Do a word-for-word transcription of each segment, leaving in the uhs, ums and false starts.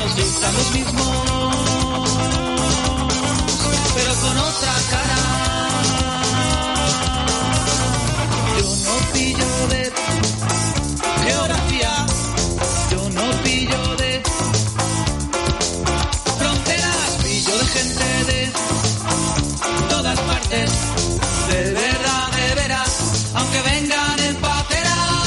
nos gustan los mismos, pero con otra cara. Yo no pillo de geografía, yo no pillo de fronteras, pillo de gente de todas partes, de verdad, de veras, aunque vengan en patera.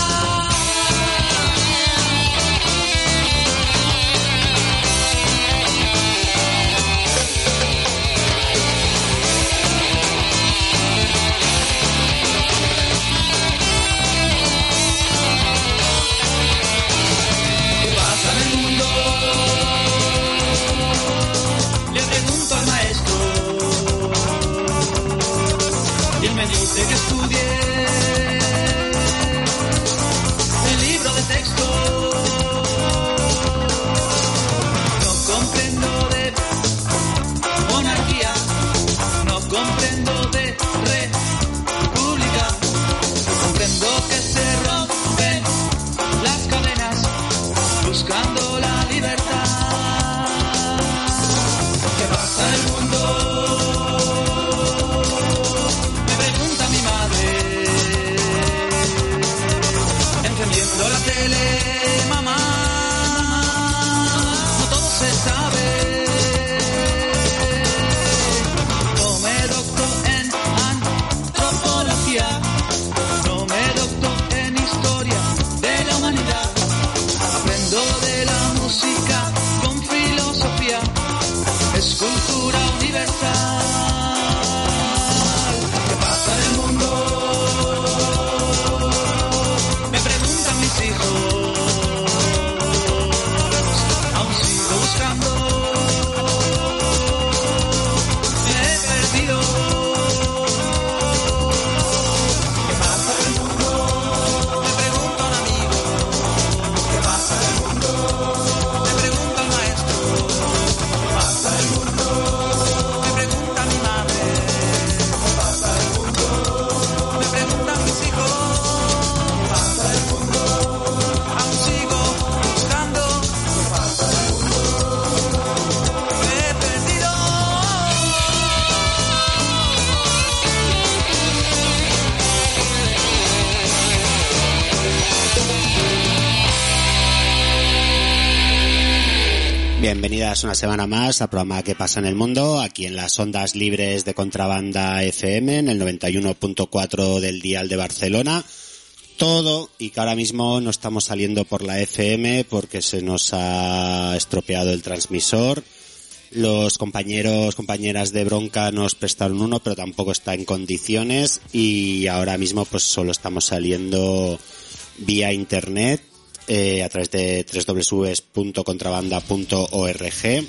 Dice que estudie el libro de texto. No comprendo de monarquía, no comprendo de república. Comprendo que se rompen las cadenas buscando la libertad. ¿Qué pasa en el mundo? La tele, mamá, no todo se sabe. No me docto en antropología, no me docto en historia de la humanidad. Aprendo de la música con filosofía, es cultura universal. ¿Qué pasa en el mundo? Aún sigo buscando, me he perdido. ¿Qué pasa en el mundo? Me pregunta un amigo. ¿Qué pasa en el mundo? Me pregunta el maestro. ¿Qué pasa en el mundo? Me pregunta mi madre. ¿Qué pasa en el mundo? Me preguntan mis hijos. ¿Qué pasa en el mundo? Aún sigo buscando. ¿Qué pasa en el mundo? Me he perdido. Bienvenidas una semana más al programa ¿Qué pasa en el mundo? Aquí en las ondas libres de Contrabanda F M, en el noventa y uno punto cuatro del dial de Barcelona. Todo, y que ahora mismo no estamos saliendo por la F M porque se nos ha estropeado el transmisor. Los compañeros, compañeras de Bronca nos prestaron uno, pero tampoco está en condiciones, y ahora mismo pues solo estamos saliendo vía internet, eh, a través de doble u doble u doble u punto contrabanda punto org.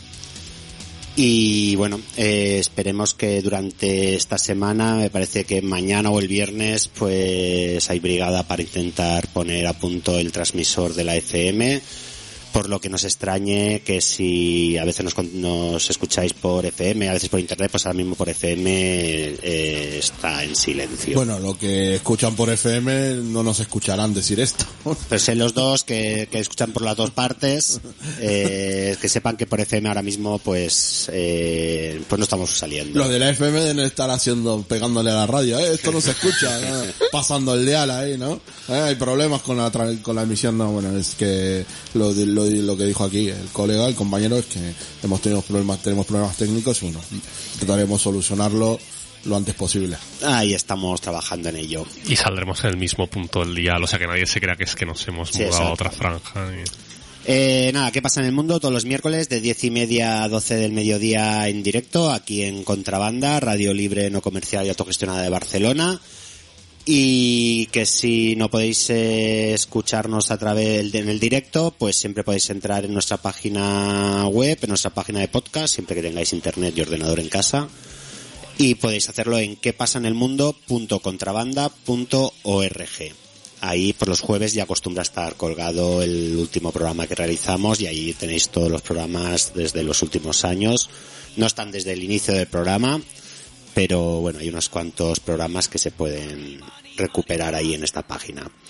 Y bueno, eh, esperemos que durante esta semana, me parece que mañana o el viernes, pues hay brigada para intentar poner a punto el transmisor de la F M, por lo que nos extrañe que si a veces nos, nos escucháis por F M, a veces por internet, pues ahora mismo por F M eh, está en silencio. Bueno, lo que escuchan por F M no nos escucharán decir esto. Pues en los dos que, que escuchan por las dos partes, eh, que sepan que por F M ahora mismo pues eh, pues no estamos saliendo. Los de la F M deben estar haciendo, pegándole a la radio, ¿eh? Esto no se escucha, ¿no? Pasando el dial ahí, ¿no? ¿Eh? Hay problemas con la tra- con la emisión, no, bueno, es que lo, lo, lo que dijo aquí el colega, el compañero, es que hemos tenido problemas, tenemos problemas técnicos y bueno, trataremos de solucionarlo lo antes posible. Ahí estamos trabajando en ello. Y saldremos en el mismo punto del dial, o sea que nadie se crea que es que nos hemos Sí, mudado exacto. a otra franja. Y... Eh, nada, ¿qué pasa en el mundo? Todos los miércoles de diez y media a doce del mediodía en directo, aquí en Contrabanda, radio libre, no comercial y autogestionada de Barcelona. Y que si no podéis eh, escucharnos a través de, en el directo, pues siempre podéis entrar en nuestra página web, en nuestra página de podcast, siempre que tengáis internet y ordenador en casa. Y podéis hacerlo en quepasanelmundo punto contrabanda punto org. Ahí por los jueves ya acostumbra estar colgado el último programa que realizamos, y ahí tenéis todos los programas desde los últimos años. No están desde el inicio del programa, pero bueno, hay unos cuantos programas que se pueden recuperar ahí en esta página.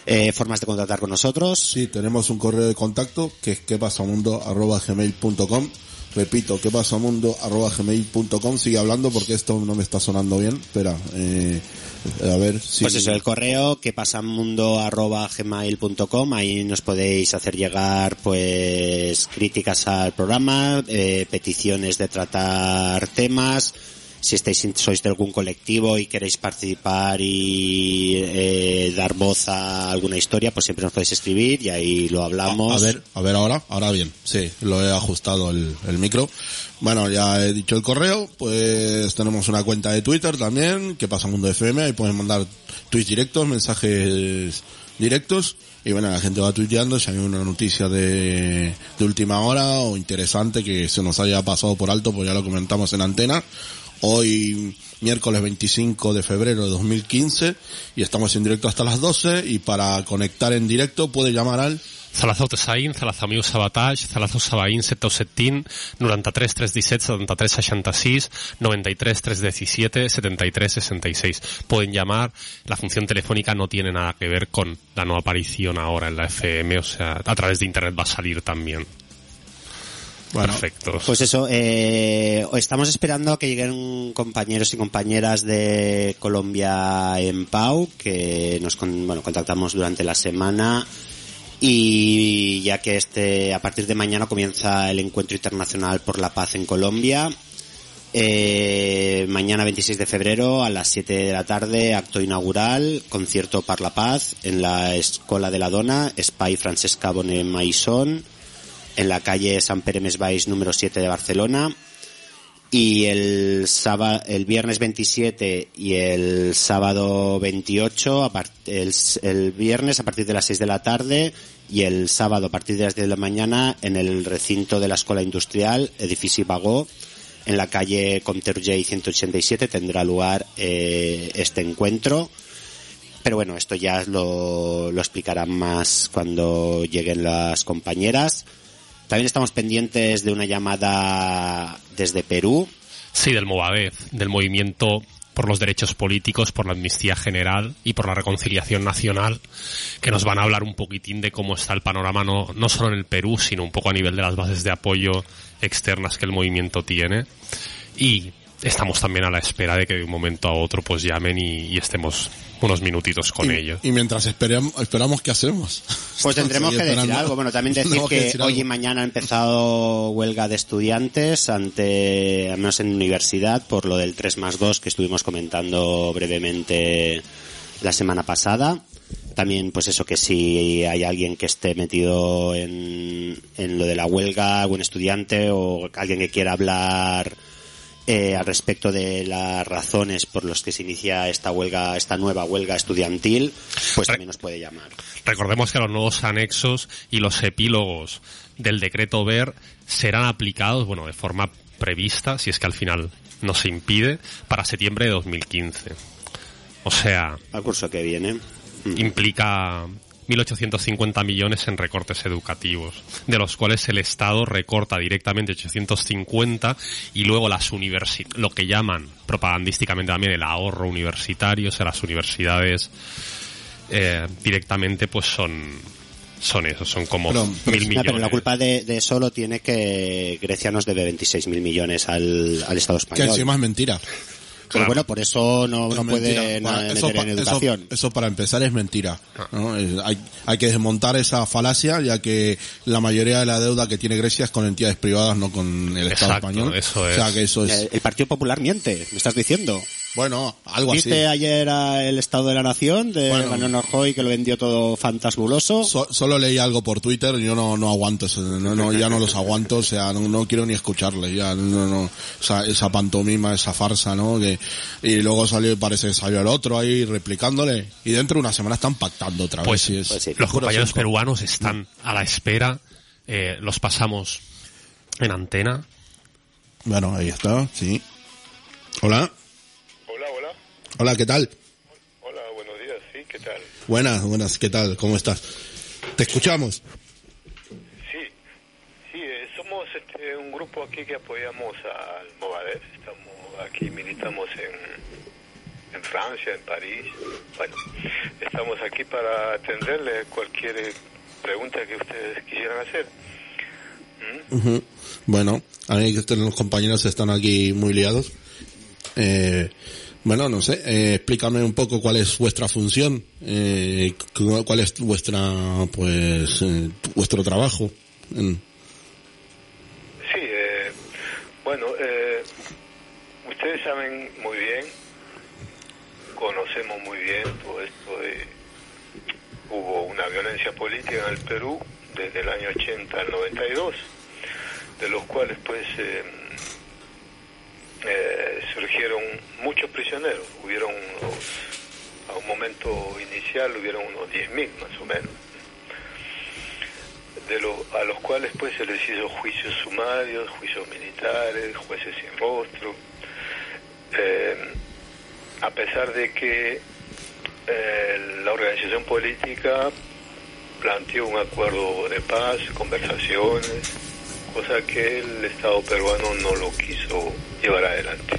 Eh, formas de contactar con nosotros. Sí, tenemos un correo de contacto que es quepasamundo arroba gmail punto com. Repito, quepasamundo arroba gmail punto com. Sigue hablando porque esto no me está sonando bien. Espera, eh, a ver si... Pues eso, el correo quepasamundo arroba gmail punto com. Ahí nos podéis hacer llegar pues críticas al programa, eh, peticiones de tratar temas. Si estáis, sois de algún colectivo y queréis participar y eh, dar voz a alguna historia, pues siempre nos podéis escribir y ahí lo hablamos. A, a ver, a ver ahora, ahora bien, sí, lo he ajustado el, el micro. Bueno, ya he dicho el correo, pues tenemos una cuenta de Twitter también, que pasa Mundo F M, ahí pueden mandar tweets directos, mensajes directos, y bueno, la gente va tuiteando si hay una noticia de, de última hora o interesante que se nos haya pasado por alto, pues ya lo comentamos en antena. Hoy, miércoles veinticinco de febrero de dos mil quince, y estamos en directo hasta las doce, y para conectar en directo puede llamar al... Zalazau Tesaín, Zalazamiu Sabatage, Zalazau Sabaín, setanta setenta, noranta-tres tres disset, setanta-tres seixanta-sis, noventa-tres tres disset, setenta-tres sesenta y seis. Pueden llamar, la función telefónica no tiene nada que ver con la no aparición ahora en la F M, o sea, a través de internet va a salir también. Bueno, perfecto. Pues eso, eh, estamos esperando a que lleguen compañeros y compañeras de Colombia en Pau, que nos con, bueno, contactamos durante la semana, y ya que este a partir de mañana comienza el Encuentro Internacional por la Paz en Colombia. Eh, mañana veintiséis de febrero a las siete de la tarde, acto inaugural, concierto per la Paz en la Escola de la Dona, Espai Francesca Bonet Maisón, en la calle San Pere Més Valls número siete de Barcelona. Y el sábado, el viernes veintisiete y el sábado veintiocho, a part, el, el viernes a partir de las seis de la tarde y el sábado a partir de las diez de la mañana en el recinto de la Escuela Industrial, edifici Bagó, en la calle Comte-Urgell ciento ochenta y siete tendrá lugar eh, este encuentro. Pero bueno, esto ya lo, lo explicarán más cuando lleguen las compañeras. También estamos pendientes de una llamada desde Perú. Sí, del Movadez, del movimiento por los derechos políticos, por la amnistía general y por la reconciliación nacional, que nos van a hablar un poquitín de cómo está el panorama, no, no solo en el Perú, sino un poco a nivel de las bases de apoyo externas que el movimiento tiene. Y estamos también a la espera de que de un momento a otro pues llamen y, y estemos unos minutitos con y, ellos. Y mientras esperamos, esperamos ¿qué hacemos? Pues tendremos que decir algo. Bueno, también decir que, que decir hoy y mañana ha empezado huelga de estudiantes ante, al menos en universidad, por lo del tres más dos que estuvimos comentando brevemente la semana pasada. También, pues eso, que si hay alguien que esté metido en, en lo de la huelga, algún estudiante o alguien que quiera hablar Eh, al respecto de las razones por las que se inicia esta huelga, esta nueva huelga estudiantil, pues también nos puede llamar. Recordemos que los nuevos anexos y los epílogos del decreto B E R serán aplicados, bueno, de forma prevista, si es que al final no se impide, para septiembre de dos mil quince. O sea, al curso que viene. Implica mil ochocientos cincuenta millones en recortes educativos, de los cuales el Estado recorta directamente ochocientos cincuenta y luego las universidades, lo que llaman propagandísticamente también el ahorro universitario, o sea, las universidades eh, directamente pues son son eso, son como pero, pero, mil millones. Pero la culpa de, de eso lo tiene que Grecia nos debe veintiséis mil millones al, al Estado español. Que encima es mentira. Pero claro, bueno, por eso no, no puede bueno, meter eso, en educación. Eso, eso para empezar es mentira, ¿no? Hay, hay que desmontar esa falacia, ya que la mayoría de la deuda que tiene Grecia es con entidades privadas, no con el Estado Exacto, español. Eso es. O sea, que eso es... El, el Partido Popular miente, me estás diciendo. Bueno, algo ¿Viste así. ¿Viste ayer el Estado de la Nación de bueno, Mariano Rajoy que lo vendió todo fantasbuloso? So, solo leí algo por Twitter, yo no no aguanto eso, no, no, ya no los aguanto, o sea, no, no quiero ni escucharles, ya, no, no, o sea, esa pantomima, esa farsa, ¿no? Que, y luego salió, parece que salió el otro ahí replicándole, y dentro de una semana están pactando otra pues, vez. Es, pues sí, los compañeros peruanos están a la espera, eh, los pasamos en antena. Bueno, ahí está, sí. Hola. Hola, ¿qué tal? Hola, buenos días, sí, ¿qué tal? Buenas, buenas, ¿qué tal? ¿Cómo estás? ¿Te escuchamos? Sí, sí, eh, somos este, un grupo aquí que apoyamos al Movadez, estamos aquí, militamos en, en Francia, en París. Bueno, estamos aquí para atenderle cualquier pregunta que ustedes quisieran hacer. ¿Mm? Uh-huh. Bueno, a mí que los compañeros están aquí muy liados. Eh, bueno, no sé, eh, explícame un poco cuál es vuestra función, eh, cuál es vuestra, pues, eh, vuestro trabajo. En... Sí, eh, bueno, eh, ustedes saben muy bien, conocemos muy bien todo esto de, hubo una violencia política en el Perú desde el año ochenta al noventa y dos, de los cuales pues eh, eh, surgieron muchos prisioneros, hubieron unos, a un momento inicial hubieron unos diez mil más o menos, de lo, a los cuales pues se les hizo juicios sumarios, juicios militares, jueces sin rostro, eh, a pesar de que eh, la organización política planteó un acuerdo de paz, conversaciones, cosa que el Estado peruano no lo quiso llevar adelante.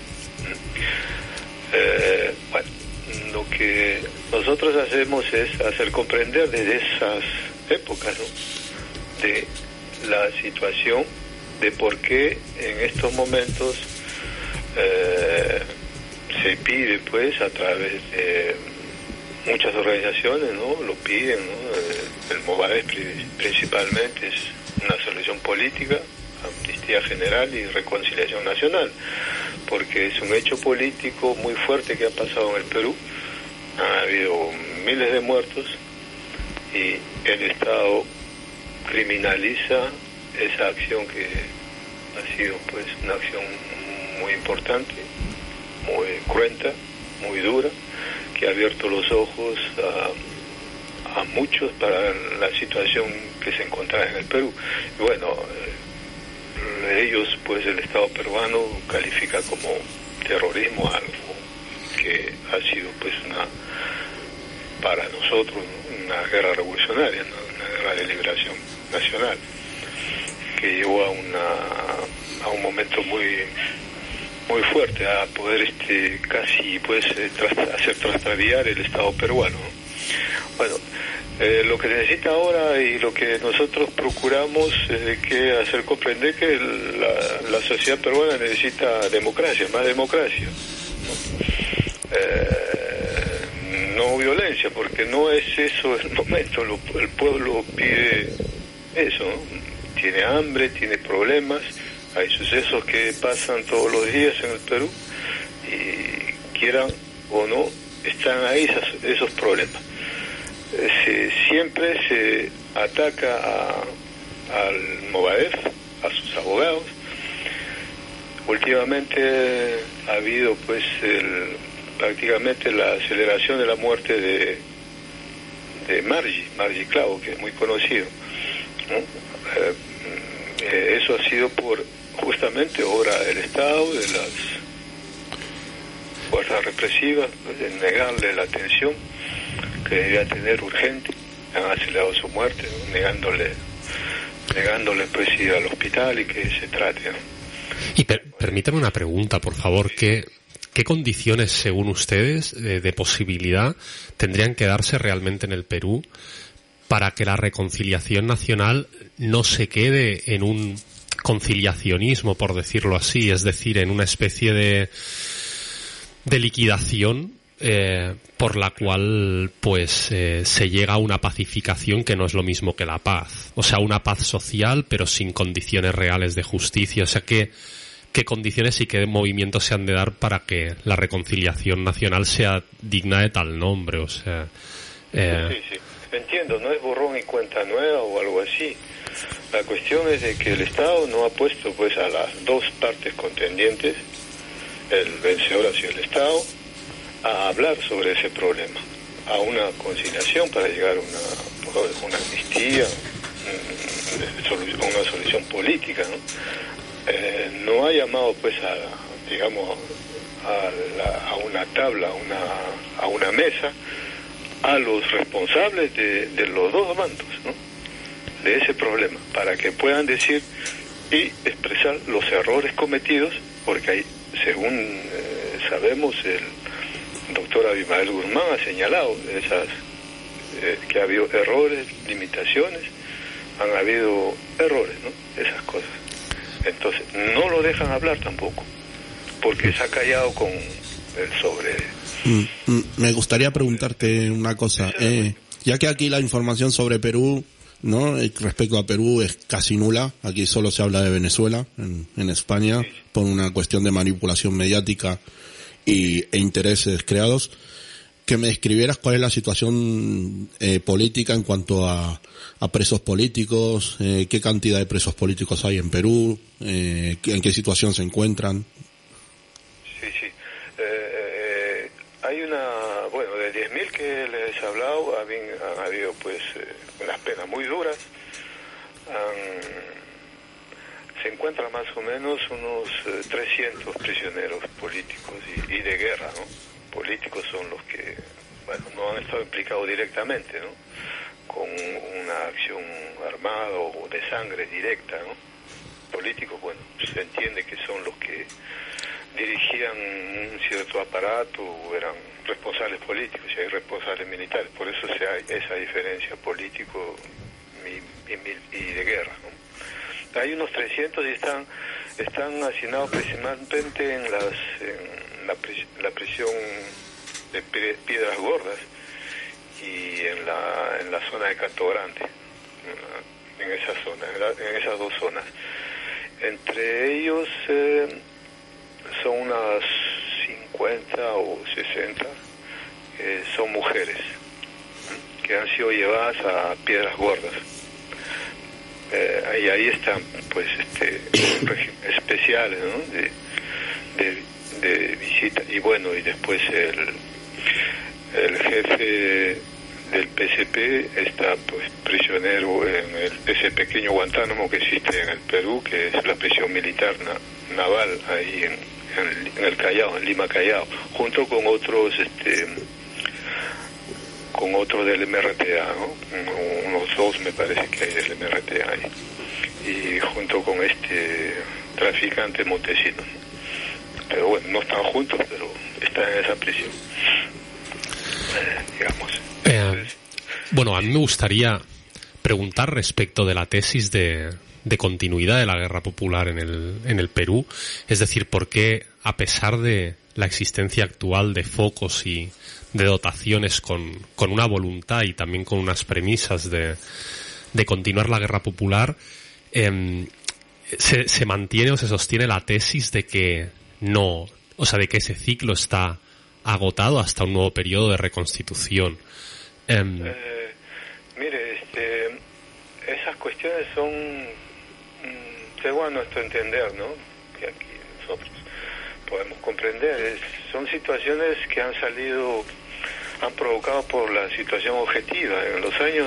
Eh, bueno, lo que nosotros hacemos es hacer comprender desde esas épocas, ¿no?, de la situación, de por qué en estos momentos eh, se pide, pues, a través de muchas organizaciones, ¿no?, lo piden, ¿no?, el Movadef principalmente es una solución política, amnistía general y reconciliación nacional, porque es un hecho político muy fuerte que ha pasado en el Perú. Ha habido miles de muertos y el Estado criminaliza esa acción que ha sido pues una acción muy importante, muy cruenta, muy dura, que ha abierto los ojos a, a muchos para la situación que se encontraba en el Perú. Y bueno, eh, ellos, pues el Estado peruano califica como terrorismo algo que ha sido pues una, para nosotros, ¿no?, una guerra revolucionaria, ¿no?, una guerra de liberación nacional, que llevó a una a un momento muy muy fuerte, a poder este casi pues eh, tras, hacer trastraviar el Estado peruano, ¿no? Bueno, eh, lo que necesita ahora y lo que nosotros procuramos es que hacer comprender que el, la, la sociedad peruana necesita democracia, más democracia, ¿no? Eh, no violencia, porque no es eso el momento, lo, el pueblo pide eso, ¿no? Tiene hambre, tiene problemas, hay sucesos que pasan todos los días en el Perú y quieran o no, están ahí esos, esos problemas. Se, siempre se ataca a, al Movadef, a sus abogados. Últimamente ha habido pues el, prácticamente la aceleración de la muerte de, de Margie, Margie Clavo, que es muy conocido, ¿no? Eh, eh, eso ha sido por justamente obra del Estado, de las fuerzas represivas, pues, de negarle la atención que debía tener urgente. Han acelerado su muerte, ¿no?, negándole negándole pues ir al hospital y que se trate, ¿no? Y per permítame una pregunta, por favor, ¿qué, qué condiciones, según ustedes, de, de posibilidad tendrían que darse realmente en el Perú para que la reconciliación nacional no se quede en un conciliacionismo, por decirlo así, es decir, en una especie de, de liquidación eh, por la cual pues eh, se llega a una pacificación que no es lo mismo que la paz, o sea, una paz social pero sin condiciones reales de justicia? O sea, ¿qué, qué condiciones y qué movimientos se han de dar para que la reconciliación nacional sea digna de tal nombre? O sea, eh... sí, sí, sí. Entiendo, no es borrón y cuenta nueva o algo así. La cuestión es de que el Estado no ha puesto pues a las dos partes contendientes, el vencedor ha sido el Estado, a hablar sobre ese problema, a una conciliación para llegar a una, una amnistía, una solución política, ¿no? Eh, no ha llamado pues a, digamos, a, la, a una tabla, a una, a una mesa, a los responsables de, de los dos bandos, ¿no?, de ese problema, para que puedan decir y expresar los errores cometidos, porque hay, según eh, sabemos, el, doctor Abimael Guzmán ha señalado esas eh, que ha habido errores, limitaciones, han habido errores, ¿no? Esas cosas. Entonces, no lo dejan hablar tampoco, porque se ha callado con el sobre. Mm, mm, me gustaría preguntarte una cosa, eh, ya que aquí la información sobre Perú, ¿no? Respecto a Perú es casi nula, aquí solo se habla de Venezuela, en, en España, sí, por una cuestión de manipulación mediática y, e intereses creados. Que me describieras cuál es la situación eh, política en cuanto a, a presos políticos, eh, qué cantidad de presos políticos hay en Perú, eh, en qué situación se encuentran. Sí, sí. Eh, eh, hay una, bueno, de diez mil que les he hablado, han, han habido pues eh, unas penas muy duras. Han, se encuentran más o menos unos eh, trescientos prisioneros políticos y, y de guerra, ¿no? Políticos son los que, bueno, no han estado implicados directamente, ¿no? Con una acción armada o de sangre directa, ¿no? Políticos, bueno, se entiende que son los que dirigían un cierto aparato o eran responsables políticos y hay responsables militares. Por eso se hay esa diferencia político y, y, y de guerra, ¿no? Hay unos trescientos y están están asignados principalmente en las en la, la prisión de Piedras Gordas y en la en la zona de Canto Grande, en esa zona, en esas dos zonas. Entre ellos eh, son unas cincuenta o sesenta eh, son mujeres que han sido llevadas a Piedras Gordas. Eh, y ahí están pues este especiales, ¿no? de, de, de visita. Y bueno, y después el el jefe del P C P está pues prisionero en el, ese pequeño Guantánamo que existe en el Perú, que es la prisión militar na, naval ahí en, en, en el Callao, en Lima Callao, junto con otros este con otros del M R T A, ¿no? Unos dos me parece que hay del M R T A ahí, y junto con este traficante Montesino. Pero bueno, no están juntos, pero están en esa prisión, eh, digamos. Eh, bueno, a mí me gustaría preguntar respecto de la tesis de, de continuidad de la guerra popular en el, en el Perú, es decir, por qué, a pesar de la existencia actual de focos y de dotaciones con, con una voluntad y también con unas premisas de, de continuar la guerra popular, eh, se, se mantiene o se sostiene la tesis de que no, o sea, de que ese ciclo está agotado hasta un nuevo periodo de reconstitución. Eh, eh, mire, este, esas cuestiones son, según a nuestro entender, ¿no? Que aquí nosotros podemos comprender, es, son situaciones que han salido, han provocado por la situación objetiva. En los años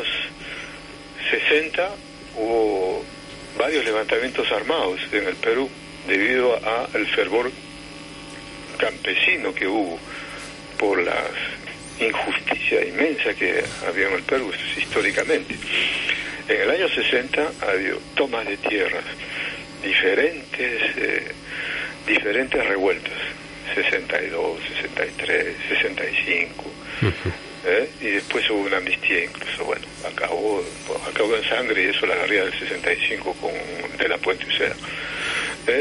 sesenta hubo varios levantamientos armados en el Perú debido al fervor campesino que hubo por la injusticia inmensa que había en el Perú históricamente. En el año sesenta ha habido tomas de tierras, diferentes eh, diferentes revueltas, sesenta y dos, sesenta y tres, sesenta y cinco, ¿eh? Y después hubo una amnistía incluso, bueno, acabó acabó en sangre, y eso la guerrilla del sesenta y cinco con de la Puente Uceda. ¿Eh?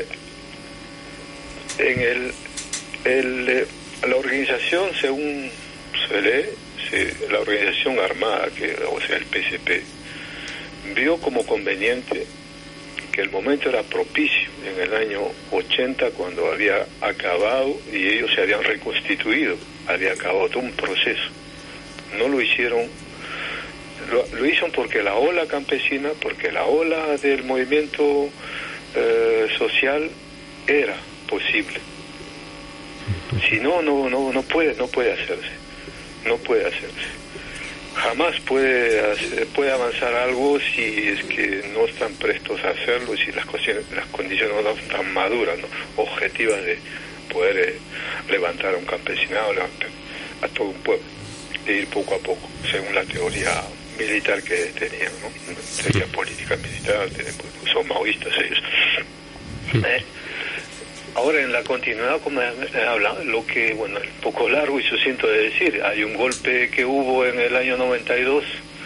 En el, el eh, la organización, según se lee, se, la organización armada, que o sea el P C P, vio como conveniente que el momento era propicio en el año ochenta, cuando había acabado y ellos se habían reconstituido, había acabado todo un proceso. No lo hicieron, lo, lo hicieron porque la ola campesina, porque la ola del movimiento eh, social era posible. Si no, no, no, no puede, no puede hacerse, no puede hacerse. Jamás puede hacer, puede avanzar algo si es que no están prestos a hacerlo, si las condiciones, las condiciones no están maduras, ¿no? Objetivas de poder eh, levantar a un campesinado, levantar a todo un pueblo, e ir poco a poco, según la teoría militar que tenían, ¿no? Teoría política militar, son maoístas ellos. ¿Eh? Ahora, en la continuidad, como he hablado, lo que, bueno, es un poco largo y sucinto de decir, hay un golpe que hubo en el año noventa y dos,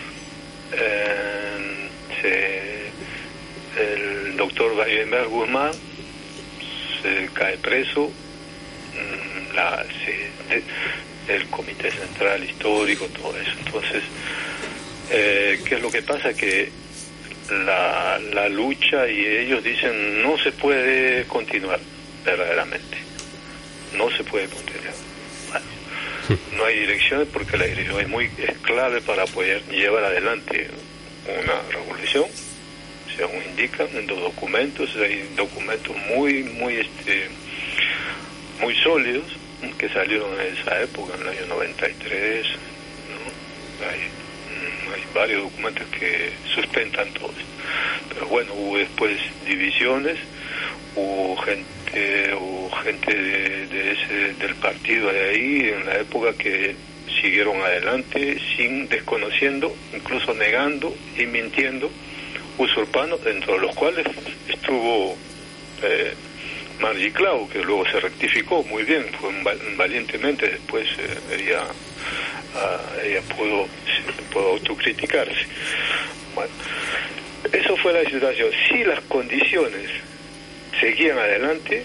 eh, se, el doctor Weinberg Guzmán se cae preso, la, se, de, el Comité Central Histórico, todo eso. Entonces, eh, ¿qué es lo que pasa? Que la, la lucha, y ellos dicen, no se puede continuar. Verdaderamente no se puede continuar. Bueno, no hay direcciones porque la dirección es muy es clave para poder llevar adelante una revolución, según indican en los documentos. Hay documentos muy muy este muy sólidos que salieron en esa época, en el año noventa y tres, ¿no? hay, hay varios documentos que sustentan todo esto. Pero bueno, hubo después divisiones, hubo gente Eh, o gente de, de ese, del partido de ahí en la época que siguieron adelante sin desconociendo, incluso negando y mintiendo, usurpando, dentro de los cuales estuvo eh, Margie Clau, que luego se rectificó muy bien, fue valientemente, después eh, ella, uh, ella pudo, pudo autocriticarse. Bueno, eso fue la situación. Si las condiciones seguían adelante,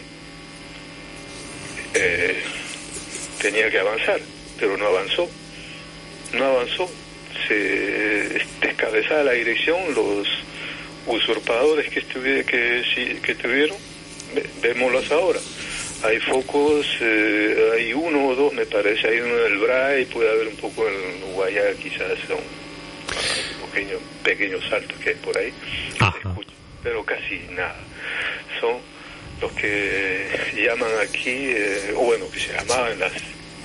eh, tenía que avanzar, pero no avanzó, no avanzó, se descabezaba la dirección, los usurpadores que estuvieron, que, que tuvieron, vémoslos ahora, hay focos, eh, hay uno o dos me parece, hay uno en el Bray, puede haber un poco en Guayá, quizás son pequeños pequeños saltos que hay por ahí, escucha, pero casi nada. Son los que llaman aquí, eh, o bueno, que se llamaban las...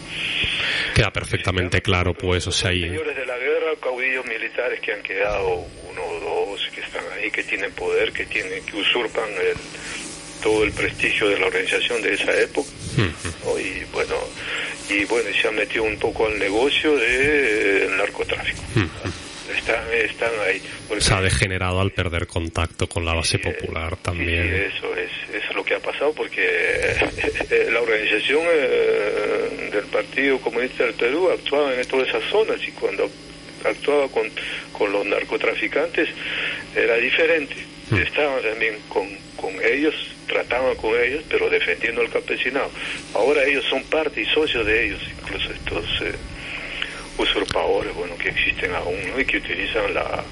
Queda perfectamente claro, pues, o sea, ahí... Señores de la guerra, caudillos militares que han quedado, uno o dos, que están ahí, que tienen poder, que tienen, que usurpan el, todo el prestigio de la organización de esa época, ¿no? Y bueno, y bueno, se han metido un poco al negocio del eh, narcotráfico. Están, están ahí. Se ha degenerado al perder contacto con la base sí, popular también. Sí, eso es, eso es lo que ha pasado, porque eh, la organización eh, del Partido Comunista del Perú actuaba en todas esas zonas, y cuando actuaba con, con los narcotraficantes era diferente. Mm. Estaban también con, con ellos, trataban con ellos, pero defendiendo al campesinado. Ahora ellos son parte y socios de ellos, incluso estos... Eh, usurpadores, bueno, que existen aún, ¿no? Y que utilizan la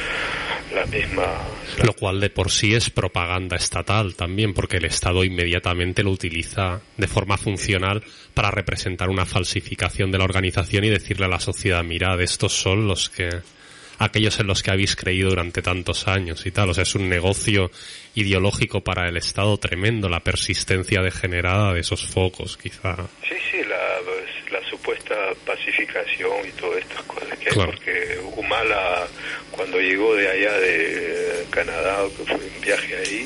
la misma... La... Lo cual de por sí es propaganda estatal también, porque el Estado inmediatamente lo utiliza de forma funcional para representar una falsificación de la organización y decirle a la sociedad, mirad, estos son los que... aquellos en los que habéis creído durante tantos años y tal. O sea, es un negocio ideológico para el Estado tremendo, la persistencia degenerada de esos focos, quizá. Sí, sí, la, la supuesta pacificación y todas estas cosas que hay, claro. Porque Humala, cuando llegó de allá de Canadá, que fue un viaje ahí,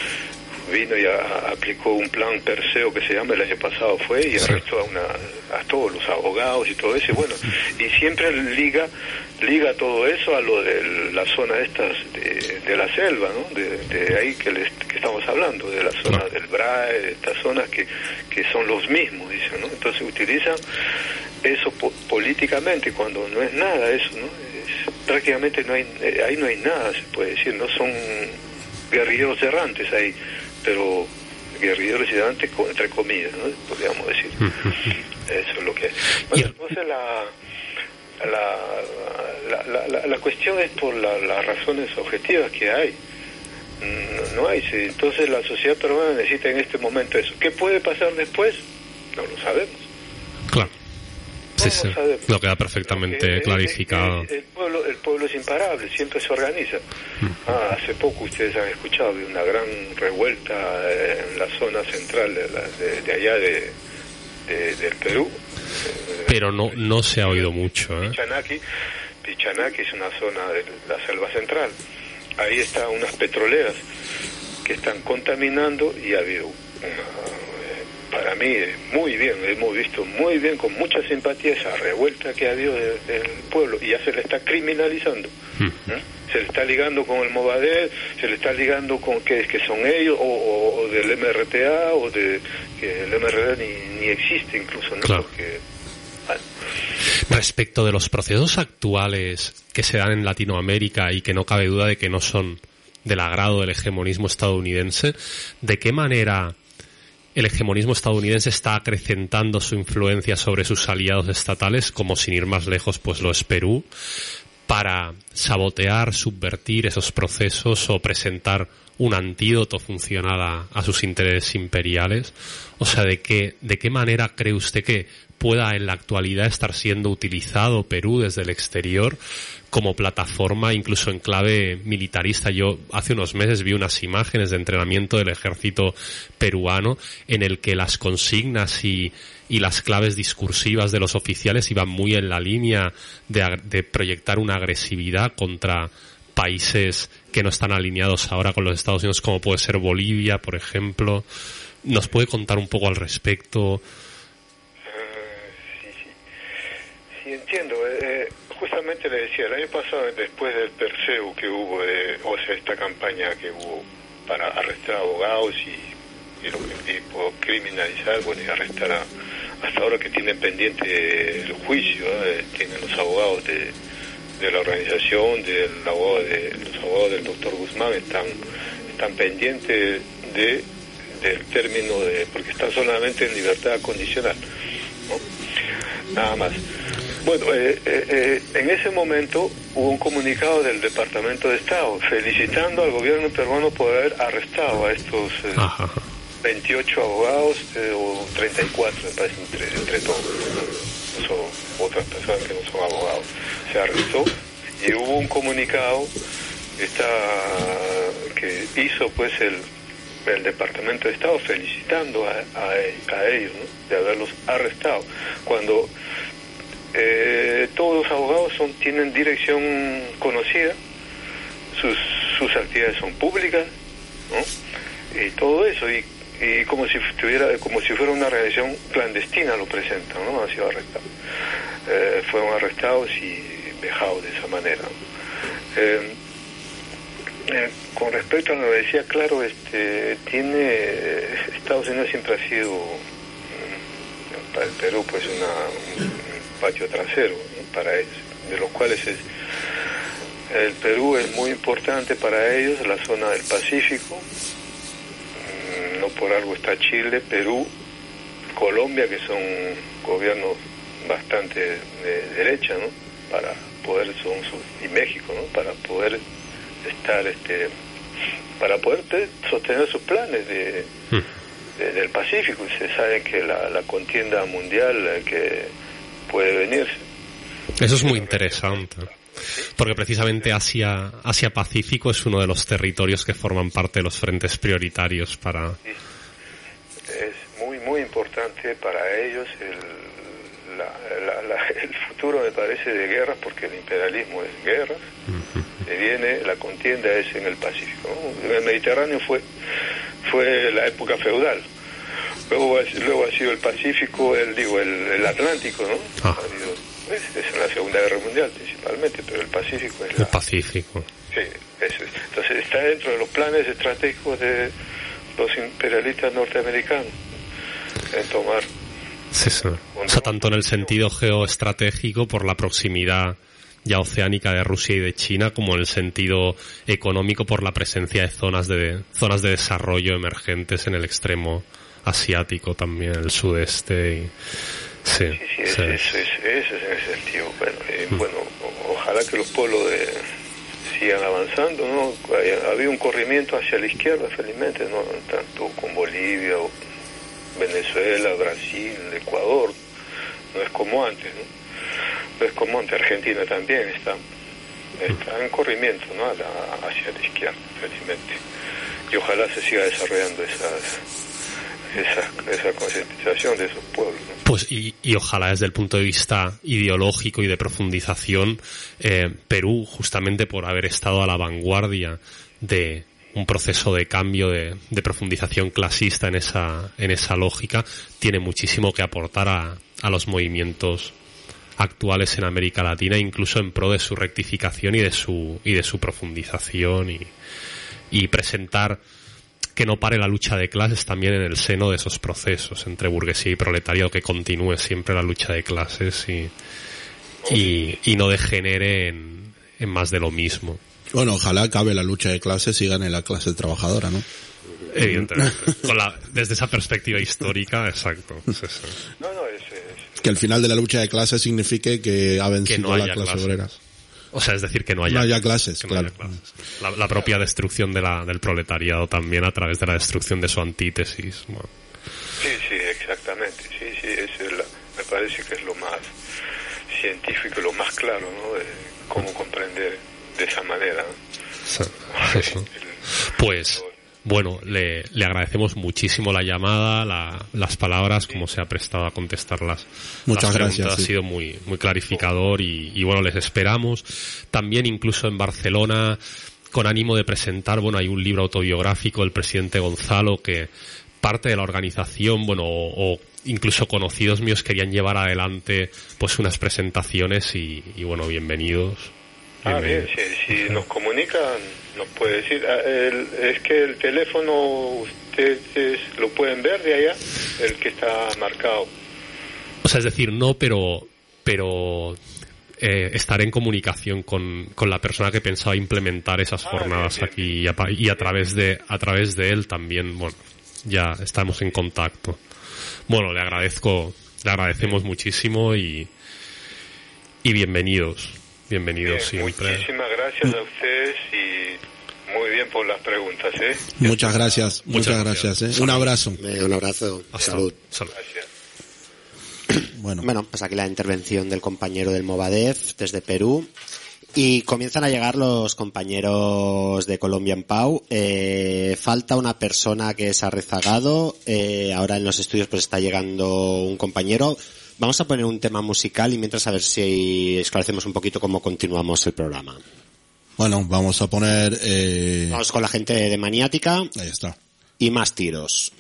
vino y a, aplicó un plan Perseo que se llama, el año pasado fue, y arrestó a una a todos los abogados y todo eso, y bueno, y siempre liga liga todo eso a lo de la zona estas de, de la selva, ¿no? De, de ahí que, les, que estamos hablando, de la zona del Brae, de estas zonas que, que son los mismos, dicen, ¿no? Entonces utilizan eso po políticamente, cuando no es nada eso, ¿no? Es, prácticamente no hay, eh, ahí no hay nada, se puede decir, no son guerrilleros errantes ahí, pero guerrilleros errantes entre comillas, ¿no? Podríamos decir. Eso es lo que es. Bueno, entonces la la, la, la, la cuestión es por la, las razones objetivas que hay. No, no hay. Sí. Entonces la sociedad peruana necesita en este momento eso. ¿Qué puede pasar después? No lo sabemos. Claro. No Sí, sí. Lo queda perfectamente el, clarificado. El, el, el, pueblo, el pueblo es imparable, siempre se organiza. Ah, hace poco ustedes han escuchado de una gran revuelta en la zona central de, la, de, de allá de, de, del Perú. Pero no no se ha oído mucho. ¿eh? Pichanaki, Pichanaki es una zona de la selva central. Ahí están unas petroleras que están contaminando y ha habido una... Para mí, muy bien, hemos visto muy bien, con mucha simpatía, esa revuelta que ha habido del de pueblo, y ya se le está criminalizando. ¿eh? se le está ligando con el Movadef, se le está ligando con que, que son ellos, o, o, o del M R T A, o de que el M R T A ni, ni existe incluso, ¿no? Claro. Porque, bueno. Respecto de los procesos actuales que se dan en Latinoamérica y que no cabe duda de que no son del agrado del hegemonismo estadounidense, ¿de qué manera el hegemonismo estadounidense está acrecentando su influencia sobre sus aliados estatales, como sin ir más lejos, pues lo es Perú, para sabotear, subvertir esos procesos o presentar un antídoto funcional a, a sus intereses imperiales? O sea, ¿de qué, de qué manera cree usted que pueda en la actualidad estar siendo utilizado Perú desde el exterior como plataforma, incluso en clave militarista? Yo hace unos meses vi unas imágenes de entrenamiento del ejército peruano en el que las consignas y, y las claves discursivas de los oficiales iban muy en la línea de, de proyectar una agresividad contra países que no están alineados ahora con los Estados Unidos, como puede ser Bolivia, por ejemplo. ¿Nos puede contar un poco al respecto? Sí, entiendo. Eh, justamente le decía, el año pasado, después del Perseu que hubo, de, o sea, esta campaña que hubo para arrestar abogados y, y, lo que, y por criminalizar, bueno, y arrestar a, hasta ahora que tienen pendiente el juicio, ¿eh? Tienen los abogados de, de la organización, del abogado de, los abogados del doctor Guzmán están, están pendientes de del término de, porque están solamente en libertad condicional, ¿no? Nada más. Bueno, eh, eh, eh, en ese momento hubo un comunicado del Departamento de Estado felicitando al gobierno peruano por haber arrestado a estos eh, veintiocho abogados, eh, o treinta y cuatro, me parece, entre, entre todos, ¿no? Son otras personas que no son abogados. Se arrestó y hubo un comunicado esta, que hizo pues el, el Departamento de Estado felicitando a, a, a ellos, ¿no? De haberlos arrestado. Cuando Eh, todos los abogados son tienen dirección conocida, sus sus actividades son públicas, ¿no? Y todo eso, y, y como si tuviera como si fuera una organización clandestina lo presentan, ¿no? Han sido arrestados, eh, fueron arrestados y dejados de esa manera. Eh, eh, con respecto a lo que decía, claro, este tiene Estados Unidos siempre ha sido para el Perú pues una un, patio trasero, ¿no? Para ellos, de los cuales es, el Perú es muy importante para ellos, la zona del Pacífico, no por algo está Chile, Perú, Colombia, que son gobiernos bastante de derecha, ¿no? Para poder, son sus, y México, ¿no? Para poder estar, este, para poder sostener sus planes de, de del Pacífico. Se sabe que la, la contienda mundial que puede venirse. Eso es muy interesante, porque precisamente Asia Asia Pacífico es uno de los territorios que forman parte de los frentes prioritarios para... Es muy muy importante para ellos el, la, la, la, el futuro, me parece, de guerras, porque el imperialismo es guerra, uh-huh. Se viene, la contienda es en el Pacífico, ¿no? En el Mediterráneo fue fue la época feudal. Luego, luego ha sido el Pacífico, el digo el, el Atlántico, ¿no? Ah. Ha habido, es, es en la Segunda Guerra Mundial principalmente, pero el Pacífico es el la, Pacífico. Sí, eso es. Entonces está dentro de los planes estratégicos de los imperialistas norteamericanos en tomar. Sí, sí. O sea, tanto en el sentido geoestratégico por la proximidad ya oceánica de Rusia y de China, como en el sentido económico por la presencia de zonas de zonas de desarrollo emergentes en el extremo asiático también, el sudeste. Y... Sí, sí, sí, sí. Ese, ese, ese es en ese sentido. Bueno, eh, mm. bueno, ojalá que los pueblos de, sigan avanzando, ¿no? Ha habido un corrimiento hacia la izquierda, felizmente, ¿no? Tanto con Bolivia, Venezuela, Brasil, Ecuador. No es como antes, ¿no? No es como antes. Argentina también está, está en corrimiento, ¿no? Hacia la izquierda, felizmente. Y ojalá se siga desarrollando esas... esa, esa concientización de esos pueblos, ¿no? Pues y, y ojalá desde el punto de vista ideológico y de profundización, eh, Perú, justamente por haber estado a la vanguardia de un proceso de cambio, de, de profundización clasista en esa en esa lógica, tiene muchísimo que aportar a, a los movimientos actuales en América Latina, incluso en pro de su rectificación y de su y de su profundización y, y presentar que no pare la lucha de clases también en el seno de esos procesos entre burguesía y proletariado, que continúe siempre la lucha de clases y y, y no degenere en, en más de lo mismo. Bueno, ojalá acabe la lucha de clases y gane la clase trabajadora, ¿no? Evidentemente. Con la, desde esa perspectiva histórica, exacto. Es eso. No, no, es, es- Que el final de la lucha de clases signifique que ha vencido Que no la haya clase clases. obrera. O sea, es decir, que no haya, No haya clases, que no haya claro. clases. La, la propia destrucción de la, del proletariado también a través de la destrucción de su antítesis. Bueno, sí, sí, exactamente. Sí, sí, es el- me parece que es lo más científico, lo más claro, ¿no? De cómo comprender de esa manera. eso. Eso. Pues, bueno, le, le agradecemos muchísimo la llamada, la, las palabras, como se ha prestado a contestar las, Muchas las preguntas. gracias, sí. Ha sido muy, muy clarificador y, y bueno, les esperamos. También incluso en Barcelona, con ánimo de presentar, bueno, hay un libro autobiográfico del presidente Gonzalo que parte de la organización, bueno, o, o incluso conocidos míos querían llevar adelante pues unas presentaciones y, y bueno, bienvenidos. Ah, bien, Bienvenidos. si, si nos comunican, nos puede decir. Ah, el- es que el teléfono, ustedes lo pueden ver de allá, el que está marcado. O sea, es decir, no, pero pero eh, estaré en comunicación con, con la persona que pensaba implementar esas Ah, jornadas bien, bien, aquí y a, pa- y a través de a través de él también, bueno, ya estamos en contacto. Bueno, le agradezco, le agradecemos muchísimo y y bienvenidos, bienvenidos Bien, siempre. muchísimas gracias a ustedes y muy bien por las preguntas, ¿eh? Muchas gracias, muchas, Muchas gracias. gracias. ¿eh? Un abrazo. Eh, un abrazo. Hasta- Salud. salud. Gracias. Bueno, Bueno, pues aquí la intervención del compañero del Movadef desde Perú. Y comienzan a llegar los compañeros de Colombia en Pau. Eh, falta una persona que se ha rezagado. Eh, ahora en los estudios pues está llegando un compañero. Vamos a poner un tema musical y mientras a ver si esclarecemos un poquito cómo continuamos el programa. bueno, vamos a poner... Eh... Vamos con la gente de Maniática Ahí está. y Más Tiros.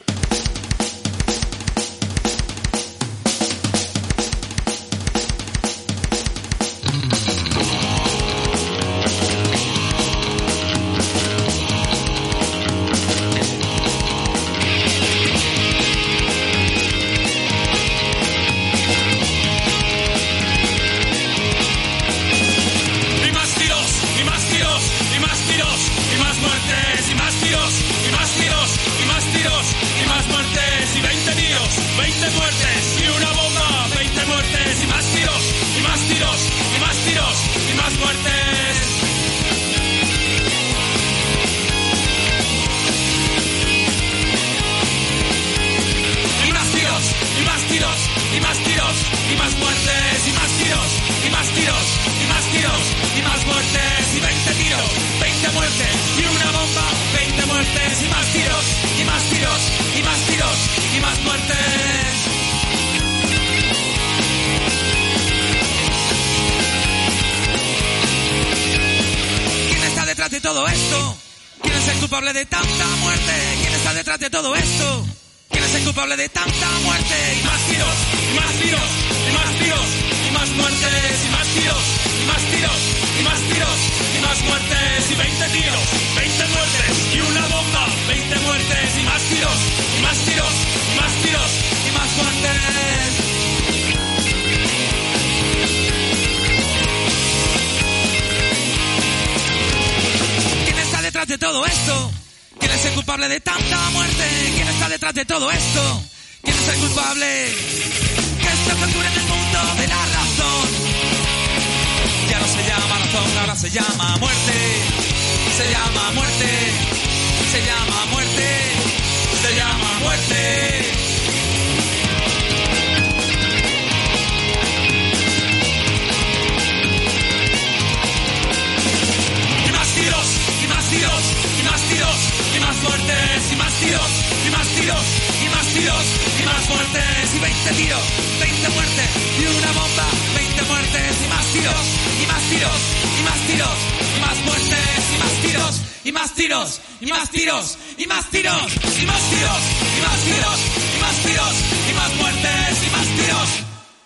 Y más tiros, y más tiros, y más tiros, y más muertes, y más tiros, y más tiros, y más tiros, y más muertes, y veinte tiros, veinte muertes, y una bomba, veinte muertes, y más tiros, y más tiros, y más tiros, y más muertes. Y más tiros, y más tiros, y más tiros, y más muertes, y más tiros, y más tiros, y más tiros, y más muertes, y veinte tiros, veinte muertes, y una bomba, veinte muertes, y más tiros, y más tiros, y más tiros, y más muertes. ¿Quién está detrás de todo esto? ¿Quién es el culpable de tanta muerte? ¿Quién está detrás de todo esto? ¿Quién es el culpable de tanta muerte? Y más tiros, y más tiros, y más tiros, y más muertes, y más tiros, y más tiros, y más tiros, y más muertes, y veinte tiros, veinte muertes, y una bomba, veinte muertes, y más tiros, y más tiros, y más tiros, y más muertes. ¿Quién está detrás de todo esto? ¿Quién es el culpable de tanta muerte? ¿Quién está detrás de todo esto? ¿Quién es el culpable? Que esto que ocurre en el mundo de la razón ya no se llama razón, ahora se llama muerte. Se llama muerte. Se llama muerte. Se llama muerte. Y más tiros, y más tiros, y más tiros, y más muertes, y más tiros, y más tiros, y más tiros, y más muertes, y veinte tiros, veinte muertes, y una bomba, veinte muertes, y más tiros, y más tiros, y más tiros, y más muertes, y más tiros, y más tiros, y más tiros, y más tiros, y más tiros, y más tiros, y más tiros, y más muertes, y más tiros.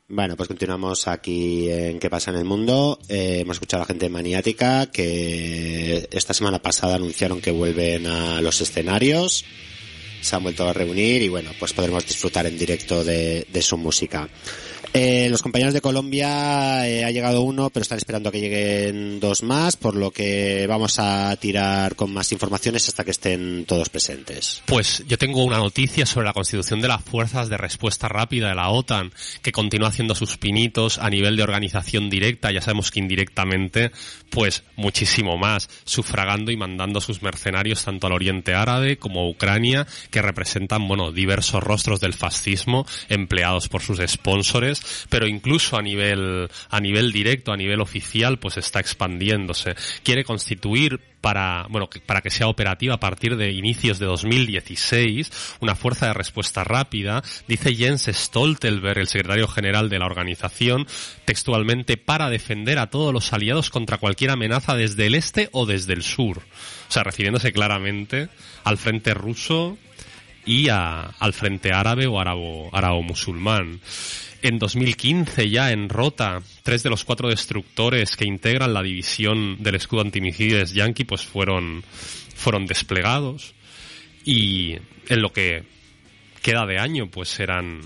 Bueno, pues continuamos aquí en ¿Qué pasa en el mundo? Eh, hemos escuchado a la gente de Maniática que esta semana pasada anunciaron que vuelven a los escenarios, se han vuelto a reunir y bueno, pues podremos disfrutar en directo de, de su música. Eh, los compañeros de Colombia eh, ha llegado uno, pero están esperando a que lleguen dos más, por lo que vamos a tirar con más informaciones hasta que estén todos presentes. Pues yo tengo una noticia sobre la constitución de las fuerzas de respuesta rápida de la OTAN, que continúa haciendo sus pinitos a nivel de organización directa, ya sabemos que indirectamente, pues muchísimo más, sufragando y mandando sus mercenarios tanto al Oriente Árabe como a Ucrania, que representan, bueno, diversos rostros del fascismo empleados por sus sponsors, pero incluso a nivel a nivel directo, a nivel oficial, pues está expandiéndose. Quiere constituir para, bueno, que, para que sea operativa a partir de inicios de dos mil dieciséis, una fuerza de respuesta rápida, dice Jens Stoltenberg, el secretario general de la organización, textualmente, para defender a todos los aliados contra cualquier amenaza desde el este o desde el sur. O sea, refiriéndose claramente al frente ruso y a, al frente árabe o árabo, árabo-musulmán. En dos mil quince ya en Rota, tres de los cuatro destructores que integran la división del escudo antimisiles Yankee pues fueron, fueron desplegados, y en lo que queda de año pues serán,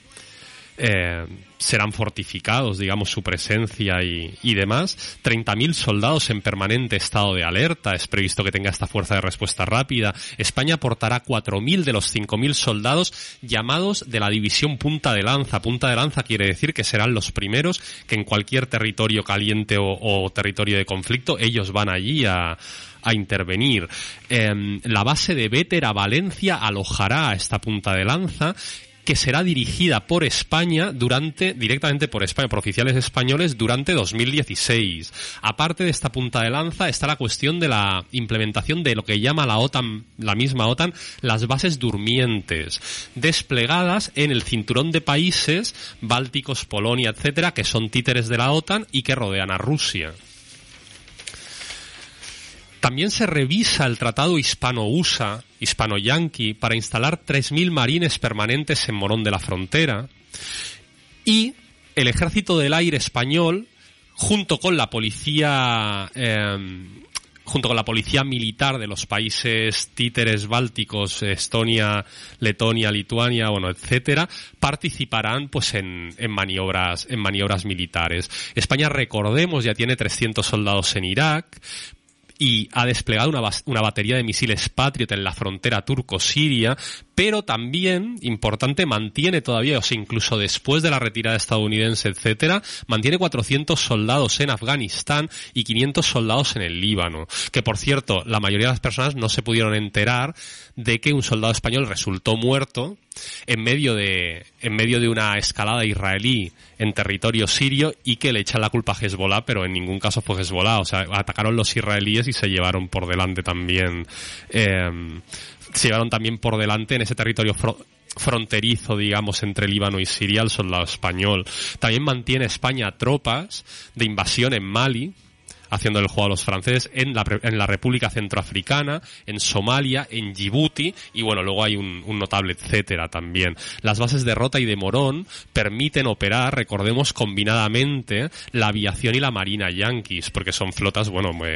eh, serán fortificados, digamos, su presencia y, y demás. treinta mil soldados en permanente estado de alerta es previsto que tenga esta fuerza de respuesta rápida. España aportará cuatro mil de los cinco mil soldados llamados de la división punta de lanza. Punta de lanza quiere decir que serán los primeros que en cualquier territorio caliente o, o territorio de conflicto ellos van allí a a intervenir. Eh, la base de Bétera, Valencia, alojará a esta punta de lanza, que será dirigida por España durante, directamente por España, por oficiales españoles durante dos mil dieciséis. Aparte de esta punta de lanza está la cuestión de la implementación de lo que llama la OTAN, la misma OTAN, las bases durmientes, desplegadas en el cinturón de países bálticos, Polonia, etcétera, que son títeres de la OTAN y que rodean a Rusia. También se revisa el tratado hispano-U S A, hispano-yanqui, para instalar tres mil marines permanentes en Morón de la Frontera. Y el Ejército del Aire español, junto con la policía, eh, junto con la policía militar de los países títeres bálticos, Estonia, Letonia, Lituania, bueno, etcétera, participarán pues en, en maniobras, en maniobras militares. España, recordemos, ya tiene trescientos soldados en Irak, y ha desplegado una, una batería de misiles Patriot en la frontera turco-siria, pero también, importante, mantiene todavía, o sea, incluso después de la retirada estadounidense, etcétera, mantiene cuatrocientos soldados en Afganistán y quinientos soldados en el Líbano. Que, por cierto, la mayoría de las personas no se pudieron enterar de que un soldado español resultó muerto en medio de, en medio de una escalada israelí en territorio sirio, y que le echan la culpa a Hezbollah, pero en ningún caso fue Hezbollah. O sea, atacaron los israelíes y se llevaron por delante también, eh, se llevaron también por delante en ese territorio fro- fronterizo, digamos, entre Líbano y Siria, el soldado español. También mantiene España tropas de invasión en Mali, haciendo el juego a los franceses, en la, en la República Centroafricana, en Somalia, en Djibouti, y bueno, luego hay un, un notable etcétera también. Las bases de Rota y de Morón permiten operar, recordemos, combinadamente la aviación y la marina yanquis, porque son flotas, bueno, muy,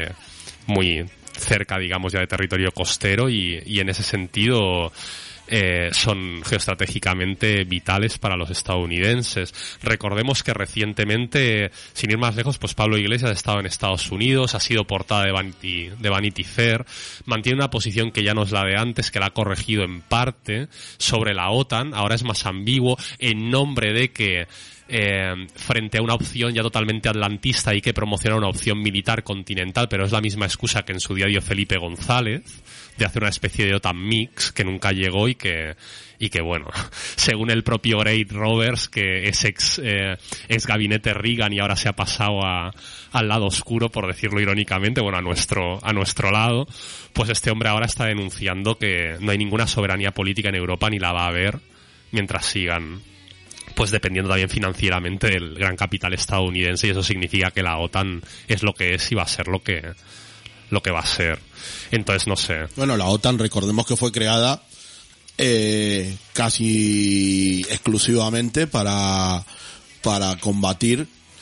muy cerca, digamos, ya de territorio costero, y, y en ese sentido Eh, son geoestratégicamente vitales para los estadounidenses. Recordemos que recientemente, sin ir más lejos, pues Pablo Iglesias ha estado en Estados Unidos, ha sido portada de Vanity, de Vanity Fair, mantiene una posición que ya no es la de antes, que la ha corregido en parte sobre la OTAN, ahora es más ambiguo, en nombre de que Eh, frente a una opción ya totalmente atlantista y que promociona una opción militar continental, pero es la misma excusa que en su día dio Felipe González, de hacer una especie de OTAN mix que nunca llegó y que, y que bueno, según el propio Reid Roberts, que es ex, eh, ex gabinete Reagan y ahora se ha pasado a, al lado oscuro, por decirlo irónicamente, bueno, a nuestro, a nuestro lado, pues este hombre ahora está denunciando que no hay ninguna soberanía política en Europa ni la va a haber mientras sigan pues dependiendo también financieramente del gran capital estadounidense, y eso significa que la OTAN es lo que es y va a ser lo que lo que va a ser. Entonces, no sé. Bueno, la OTAN, recordemos que fue creada eh, casi exclusivamente para para combatir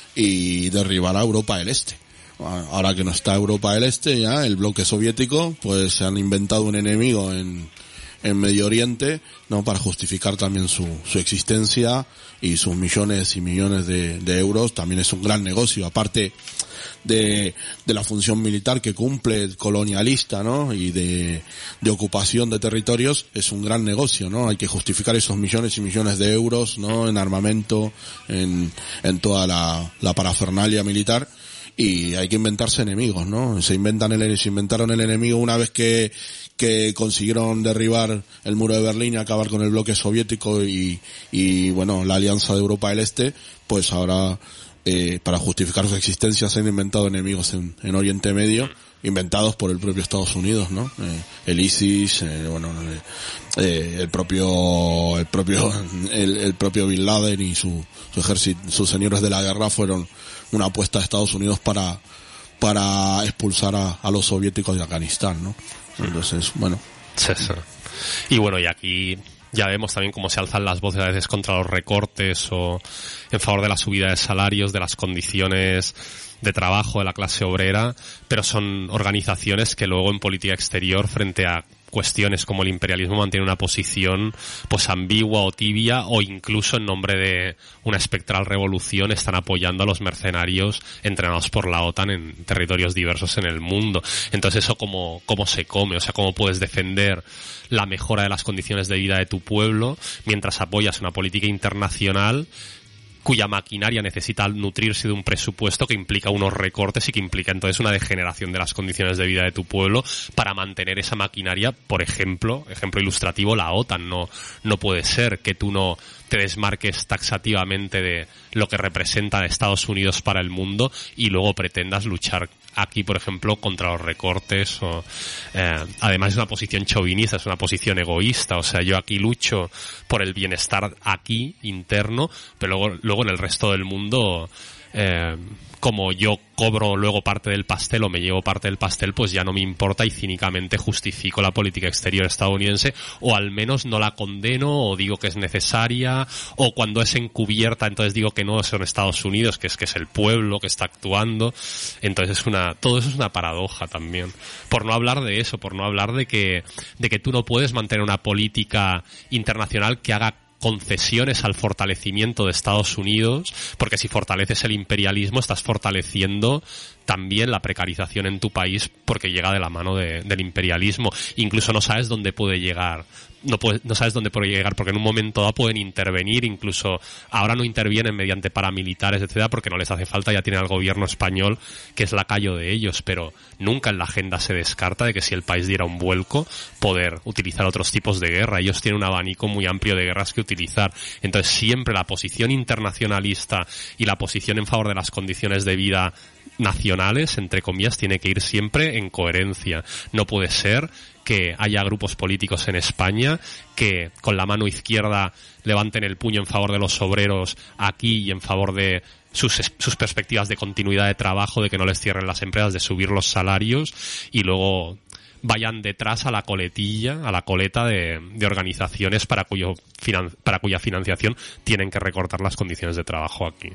y derribar a Europa del Este. Ahora que no está Europa del Este, ya el bloque soviético, pues se han inventado un enemigo en, en Medio Oriente, ¿no? Para justificar también su, su existencia y sus millones y millones de, de euros. También es un gran negocio, aparte de, de la función militar que cumple, colonialista, ¿no? Y de, de ocupación de territorios, es un gran negocio, ¿no? Hay que justificar esos millones y millones de euros, ¿no? En armamento, en, en toda la, la parafernalia militar. Y hay que inventarse enemigos, ¿no? Se inventan el, se inventaron el enemigo una vez que, que consiguieron derribar el muro de Berlín y acabar con el bloque soviético y, y bueno, la alianza de Europa del Este, pues ahora, eh, para justificar su existencia se han inventado enemigos en, en Oriente Medio, inventados por el propio Estados Unidos, ¿no? Eh, el ISIS, eh, bueno, eh, eh, el propio, el propio, el, el propio Bin Laden y su, su ejército, sus señores de la guerra fueron una apuesta de Estados Unidos para para expulsar a, a los soviéticos de Afganistán, ¿no? Entonces, bueno. Sí, sí. Y bueno, y aquí ya vemos también cómo se alzan las voces a veces contra los recortes o en favor de la subida de salarios, de las condiciones de trabajo de la clase obrera, pero son organizaciones que luego en política exterior frente a cuestiones como el imperialismo mantienen una posición pues ambigua o tibia, o incluso en nombre de una espectral revolución están apoyando a los mercenarios entrenados por la OTAN en territorios diversos en el mundo. Entonces eso cómo, cómo se come, o sea, cómo puedes defender la mejora de las condiciones de vida de tu pueblo mientras apoyas una política internacional cuya maquinaria necesita nutrirse de un presupuesto que implica unos recortes y que implica entonces una degeneración de las condiciones de vida de tu pueblo para mantener esa maquinaria. Por ejemplo, ejemplo ilustrativo, la OTAN. No, no puede ser que tú no te desmarques taxativamente de lo que representa Estados Unidos para el mundo y luego pretendas luchar aquí, por ejemplo, contra los recortes. O, eh, además es una posición chauvinista, es una posición egoísta. O sea, yo aquí lucho por el bienestar aquí, interno, pero luego, luego en el resto del mundo, eh, como yo cobro luego parte del pastel o me llevo parte del pastel, pues ya no me importa y cínicamente justifico la política exterior estadounidense, o al menos no la condeno o digo que es necesaria, o cuando es encubierta entonces digo que no son Estados Unidos, que es que es el pueblo que está actuando. Entonces es una, todo eso es una paradoja también. Por no hablar de eso, por no hablar de que, de que tú no puedes mantener una política internacional que haga concesiones al fortalecimiento de Estados Unidos, porque si fortaleces el imperialismo estás fortaleciendo también la precarización en tu país, porque llega de la mano de, del imperialismo. Incluso no sabes dónde puede llegar, no, puede, no sabes dónde puede llegar, porque en un momento dado pueden intervenir, incluso ahora no intervienen mediante paramilitares, etcétera, porque no les hace falta, ya tienen al gobierno español que es lacayo de ellos, pero nunca en la agenda se descarta de que si el país diera un vuelco, poder utilizar otros tipos de guerra. Ellos tienen un abanico muy amplio de guerras que utilizar. Entonces siempre la posición internacionalista y la posición en favor de las condiciones de vida nacionales, entre comillas, tiene que ir siempre en coherencia. No puede ser que haya grupos políticos en España que con la mano izquierda levanten el puño en favor de los obreros aquí y en favor de sus, sus perspectivas de continuidad de trabajo, de que no les cierren las empresas, de subir los salarios, y luego vayan detrás a la coletilla, a la coleta de, de organizaciones para cuyo finan, para cuya financiación tienen que recortar las condiciones de trabajo aquí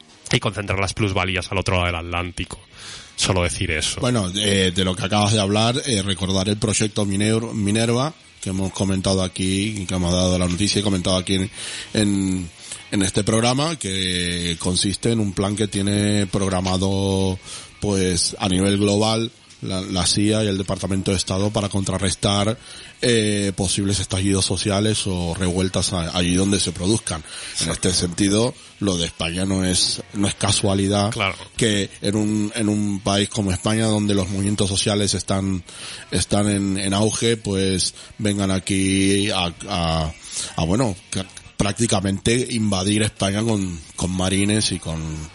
y concentrar las plusvalías al otro lado del Atlántico. Solo decir eso. Bueno, eh, de lo que acabas de hablar, eh, recordar el proyecto Miner- Minerva, que hemos comentado aquí, que hemos dado la noticia y comentado aquí en, en, en este programa, que consiste en un plan que tiene programado, pues, a nivel global, la, la C I A y el Departamento de Estado para contrarrestar eh, posibles estallidos sociales o revueltas a, allí donde se produzcan. En este sentido, lo de España no es no es casualidad. Claro. Que en un en un país como España, donde los movimientos sociales están están en, en auge, pues vengan aquí a, a, a bueno, prácticamente invadir España con con marines y con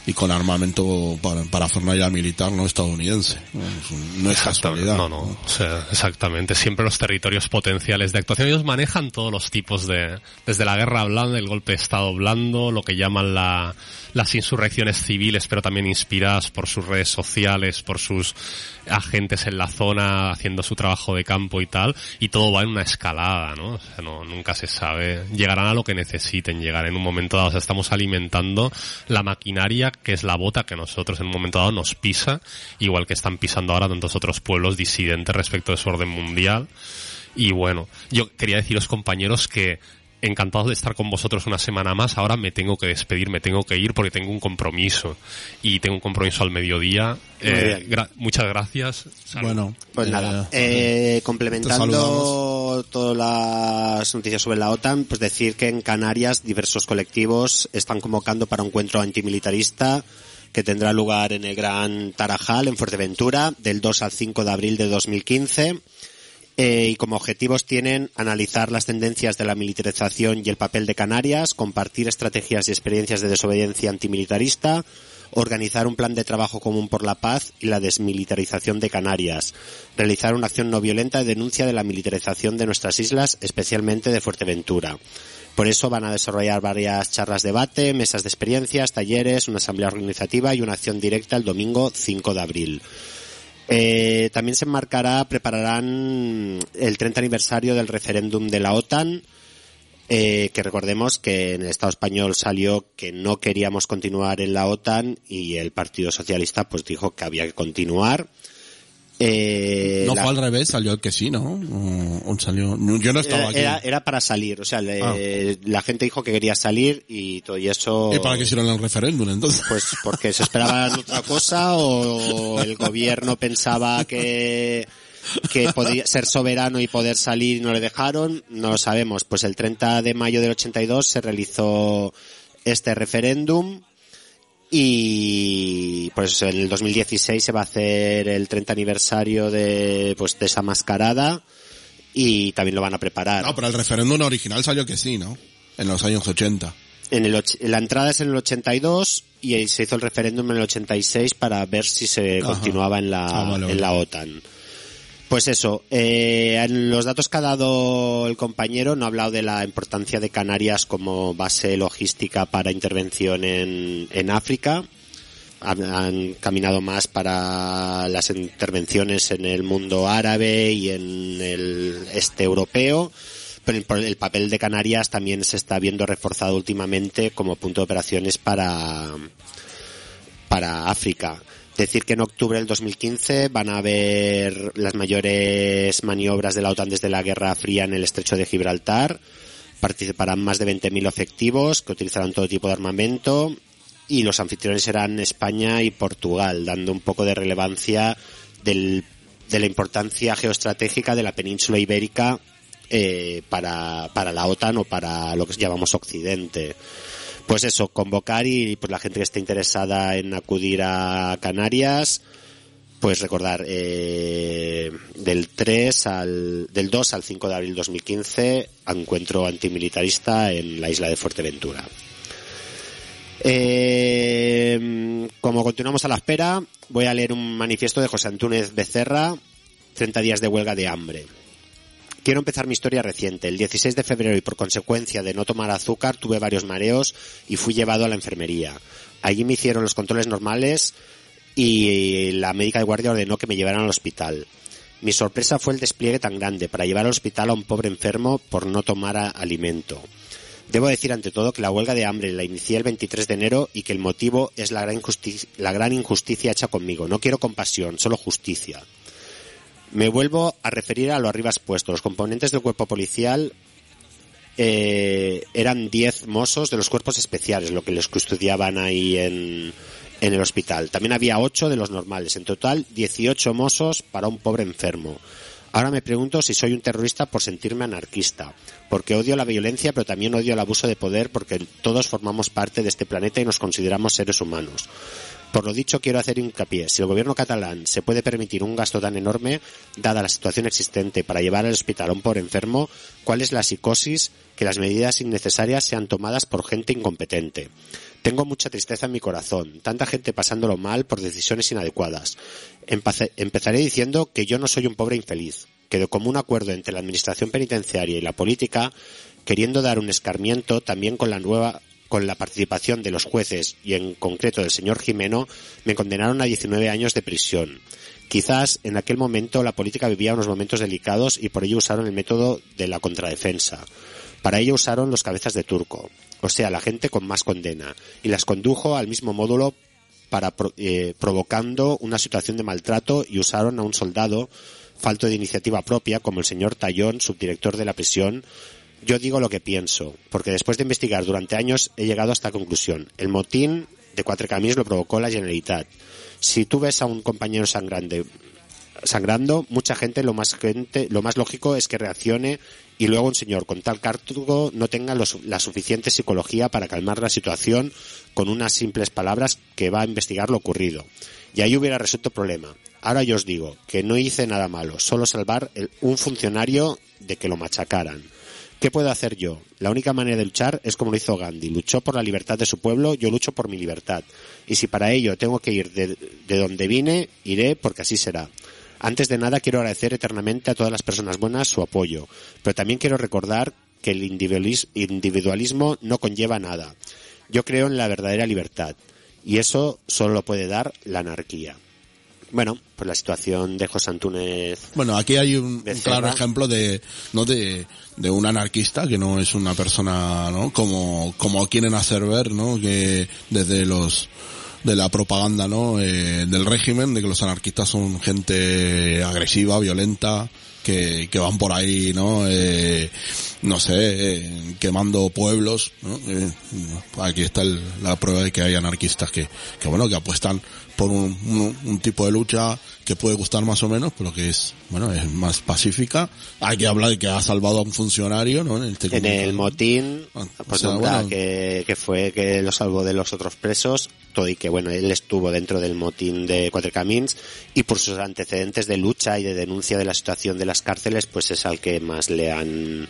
y con armamento para, para parafernalia militar no estadounidense. No, no es casualidad. No, no, o sea, exactamente. Siempre los territorios potenciales de actuación. Ellos manejan todos los tipos de, desde la guerra blanda, el golpe de estado blando, lo que llaman la, las insurrecciones civiles, pero también inspiradas por sus redes sociales, por sus agentes en la zona haciendo su trabajo de campo y tal, y todo va en una escalada, ¿no? O sea, no, nunca se sabe. Llegarán a lo que necesiten llegar en un momento dado. O sea, estamos alimentando la maquinaria que es la bota que nosotros en un momento dado nos pisa, igual que están pisando ahora tantos otros pueblos disidentes respecto de su orden mundial. Y bueno, yo quería deciros, compañeros, que encantado de estar con vosotros una semana más. Ahora me tengo que despedir, me tengo que ir porque tengo un compromiso. Y tengo un compromiso al mediodía. Eh, gra- muchas gracias. Salud. Bueno, Pues eh, nada, eh, complementando todas las noticias sobre la OTAN, pues decir que en Canarias diversos colectivos están convocando para un encuentro antimilitarista que tendrá lugar en el Gran Tarajal, en Fuerteventura, del dos al cinco de abril de dos mil quince. Eh, y como objetivos tienen analizar las tendencias de la militarización y el papel de Canarias, compartir estrategias y experiencias de desobediencia antimilitarista, organizar un plan de trabajo común por la paz y la desmilitarización de Canarias, realizar una acción no violenta de denuncia de la militarización de nuestras islas, especialmente de Fuerteventura. Por eso van a desarrollar varias charlas de debate, mesas de experiencias, talleres, una asamblea organizativa y una acción directa el domingo cinco de abril. Eh, también se enmarcará, prepararán el treinta aniversario del referéndum de la OTAN, eh, que recordemos que en el Estado español salió que no queríamos continuar en la OTAN y el Partido Socialista pues dijo que había que continuar. Eh, no la, fue al revés, salió que sí, ¿no? O, o salió, yo no estaba era, aquí. era, era para salir, o sea, le, Ah. la gente dijo que quería salir y todo y eso... ¿Y para qué hicieron el referéndum entonces? Pues porque se esperaban otra cosa o el gobierno pensaba que que podía ser soberano y poder salir y no le dejaron, no lo sabemos. Pues el treinta de mayo del ochenta y dos se realizó este referéndum y pues en el dos mil dieciséis se va a hacer el treinta aniversario de pues de esa mascarada y también lo van a preparar. No, pero el referéndum original salió que sí, ¿no? En los años ochenta. En el och- la entrada es en el ochenta y dos y ahí se hizo el referéndum en el ochenta y seis para ver si se Ajá. continuaba en la Ah, vale, vale. en la OTAN. Pues eso, eh, en los datos que ha dado el compañero no ha hablado de la importancia de Canarias como base logística para intervención en, en África. Han, han caminado más para las intervenciones en el mundo árabe y en el este europeo. Pero el, el papel de Canarias también se está viendo reforzado últimamente como punto de operaciones para, para África. Decir que en octubre del dos mil quince van a haber las mayores maniobras de la OTAN desde la Guerra Fría en el Estrecho de Gibraltar. Participarán más de veinte mil efectivos que utilizarán todo tipo de armamento y los anfitriones serán España y Portugal, dando un poco de relevancia del, de la importancia geoestratégica de la península ibérica eh, para, para la OTAN o para lo que llamamos Occidente. Pues eso, convocar y pues la gente que esté interesada en acudir a Canarias, pues recordar eh, del tres al del dos al cinco de abril dos mil quince, encuentro antimilitarista en la isla de Fuerteventura. Eh, como continuamos a la espera, voy a leer un manifiesto de José Antúnez Becerra, treinta días de huelga de hambre. Quiero empezar mi historia reciente. El dieciséis de febrero y por consecuencia de no tomar azúcar tuve varios mareos y fui llevado a la enfermería. Allí me hicieron los controles normales y la médica de guardia ordenó que me llevaran al hospital. Mi sorpresa fue el despliegue tan grande para llevar al hospital a un pobre enfermo por no tomar a- alimento. Debo decir ante todo que la huelga de hambre la inicié el veintitrés de enero y que el motivo es la gran injusticia, la gran injusticia hecha conmigo. No quiero compasión, solo justicia. Me vuelvo a referir a lo arriba expuesto. Los componentes del cuerpo policial eh, eran diez mozos de los cuerpos especiales, lo que les custodiaban ahí en, en el hospital. También había ocho de los normales. En total, dieciocho mozos para un pobre enfermo. Ahora me pregunto si soy un terrorista por sentirme anarquista, porque odio la violencia, pero también odio el abuso de poder, porque todos formamos parte de este planeta y nos consideramos seres humanos. Por lo dicho, quiero hacer hincapié. Si el gobierno catalán se puede permitir un gasto tan enorme, dada la situación existente, para llevar al hospital a un pobre enfermo, ¿cuál es la psicosis que las medidas innecesarias sean tomadas por gente incompetente? Tengo mucha tristeza en mi corazón, tanta gente pasándolo mal por decisiones inadecuadas. Empecé, empezaré diciendo que yo no soy un pobre infeliz, que de común acuerdo entre la administración penitenciaria y la política, queriendo dar un escarmiento también con la nueva con la participación de los jueces y en concreto del señor Jimeno, me condenaron a diecinueve años de prisión. Quizás en aquel momento la política vivía unos momentos delicados y por ello usaron el método de la contradefensa. Para ello usaron los cabezas de turco, o sea, la gente con más condena, y las condujo al mismo módulo para eh, provocando una situación de maltrato, y usaron a un soldado falto de iniciativa propia como el señor Tallón, subdirector de la prisión. Yo digo lo que pienso, porque después de investigar durante años he llegado a esta conclusión. El motín de Quatre Camins lo provocó la Generalitat. Si tú ves a un compañero sangrante, sangrando, mucha gente lo más gente, lo más lógico es que reaccione y luego un señor con tal cargo no tenga los, la suficiente psicología para calmar la situación con unas simples palabras que va a investigar lo ocurrido. Y ahí hubiera resuelto el problema. Ahora yo os digo que no hice nada malo, solo salvar el, un funcionario de que lo machacaran. ¿Qué puedo hacer yo? La única manera de luchar es como lo hizo Gandhi. Luchó por la libertad de su pueblo, yo lucho por mi libertad. Y si para ello tengo que ir de, de donde vine, iré porque así será. Antes de nada quiero agradecer eternamente a todas las personas buenas su apoyo, pero también quiero recordar que el individualismo no conlleva nada. Yo creo en la verdadera libertad y eso solo lo puede dar la anarquía. Bueno, pues la situación de José Antúnez. Bueno, aquí hay un, un Becerra. claro ejemplo de, no de, de un anarquista que no es una persona, ¿no? Como, como quieren hacer ver, ¿no? Que desde los, de la propaganda, ¿no? Eh, del régimen, de que los anarquistas son gente agresiva, violenta, que, que van por ahí, ¿no? Eh, no sé, eh, quemando pueblos, ¿no? Eh, aquí está el, la prueba de que hay anarquistas que, que bueno, que apuestan por un, un, un tipo de lucha que puede gustar más o menos, pero que es, bueno, es más pacífica. Hay que hablar de que ha salvado a un funcionario, ¿no? En, este en el motín, ah, pues o sea, nada, bueno, que, que fue que lo salvó de los otros presos, todo y que, bueno, él estuvo dentro del motín de Quatre Camins y por sus antecedentes de lucha y de denuncia de la situación de las cárceles, pues es al que más le han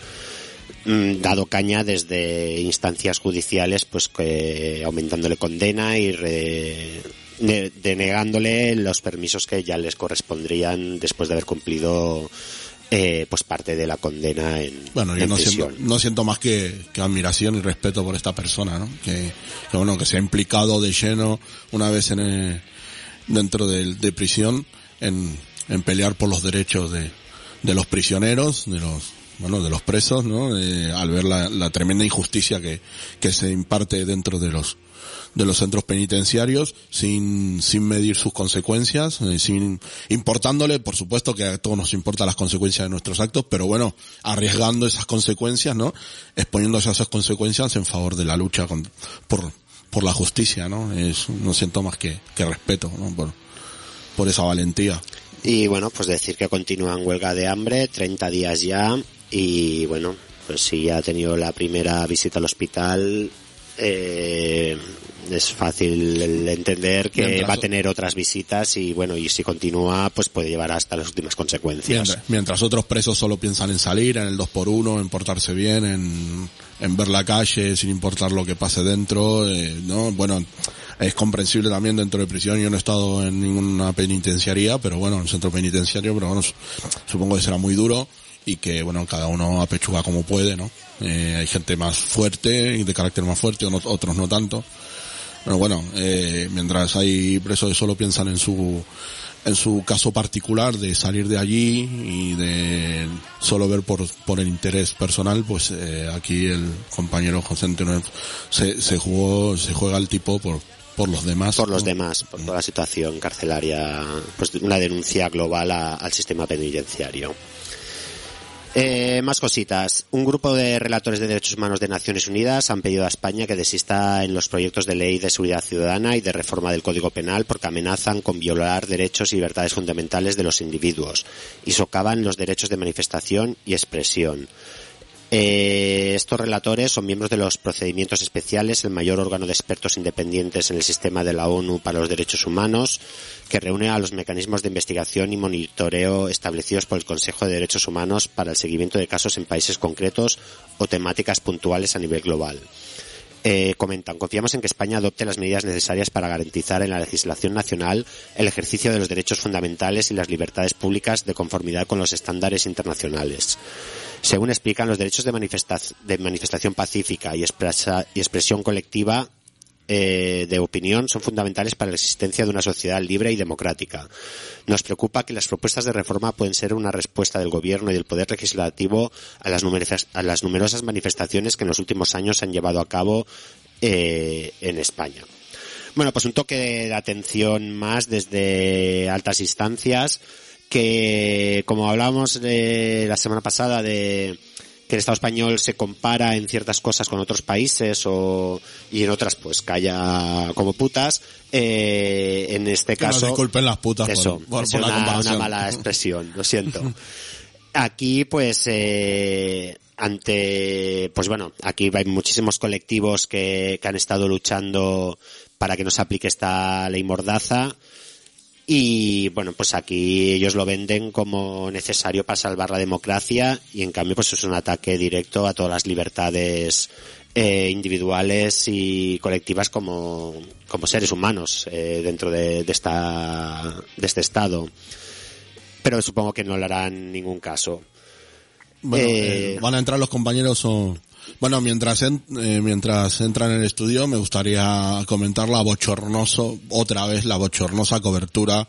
dado caña desde instancias judiciales, pues que aumentándole condena y re, de, denegándole los permisos que ya les correspondrían después de haber cumplido eh, pues parte de la condena en bueno, yo en no prisión. siento, no siento más que, que admiración y respeto por esta persona, ¿no? Que, que bueno, que se ha implicado de lleno una vez en el, dentro de, de prisión en, en pelear por los derechos de, de los prisioneros, de los bueno, de los presos, ¿no? Eh, al ver la, la tremenda injusticia que, que se imparte dentro de los, de los centros penitenciarios, sin, sin medir sus consecuencias, eh, sin, importándole, por supuesto que a todos nos importan las consecuencias de nuestros actos, pero bueno, arriesgando esas consecuencias, ¿no? Exponiéndose a esas consecuencias en favor de la lucha con, por, por la justicia, ¿no? Es, no siento más que, que respeto, ¿no? Por, por esa valentía. Y bueno, pues decir que continúan huelga de hambre, treinta días ya, y bueno, pues si ya ha tenido la primera visita al hospital, eh, es fácil el entender que Mientras, va a tener otras visitas y bueno, y si continúa, pues puede llevar hasta las últimas consecuencias. Mientras, mientras otros presos solo piensan en salir, en el dos por uno, en portarse bien, en, en ver la calle sin importar lo que pase dentro, eh, ¿no? Bueno, es comprensible también dentro de prisión. Yo no he estado en ninguna penitenciaría, pero bueno, en el centro penitenciario, pero bueno, supongo que será muy duro y que bueno, cada uno apechuga como puede, ¿no? Eh, hay gente más fuerte y de carácter más fuerte, otros no tanto. Pero bueno, eh, mientras hay presos que solo piensan en su en su caso particular de salir de allí y de solo ver por por el interés personal, pues eh, aquí el compañero José Antúnez se se jugó se juega el tipo por por los demás. Por los ¿no? demás, por toda la situación carcelaria, pues una denuncia global a, al sistema penitenciario. Eh, más cositas. Un grupo de relatores de derechos humanos de Naciones Unidas han pedido a España que desista en los proyectos de ley de seguridad ciudadana y de reforma del Código Penal porque amenazan con violar derechos y libertades fundamentales de los individuos y socavan los derechos de manifestación y expresión. Eh, estos relatores son miembros de los procedimientos especiales, el mayor órgano de expertos independientes en el sistema de la ONU para los derechos humanos, que reúne a los mecanismos de investigación y monitoreo establecidos por el Consejo de Derechos Humanos para el seguimiento de casos en países concretos o temáticas puntuales a nivel global. Eh, comentan, confiamos en que España adopte las medidas necesarias para garantizar en la legislación nacional el ejercicio de los derechos fundamentales y las libertades públicas de conformidad con los estándares internacionales. Según explican, los derechos de, manifesta- de manifestación pacífica y, expresa- y expresión colectiva eh, de opinión son fundamentales para la existencia de una sociedad libre y democrática. Nos preocupa que las propuestas de reforma pueden ser una respuesta del Gobierno y del Poder Legislativo a las, numerosas, a las numerosas manifestaciones que en los últimos años se han llevado a cabo eh, en España. Bueno, pues un toque de atención más desde altas instancias que, como hablábamos de la semana pasada de que el Estado español se compara en ciertas cosas con otros países o y en otras pues calla como putas, eh, en este Que caso... nos disculpen las putas eso, por, por, es por la una, comparación. una mala expresión, lo siento. Aquí pues eh, ante pues bueno, aquí hay muchísimos colectivos que, que han estado luchando para que no se aplique esta ley mordaza. Y bueno, pues aquí ellos lo venden como necesario para salvar la democracia y en cambio pues es un ataque directo a todas las libertades eh, individuales y colectivas como, como seres humanos eh, dentro de, de esta de este estado. Pero supongo que no le harán ningún caso. Bueno, Eh, eh, van a entrar los compañeros o... Bueno, mientras en- eh, mientras entran en el estudio me gustaría comentar la bochornoso, otra vez la bochornosa cobertura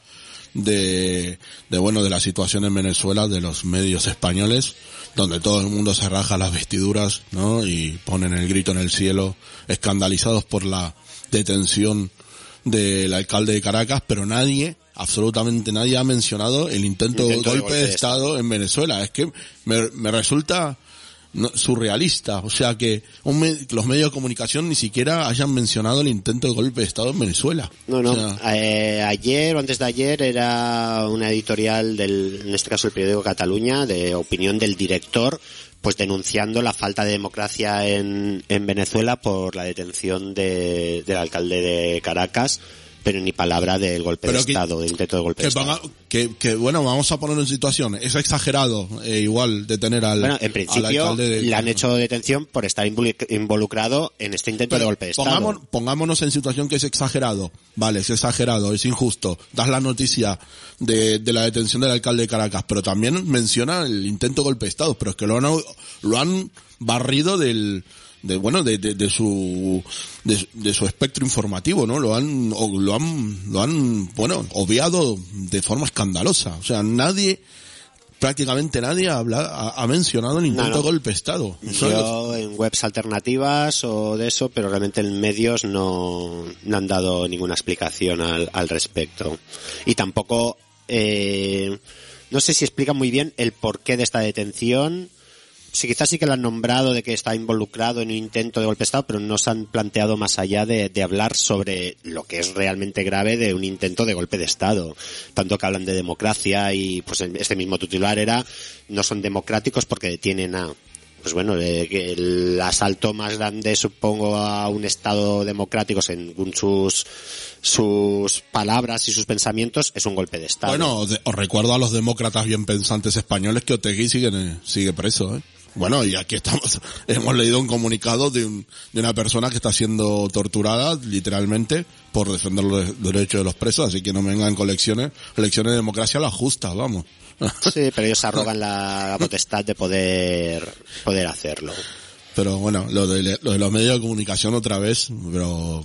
de, de bueno, de la situación en Venezuela de los medios españoles, donde todo el mundo se raja las vestiduras, ¿no? Y ponen el grito en el cielo, escandalizados por la detención del alcalde de Caracas, pero nadie, absolutamente nadie ha mencionado el intento, Intento de golpe de, de Estado en Venezuela. Es que me, me resulta no, surrealista, o sea que un me, los medios de comunicación ni siquiera hayan mencionado el intento de golpe de Estado en Venezuela. No, no. O sea, Eh, ayer o antes de ayer era una editorial del, en este caso el periódico Cataluña, de opinión del director, pues denunciando la falta de democracia en, en Venezuela por la detención de, del alcalde de Caracas, pero ni palabra del golpe Pero de que- Estado, del intento de golpe que, de Estado. ponga- que, que bueno, vamos a ponerlo en situación. Es exagerado, eh, igual, detener al, Bueno, en al principio alcalde de le han hecho detención por estar involu- involucrado en este intento Pero de golpe de Estado. pongamos- pongámonos en situación que es exagerado. Vale, es exagerado, es injusto. Das la noticia de, de la detención del alcalde de Caracas, pero también menciona el intento de golpe de Estado, pero es que lo han, lo han barrido del, de bueno, de, de, de su, de, de su espectro informativo, ¿no? Lo han, o lo han, lo han, bueno, obviado de forma escandalosa. O sea, nadie, prácticamente nadie ha, habla- ha, ha mencionado el intento No, no. de golpe de Estado. Eso es- Yo en webs alternativas o de eso, pero realmente en medios no, no han dado ninguna explicación al, al respecto. Y tampoco, eh, no sé si explican muy bien el porqué de esta detención. Sí, quizás sí que lo han nombrado de que está involucrado en un intento de golpe de Estado, pero no se han planteado más allá de, de hablar sobre lo que es realmente grave de un intento de golpe de Estado. Tanto que hablan de democracia y pues este mismo titular era no son democráticos porque detienen a... Pues bueno, eh, que el asalto más grande supongo a un Estado democrático según sus sus palabras y sus pensamientos es un golpe de Estado. Bueno, os, de- os recuerdo a los demócratas bien pensantes españoles que Otegi sigue, eh, sigue preso, ¿eh? Bueno, y aquí estamos, hemos leído un comunicado de, un, de una persona que está siendo torturada, literalmente, por defender los derechos de los presos, así que no me vengan con lecciones, lecciones de democracia las justas, vamos. Sí, pero ellos arrogan la potestad de poder poder hacerlo. Pero bueno, lo de, lo de los medios de comunicación otra vez, pero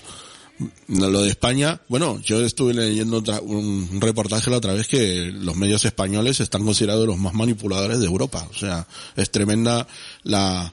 no, lo de España, bueno, yo estuve leyendo otra, un reportaje la otra vez que los medios españoles están considerados los más manipuladores de Europa. O sea, es tremenda la,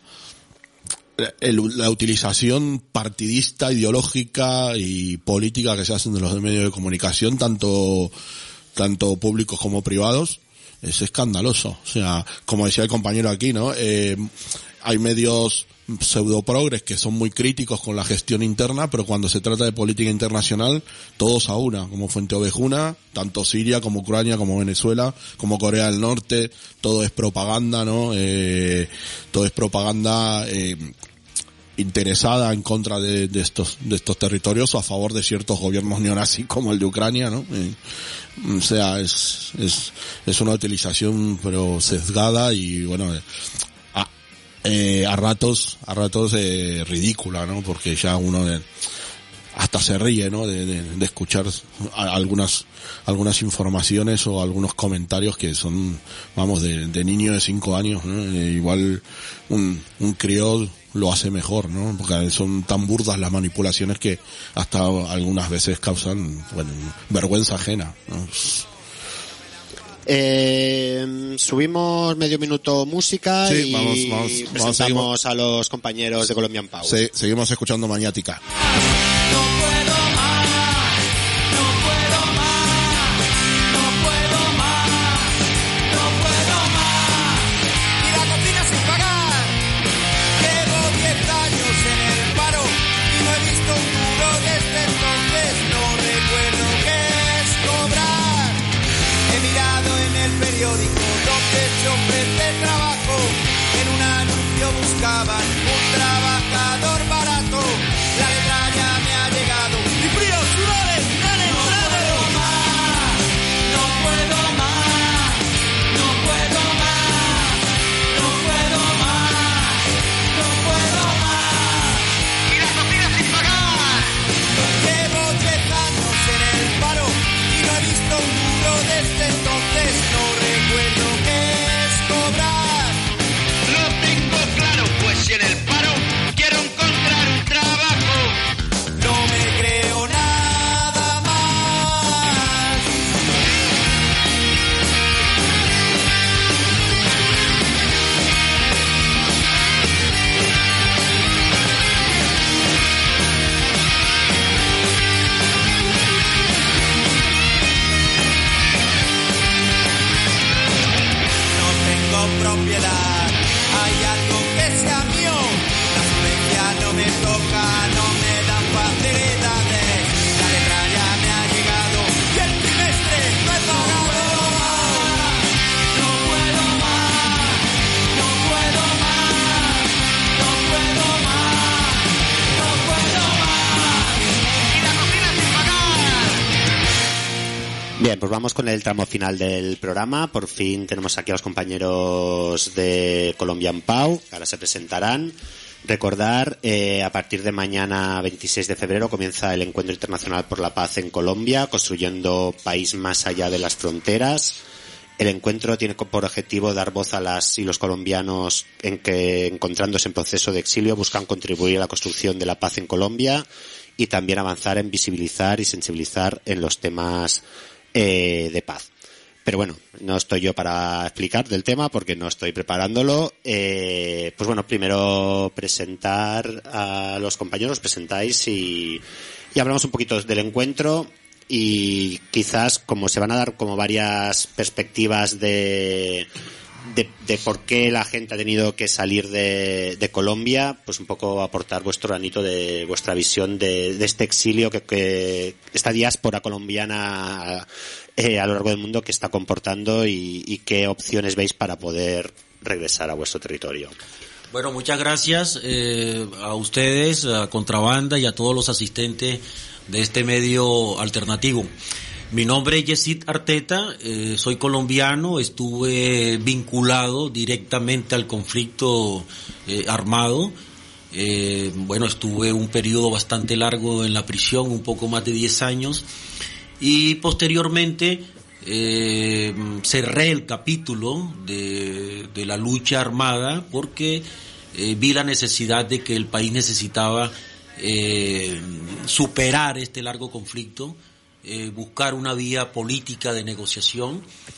el- la utilización partidista, ideológica y política que se hacen de los medios de comunicación, tanto, tanto públicos como privados. Es escandaloso. O sea, como decía el compañero aquí, ¿no? Eh, hay medios pseudoprogres que son muy críticos con la gestión interna, pero cuando se trata de política internacional, todos a una, como Fuente Ovejuna, tanto Siria como Ucrania, como Venezuela, como Corea del Norte, todo es propaganda, ¿no? Eh, todo es propaganda, eh, interesada en contra de, de estos de estos territorios o a favor de ciertos gobiernos neonazis como el de Ucrania, ¿no? Eh, o sea, es es es una utilización pero sesgada y bueno, eh, a, eh, a ratos a ratos eh, ridícula, ¿no? Porque ya uno de, hasta se ríe, ¿no? De, de, de escuchar algunas algunas informaciones o algunos comentarios que son, vamos, de, de niño de cinco años, ¿no? Eh, igual un un crío lo hace mejor, ¿no? Porque son tan burdas las manipulaciones que hasta algunas veces causan, bueno, vergüenza ajena, ¿no? Eh, subimos medio minuto música Sí, y vamos, vamos, presentamos vamos, a los compañeros de Colombian Power. Se, seguimos escuchando Maniática. No puedo más, no puedo más, no puedo más, no puedo más. Y la cocina sin pagar. Llevo diez años en el paro y no he visto un duro desde entonces. No recuerdo qué es cobrar. He mirado en el periódico donde se ofrece trabajo. En un anuncio buscaban un trabajador barato. La letra ya me ha llegado. ¡Y fríos sudores han entrado! No puedo más, no puedo más, no puedo más, no puedo más. ¡Y la cocina sin pagar! Llevo diez años en el paro y no he visto un duro desde entonces. No recuerdo qué es cobrar. Lo tengo claro, pues si en el paro quiero encontrar un trabajo, no me creo nada más. No tengo propiedad, hay algo que sea mío. La influencia no me toca, no me dan facilidades. La letra ya me ha llegado y el trimestre no he pagado. No puedo más, no puedo más, no puedo más, no puedo más. Y la cocina sin pagar. Bien, pues vamos con el tramo final del programa. Por fin tenemos aquí a los compañeros de Colombian Power, que ahora se presentarán. Recordar, eh, a partir de mañana veintiséis de febrero comienza el Encuentro Internacional por la Paz en Colombia, construyendo país más allá de las fronteras. El encuentro tiene por objetivo dar voz a las y los colombianos en que, encontrándose en proceso de exilio, buscan contribuir a la construcción de la paz en Colombia y también avanzar en visibilizar y sensibilizar en los temas eh, de paz. Pero bueno, no estoy yo para explicar del tema porque no estoy preparándolo. Eh, pues bueno, primero presentar a los compañeros, presentáis y, y hablamos un poquito del encuentro y quizás como se van a dar como varias perspectivas de, de, de por qué la gente ha tenido que salir de, de Colombia, pues un poco aportar vuestro granito de vuestra visión de, de este exilio que, que esta diáspora colombiana Eh, a lo largo del mundo que está comportando y, y qué opciones veis para poder regresar a vuestro territorio. Bueno, muchas gracias eh, a ustedes, a Contrabanda y a todos los asistentes de este medio alternativo. Mi nombre es Yesid Arteta, eh, soy colombiano, estuve vinculado directamente al conflicto eh, armado. Eh, bueno, estuve un periodo bastante largo en la prisión, un poco más de diez años. Y posteriormente eh, cerré el capítulo de, de la lucha armada porque eh, vi la necesidad de que el país necesitaba eh, superar este largo conflicto, eh, buscar una vía política de negociación.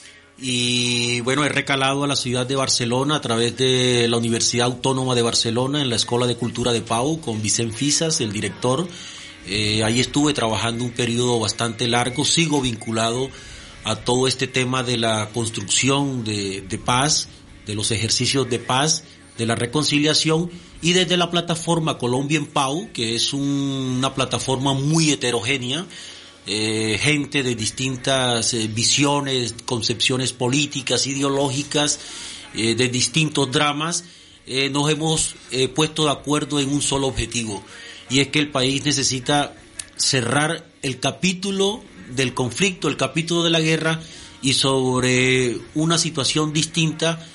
Y bueno, he recalado a la ciudad de Barcelona a través de la Universidad Autónoma de Barcelona en la Escuela de Cultura de Pau con Vicent Fisas, el director. Eh, ahí estuve trabajando un periodo bastante largo, sigo vinculado a todo este tema de la construcción de, de paz, de los ejercicios de paz de la reconciliación, y desde la plataforma Colombia en Pau, que es un, una plataforma muy heterogénea, eh, gente de distintas eh, visiones, concepciones políticas, ideológicas, eh, de distintos dramas, eh, nos hemos eh, puesto de acuerdo en un solo objetivo, y es que el país necesita cerrar el capítulo del conflicto, el capítulo de la guerra, y sobre una situación distinta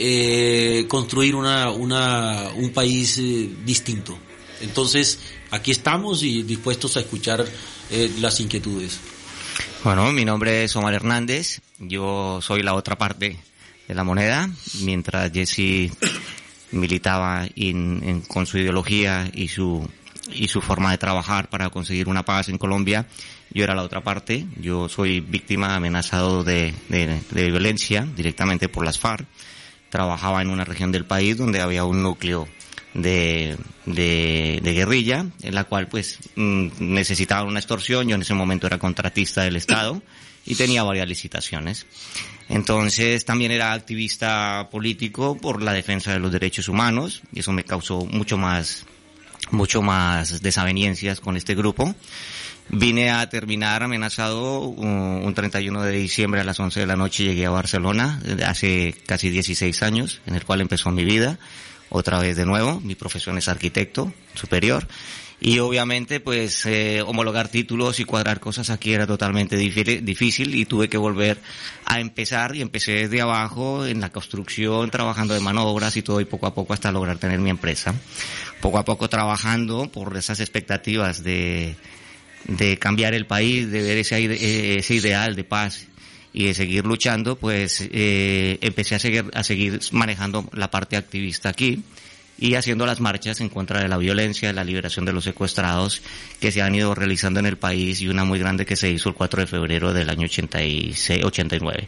eh, construir una, una, un país eh, distinto. Entonces, aquí estamos y dispuestos a escuchar eh, las inquietudes. Bueno, mi nombre es Omar Hernández, yo soy la otra parte de la moneda, mientras Jesse militaba en, en, con su ideología y su y su forma de trabajar para conseguir una paz en Colombia. Yo era la otra parte, yo soy víctima, amenazado de, de, de violencia directamente por las FARC. Trabajaba en una región del país donde había un núcleo de, de, de guerrilla, en la cual pues necesitaba una extorsión. Yo en ese momento era contratista del Estado y tenía varias licitaciones. Entonces también era activista político por la defensa de los derechos humanos, y eso me causó mucho más mucho más desavenencias con este grupo. Vine a terminar amenazado un treinta y uno de diciembre a las once de la noche. Llegué a Barcelona hace casi dieciséis años, en el cual empezó mi vida otra vez de nuevo. Mi profesión es arquitecto superior, y obviamente pues eh, homologar títulos y cuadrar cosas aquí era totalmente difícil, y tuve que volver a empezar, y empecé desde abajo en la construcción, trabajando de manobras y todo, y poco a poco hasta lograr tener mi empresa. Poco a poco trabajando por esas expectativas de de cambiar el país, de ver ese, ese ideal de paz y de seguir luchando, pues eh, empecé a seguir, a seguir manejando la parte activista aquí y haciendo las marchas en contra de la violencia, de la liberación de los secuestrados que se han ido realizando en el país, y una muy grande que se hizo el cuatro de febrero del año ochenta y seis, ochenta y nueve,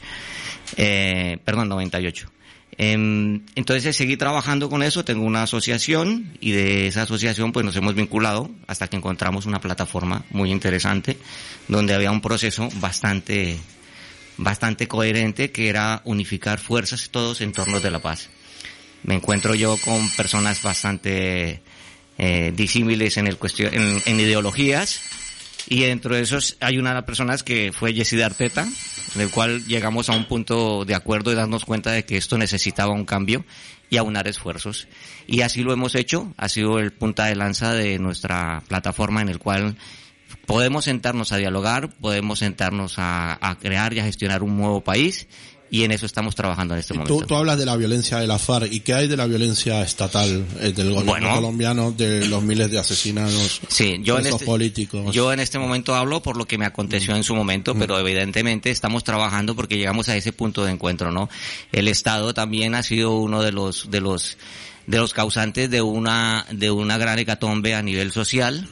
eh, perdón, noventa y ocho. Entonces seguí trabajando con eso, tengo una asociación, y de esa asociación pues nos hemos vinculado hasta que encontramos una plataforma muy interesante donde había un proceso bastante bastante coherente, que era unificar fuerzas todos en torno de la paz. Me encuentro yo con personas bastante eh, disímiles en el cuestión en, en ideologías, y dentro de esos hay una de las personas que fue Jesse Arteta, en el cual llegamos a un punto de acuerdo y darnos cuenta de que esto necesitaba un cambio y aunar esfuerzos. Y así lo hemos hecho, ha sido el punta de lanza de nuestra plataforma, en el cual podemos sentarnos a dialogar, podemos sentarnos a, a crear y a gestionar un nuevo país, y en eso estamos trabajando en este momento. Tú, tú hablas de la violencia de la FARC, ¿y qué hay de la violencia estatal eh, del gobierno bueno, colombiano, de los miles de asesinados, sí, yo en este, políticos? Yo en este momento hablo por lo que me aconteció mm. en su momento, mm. pero evidentemente estamos trabajando porque llegamos a ese punto de encuentro, ¿no? El Estado también ha sido uno de los de los de los causantes de una de una gran hecatombe a nivel social.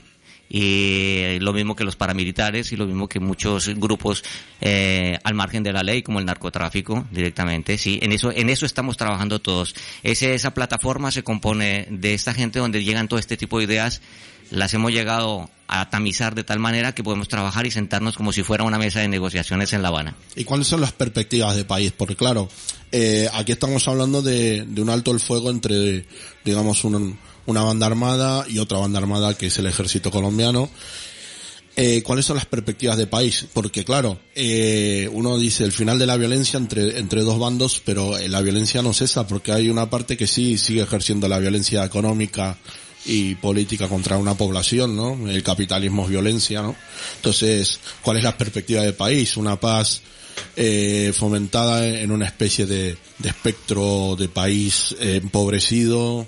Y lo mismo que los paramilitares, y lo mismo que muchos grupos eh, al margen de la ley, como el narcotráfico directamente. Sí, en eso en eso estamos trabajando todos. Ese, esa plataforma se compone de esta gente donde llegan todo este tipo de ideas. Las hemos llegado a tamizar de tal manera que podemos trabajar y sentarnos como si fuera una mesa de negociaciones en La Habana. ¿Y cuáles son las perspectivas de país? Porque claro, eh, aquí estamos hablando de, de un alto el fuego entre, digamos, un, una banda armada y otra banda armada, que es el ejército colombiano. Eh, ¿cuáles son las perspectivas de país? Porque claro, eh, uno dice el final de la violencia entre, entre dos bandos, pero la violencia no cesa, porque hay una parte que sí sigue ejerciendo la violencia económica y política contra una población, ¿no? El capitalismo es violencia, ¿no? Entonces, ¿cuál es la perspectiva de país? Una paz eh, fomentada en una especie de, de espectro de país eh, empobrecido.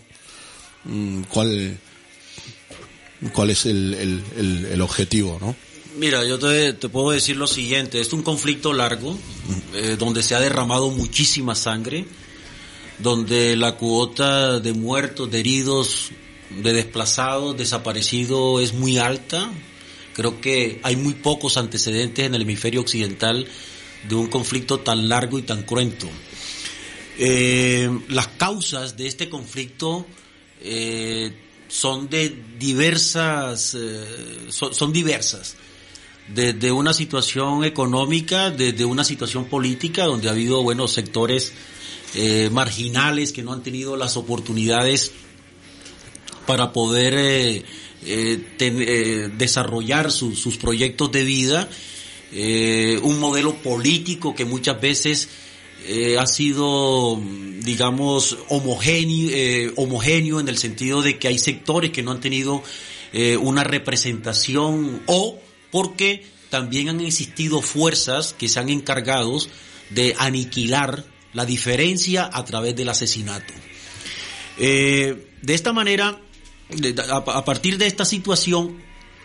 ¿Cuál, cuál es el, el, el, el objetivo, no? Mira, yo te, te puedo decir lo siguiente: es un conflicto largo, eh, donde se ha derramado muchísima sangre, donde la cuota de muertos, de heridos, de desplazados, desaparecidos es muy alta. Creo que hay muy pocos antecedentes en el hemisferio occidental de un conflicto tan largo y tan cruento. Eh, las causas de este conflicto eh, son de diversas, eh, son, son diversas. Desde una situación económica, desde una situación política, donde ha habido buenos sectores eh, marginales que no han tenido las oportunidades para poder eh, eh, ten, eh, desarrollar su, sus proyectos de vida, eh, un modelo político que muchas veces eh, ha sido, digamos, homogéneo, eh, homogéneo en el sentido de que hay sectores que no han tenido eh, una representación, o porque también han existido fuerzas que se han encargado de aniquilar la diferencia a través del asesinato. Eh, de esta manera, a partir de esta situación,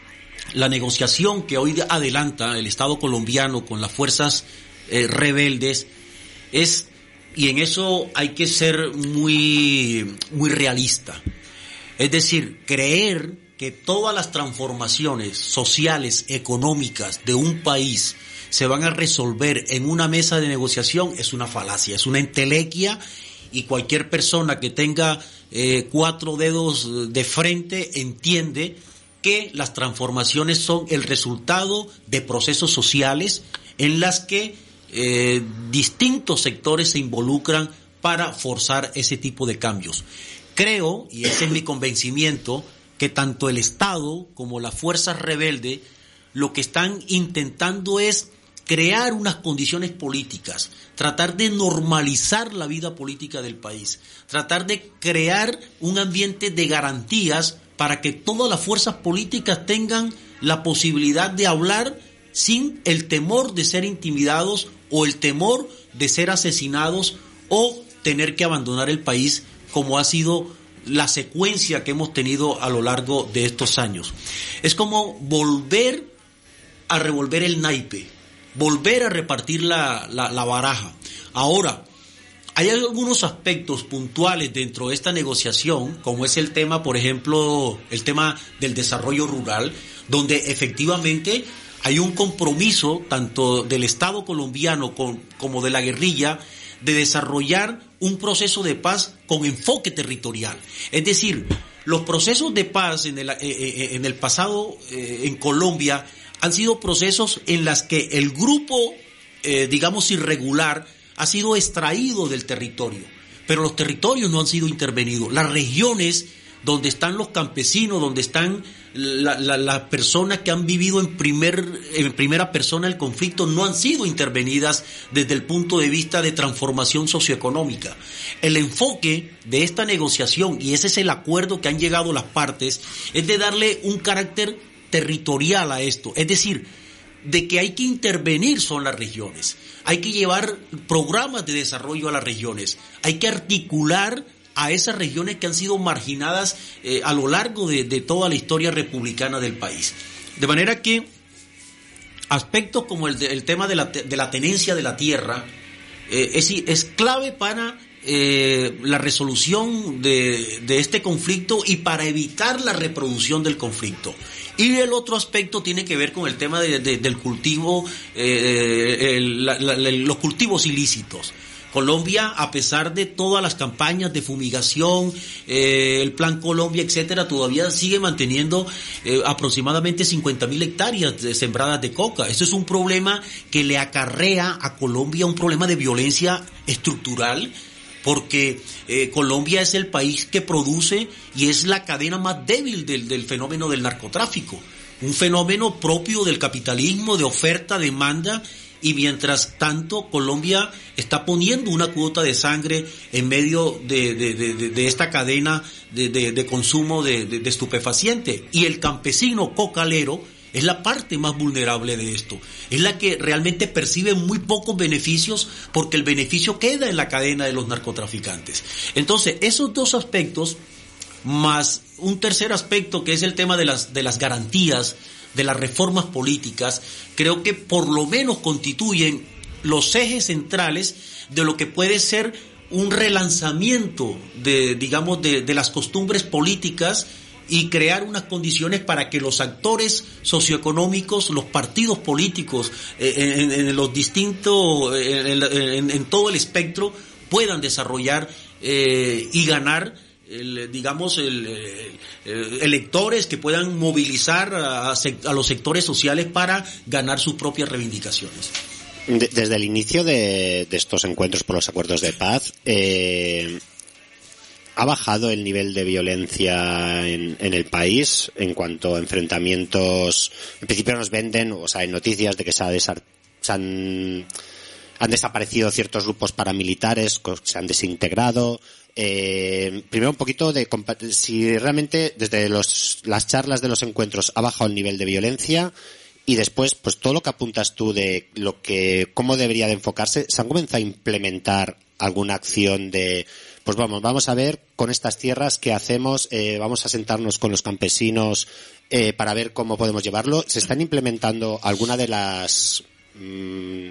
la negociación que hoy adelanta el Estado colombiano con las fuerzas eh, rebeldes es, y en eso hay que ser muy, muy realista, es decir, creer que todas las transformaciones sociales, económicas de un país se van a resolver en una mesa de negociación es una falacia, es una entelequia, y cualquier persona que tenga eh, cuatro dedos de frente entiende que las transformaciones son el resultado de procesos sociales en las que eh, distintos sectores se involucran para forzar ese tipo de cambios. Creo, y ese es mi convencimiento, que tanto el Estado como las fuerzas rebeldes lo que están intentando es crear unas condiciones políticas, tratar de normalizar la vida política del país, tratar de crear un ambiente de garantías para que todas las fuerzas políticas tengan la posibilidad de hablar sin el temor de ser intimidados o el temor de ser asesinados o tener que abandonar el país, como ha sido la secuencia que hemos tenido a lo largo de estos años. Es como volver a revolver el naipe, volver a repartir la, la, la baraja. Ahora, hay algunos aspectos puntuales dentro de esta negociación, como es el tema, por ejemplo, el tema del desarrollo rural, donde efectivamente hay un compromiso tanto del Estado colombiano con, como de la guerrilla de desarrollar un proceso de paz con enfoque territorial. Es decir, los procesos de paz en el, eh, eh, en el pasado eh, en Colombia han sido procesos en los que el grupo, eh, digamos, irregular ha sido extraído del territorio, pero los territorios no han sido intervenidos. Las regiones donde están los campesinos, donde están las la, la personas que han vivido en, primer, en primera persona el conflicto, no han sido intervenidas desde el punto de vista de transformación socioeconómica. El enfoque de esta negociación, y ese es el acuerdo que han llegado las partes, es de darle un carácter territorial a esto, es decir, de que hay que intervenir son las regiones, hay que llevar programas de desarrollo a las regiones, hay que articular a esas regiones que han sido marginadas eh, a lo largo de, de toda la historia republicana del país. De manera que aspectos como el, de, el tema de la, de la tenencia de la tierra eh, es, es clave para eh, la resolución de, de este conflicto y para evitar la reproducción del conflicto. Y el otro aspecto tiene que ver con el tema de, de, del cultivo, eh, el, la, la, los cultivos ilícitos. Colombia, a pesar de todas las campañas de fumigación, eh, el Plan Colombia, etcétera, todavía sigue manteniendo eh, aproximadamente cincuenta mil hectáreas de, sembradas de coca. Eso es un problema que le acarrea a Colombia un problema de violencia estructural, porque eh, Colombia es el país que produce y es la cadena más débil del, del fenómeno del narcotráfico. Un fenómeno propio del capitalismo, de oferta, demanda. Y mientras tanto, Colombia está poniendo una cuota de sangre en medio de, de, de, de esta cadena de, de, de consumo de, de, de estupefaciente. Y el campesino cocalero es la parte más vulnerable de esto. Es la que realmente percibe muy pocos beneficios porque el beneficio queda en la cadena de los narcotraficantes. Entonces, esos dos aspectos, más un tercer aspecto que es el tema de las, de las garantías, de las reformas políticas, creo que por lo menos constituyen los ejes centrales de lo que puede ser un relanzamiento de, digamos, de, de las costumbres políticas y crear unas condiciones para que los actores socioeconómicos, los partidos políticos, eh, en, en los distintos, en, en, en todo el espectro, puedan desarrollar eh, y ganar El, digamos, el, el, el, electores que puedan movilizar a, a los sectores sociales para ganar sus propias reivindicaciones. De, desde el inicio de, de estos encuentros por los acuerdos de paz, eh, ¿ha bajado el nivel de violencia en, en el país en cuanto a enfrentamientos? En principio nos venden, o sea, en noticias de que se, ha desar, se han, han desaparecido ciertos grupos paramilitares, se han desintegrado. Eh, primero un poquito de si realmente desde los, las charlas de los encuentros ha bajado el nivel de violencia. Y después, pues todo lo que apuntas tú de lo que, cómo debería de enfocarse, ¿se han comenzado a implementar alguna acción de, pues vamos, vamos a ver con estas tierras qué hacemos, eh, vamos a sentarnos con los campesinos eh, para ver cómo podemos llevarlo? ¿Se están implementando alguna de las, mmm,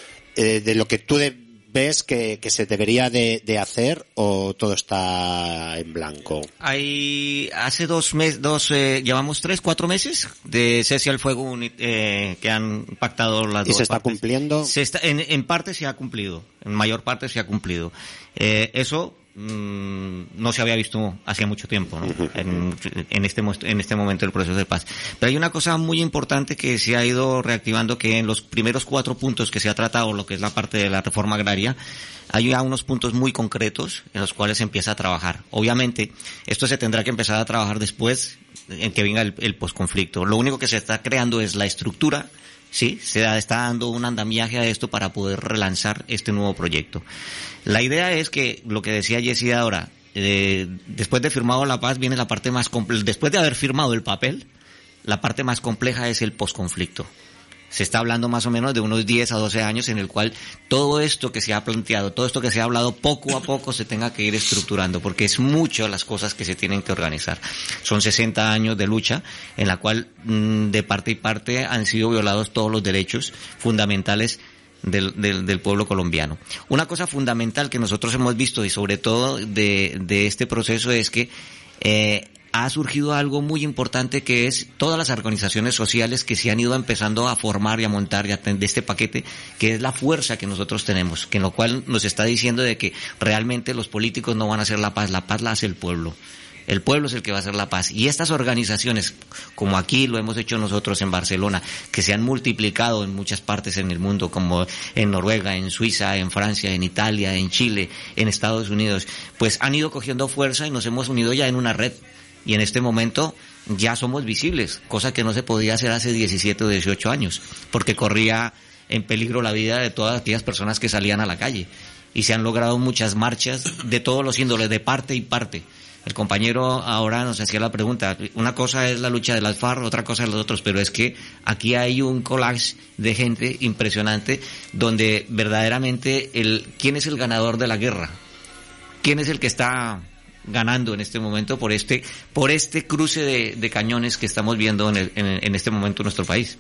eh, de lo que tú de, ves que, que se debería de, de hacer, o todo está en blanco? Hay, hace dos meses, dos, eh, llevamos tres, cuatro meses de cese al fuego eh, que han pactado las dos. ¿Y se está partes. cumpliendo? Se está, en, en parte se ha cumplido, en mayor parte se ha cumplido. Eh, eso mmm, no se había visto hacía mucho tiempo, ¿no? Uh-huh. en, en este en este momento del proceso de paz. Pero hay una cosa muy importante que se ha ido reactivando, que en los primeros cuatro puntos que se ha tratado, lo que es la parte de la reforma agraria, hay ya unos puntos muy concretos en los cuales se empieza a trabajar. Obviamente, esto se tendrá que empezar a trabajar después en que venga el, el posconflicto. Lo único que se está creando es la estructura. Sí, se está dando un andamiaje a esto para poder relanzar este nuevo proyecto. La idea es que, lo que decía Jessy ahora, eh, después de firmado la paz viene la parte más compleja, después de haber firmado el papel, la parte más compleja es el posconflicto. Se está hablando más o menos de unos diez a doce años en el cual todo esto que se ha planteado, todo esto que se ha hablado poco a poco se tenga que ir estructurando, porque es mucho las cosas que se tienen que organizar. Son sesenta años de lucha en la cual mmm, de parte y parte han sido violados todos los derechos fundamentales del, del, del pueblo colombiano. Una cosa fundamental que nosotros hemos visto, y sobre todo de, de este proceso, es que eh, ha surgido algo muy importante, que es todas las organizaciones sociales que se han ido empezando a formar y a montar y a de este paquete, que es la fuerza que nosotros tenemos, que en lo cual nos está diciendo de que realmente los políticos no van a hacer la paz, la paz la hace el pueblo. El pueblo es el que va a hacer la paz. Y estas organizaciones, como aquí lo hemos hecho nosotros en Barcelona, que se han multiplicado en muchas partes en el mundo, como en Noruega, en Suiza, en Francia, en Italia, en Chile, en Estados Unidos, pues han ido cogiendo fuerza y nos hemos unido ya en una red. Y en este momento ya somos visibles, cosa que no se podía hacer hace diecisiete o dieciocho años, porque corría en peligro la vida de todas aquellas personas que salían a la calle. Y se han logrado muchas marchas de todos los índoles, de parte y parte. El compañero ahora nos hacía la pregunta, una cosa es la lucha de las FARC, otra cosa es los otros, pero es que aquí hay un collage de gente impresionante, donde verdaderamente el quién es el ganador de la guerra, quién es el que está ganando en este momento por este por este cruce de, de cañones que estamos viendo en, el, en, en este momento en nuestro país.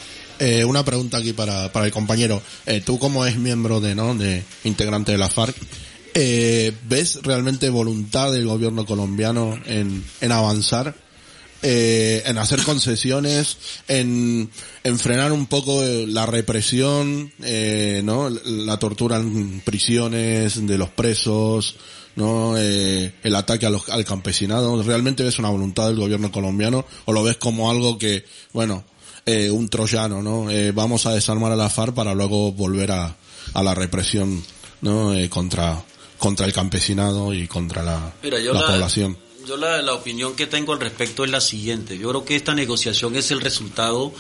Eh, una pregunta aquí para, para el compañero. Eh, tú, como es miembro de, ¿no? de integrante de la FARC, eh, ¿ves realmente voluntad del gobierno colombiano en, en avanzar, eh, en hacer concesiones, en, en frenar un poco la represión, eh, ¿no? la tortura en prisiones de los presos, ¿no? Eh, el ataque a los, al campesinado? ¿Realmente ves una voluntad del gobierno colombiano, o lo ves como algo que, bueno, eh, un troyano, ¿no? Eh, vamos a desarmar a la FARC para luego volver a, a la represión, ¿no? Eh, contra, contra el campesinado y contra la, Mira, yo la, la población. Yo la, la opinión que tengo al respecto es la siguiente. Yo creo que esta negociación es el resultado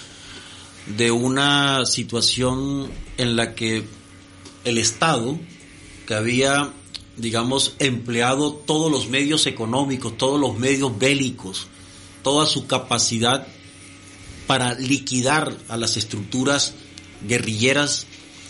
de una situación en la que el Estado, que había, digamos, empleado todos los medios económicos, todos los medios bélicos, toda su capacidad para liquidar a las estructuras guerrilleras,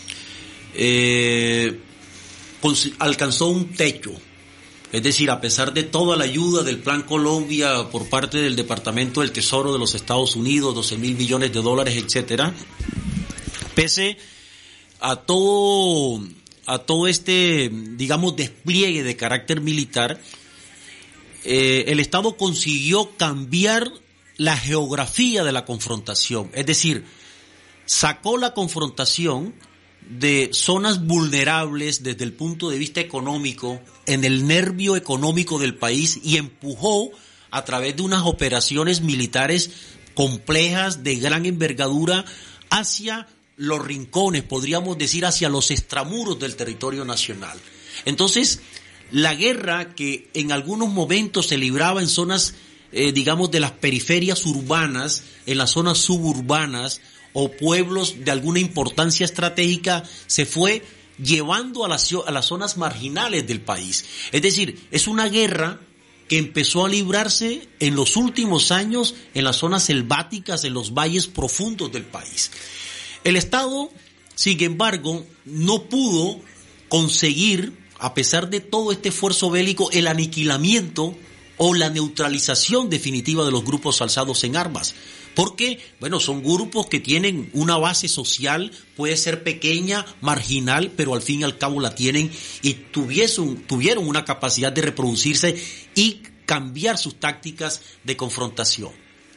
eh, alcanzó un techo. Es decir, a pesar de toda la ayuda del Plan Colombia por parte del Departamento del Tesoro de los Estados Unidos, doce mil millones de dólares, etcétera, pese a todo a todo este, digamos, despliegue de carácter militar, eh, el Estado consiguió cambiar la geografía de la confrontación. Es decir, sacó la confrontación de zonas vulnerables desde el punto de vista económico, en el nervio económico del país, y empujó a través de unas operaciones militares complejas de gran envergadura hacia los rincones, podríamos decir hacia los extramuros del territorio nacional. Entonces, la guerra que en algunos momentos se libraba en zonas, eh, digamos, de las periferias urbanas, en las zonas suburbanas o pueblos de alguna importancia estratégica, se fue llevando a las, a las zonas marginales del país. Es decir, es una guerra que empezó a librarse en los últimos años en las zonas selváticas, en los valles profundos del país. El Estado, sin embargo, no pudo conseguir, a pesar de todo este esfuerzo bélico, el aniquilamiento o la neutralización definitiva de los grupos alzados en armas. Porque, bueno, son grupos que tienen una base social, puede ser pequeña, marginal, pero al fin y al cabo la tienen y tuviesen, tuvieron una capacidad de reproducirse y cambiar sus tácticas de confrontación.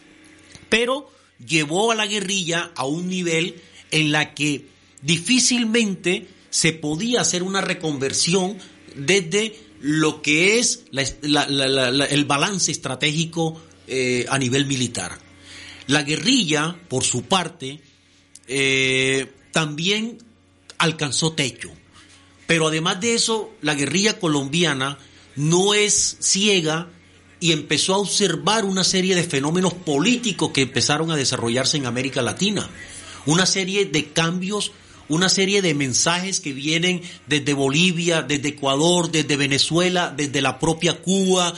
Pero llevó a la guerrilla a un nivel en la que difícilmente se podía hacer una reconversión desde lo que es la, la, la, la, el balance estratégico eh, a nivel militar. La guerrilla, por su parte, eh, también alcanzó techo. Pero además de eso, la guerrilla colombiana no es ciega y empezó a observar una serie de fenómenos políticos que empezaron a desarrollarse en América Latina. Una serie de cambios, una serie de mensajes que vienen desde Bolivia, desde Ecuador, desde Venezuela, desde la propia Cuba,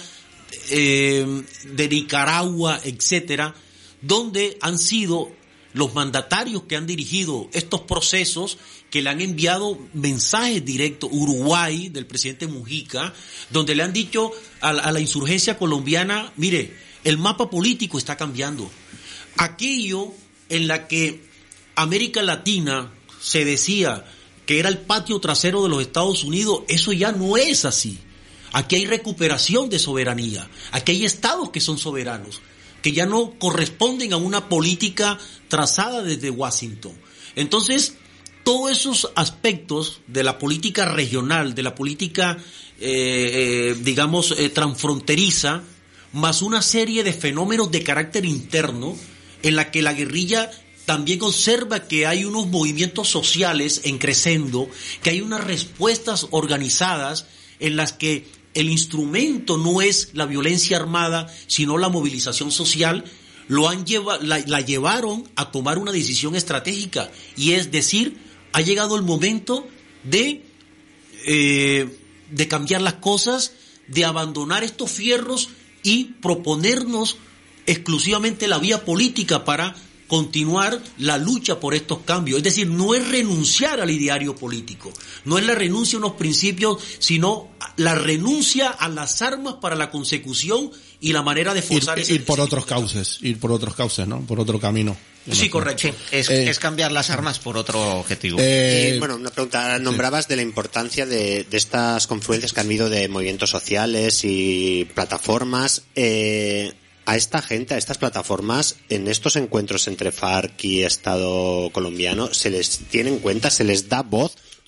eh, de Nicaragua, etcétera, donde han sido los mandatarios que han dirigido estos procesos, que le han enviado mensajes directos. Uruguay, del presidente Mujica, donde le han dicho a la, a la insurgencia colombiana, mire, el mapa político está cambiando. Aquello en la que América Latina se decía que era el patio trasero de los Estados Unidos, eso ya no es así. Aquí hay recuperación de soberanía, aquí hay estados que son soberanos, que ya no corresponden a una política trazada desde Washington. Entonces, todos esos aspectos de la política regional, de la política, eh, eh, digamos, eh, transfronteriza, más una serie de fenómenos de carácter interno, en la que la guerrilla también observa que hay unos movimientos sociales en crescendo, que hay unas respuestas organizadas en las que el instrumento no es la violencia armada, sino la movilización social, lo han lleva, la, la llevaron a tomar una decisión estratégica, y es decir, ha llegado el momento de, eh, de cambiar las cosas, de abandonar estos fierros y proponernos exclusivamente la vía política para continuar la lucha por estos cambios. Es decir, no es renunciar al ideario político, no es la renuncia a unos principios, sino la renuncia a las armas para la consecución y la manera de forzar ir, ese ir por otros cauces, ir por otros cauces, ¿no? Por otro camino. Sí, correcto. Sí, es, Eh, es cambiar las armas por otro objetivo. Eh, Y, bueno, una pregunta. Nombrabas de la importancia de, de estas confluencias que han habido de movimientos sociales y plataformas. Eh, a esta gente, a estas plataformas, en estos encuentros entre FARC y Estado colombiano, ¿se les tiene en cuenta, se les da voz?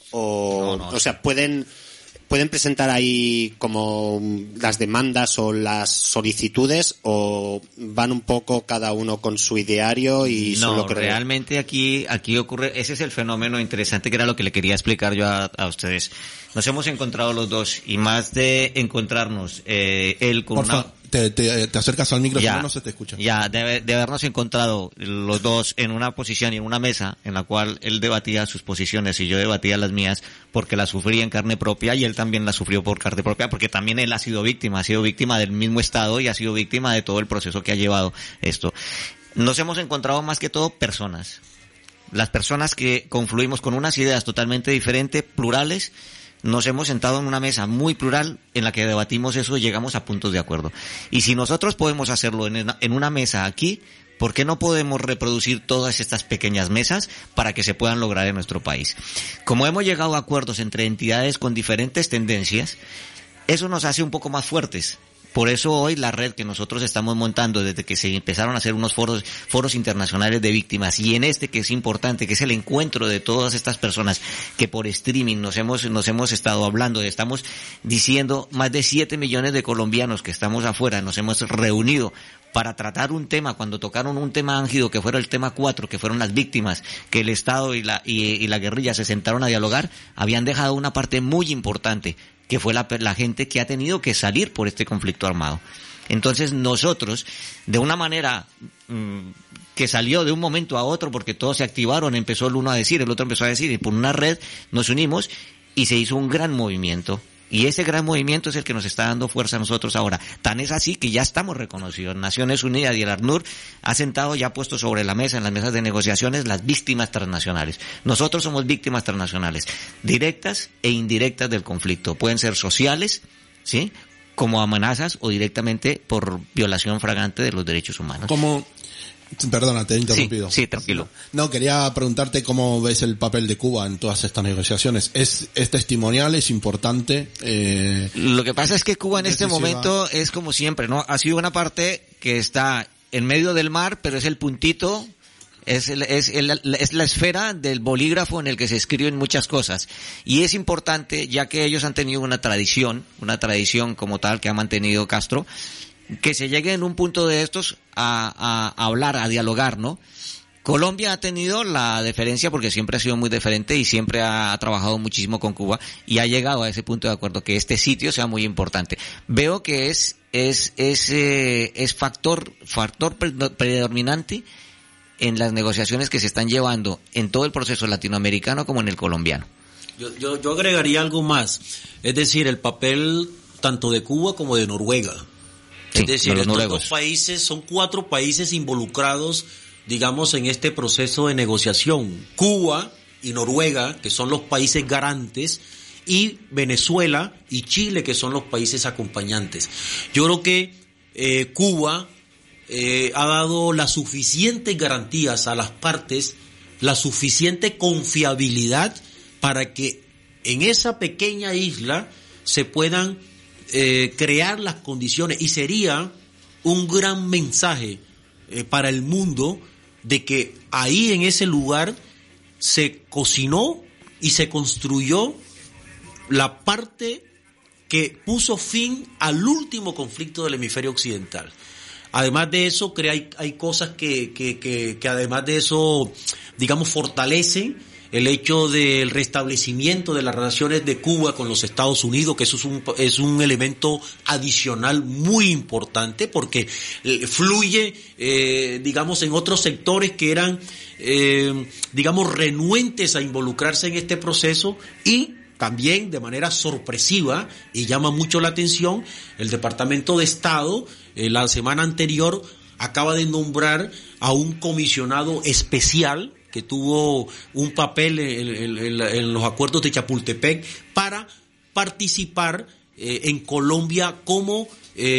O, No, no. o sea, pueden... ¿Pueden presentar ahí como las demandas o las solicitudes, o van un poco cada uno con su ideario y No, solo creen? realmente aquí aquí ocurre, ese es el fenómeno interesante que era lo que le quería explicar yo a, a ustedes. Nos hemos encontrado los dos, y más de encontrarnos, eh, él con Porfa, una... te, te, te acercas al micro, si Ya, no, no se te escucha. ya de, de habernos encontrado los dos en una posición y en una mesa en la cual él debatía sus posiciones y yo debatía las mías, porque las sufrí en carne propia y él también las sufrió por carne propia, porque también él ha sido víctima, ha sido víctima del mismo Estado y ha sido víctima de todo el proceso que ha llevado esto. Nos hemos encontrado más que todo personas, las personas que confluimos con unas ideas totalmente diferentes, plurales. Nos hemos sentado en una mesa muy plural en la que debatimos eso y llegamos a puntos de acuerdo. Y si nosotros podemos hacerlo en, en una mesa aquí, ¿por qué no podemos reproducir todas estas pequeñas mesas para que se puedan lograr en nuestro país? Como hemos llegado a acuerdos entre entidades con diferentes tendencias, eso nos hace un poco más fuertes. Por eso hoy la red que nosotros estamos montando, desde que se empezaron a hacer unos foros, foros internacionales de víctimas, y en este que es importante, que es el encuentro de todas estas personas que por streaming nos hemos, nos hemos estado hablando, estamos diciendo más de siete millones de colombianos que estamos afuera, nos hemos reunido para tratar un tema, cuando tocaron un tema álgido que fuera el tema cuatro, que fueron las víctimas, que el Estado y la, y, y la guerrilla se sentaron a dialogar, habían dejado una parte muy importante, que fue la, la gente que ha tenido que salir por este conflicto armado. Entonces nosotros, de una manera mmm, que salió de un momento a otro, porque todos se activaron, empezó el uno a decir, el otro empezó a decir, y por una red nos unimos y se hizo un gran movimiento. Y ese gran movimiento es el que nos está dando fuerza a nosotros ahora. Tan es así que ya estamos reconocidos. Naciones Unidas y el ACNUR ha sentado, ya ha puesto sobre la mesa, en las mesas de negociaciones, las víctimas transnacionales. Nosotros somos víctimas transnacionales, directas e indirectas del conflicto. Pueden ser sociales, ¿sí?, como amenazas, o directamente por violación flagrante de los derechos humanos. Como, perdona, te he interrumpido. Sí, sí, tranquilo. No, quería preguntarte cómo ves el papel de Cuba en todas estas negociaciones. ¿Es, es testimonial, es importante? Eh, Lo que pasa es que Cuba en decisiva. este momento es como siempre, ¿no? Ha sido una parte que está en medio del mar, pero es el puntito, es, el, es, el, es la esfera del bolígrafo en el que se escriben muchas cosas. Y es importante, ya que ellos han tenido una tradición, una tradición como tal que ha mantenido Castro, que se llegue en un punto de estos a, a, a hablar, a dialogar, ¿no? Colombia ha tenido la deferencia porque siempre ha sido muy deferente y siempre ha, ha trabajado muchísimo con Cuba y ha llegado a ese punto de acuerdo que este sitio sea muy importante. Veo que es es es eh, es factor factor predominante en las negociaciones que se están llevando en todo el proceso latinoamericano como en el colombiano. Yo, yo, yo agregaría algo más, es decir, el papel tanto de Cuba como de Noruega. Sí, es decir, los estos noruegos. dos países, son cuatro países involucrados, digamos, en este proceso de negociación. Cuba y Noruega, que son los países garantes, y Venezuela y Chile, que son los países acompañantes. Yo creo que eh, Cuba eh, ha dado las suficientes garantías a las partes, la suficiente confiabilidad para que en esa pequeña isla se puedan eh, crear las condiciones, y sería un gran mensaje eh, para el mundo de que ahí en ese lugar se cocinó y se construyó la parte que puso fin al último conflicto del hemisferio occidental. Además de eso, creo hay, hay cosas que, que, que, que además de eso, digamos, fortalecen el hecho del restablecimiento de las relaciones de Cuba con los Estados Unidos, que eso es un, es un elemento adicional muy importante, porque eh, fluye, eh, digamos, en otros sectores que eran, eh, digamos, renuentes a involucrarse en este proceso, y también de manera sorpresiva, y llama mucho la atención, el Departamento de Estado, eh, la semana anterior, acaba de nombrar a un comisionado especial que tuvo un papel en, en, en, en los acuerdos de Chapultepec para participar eh, en Colombia como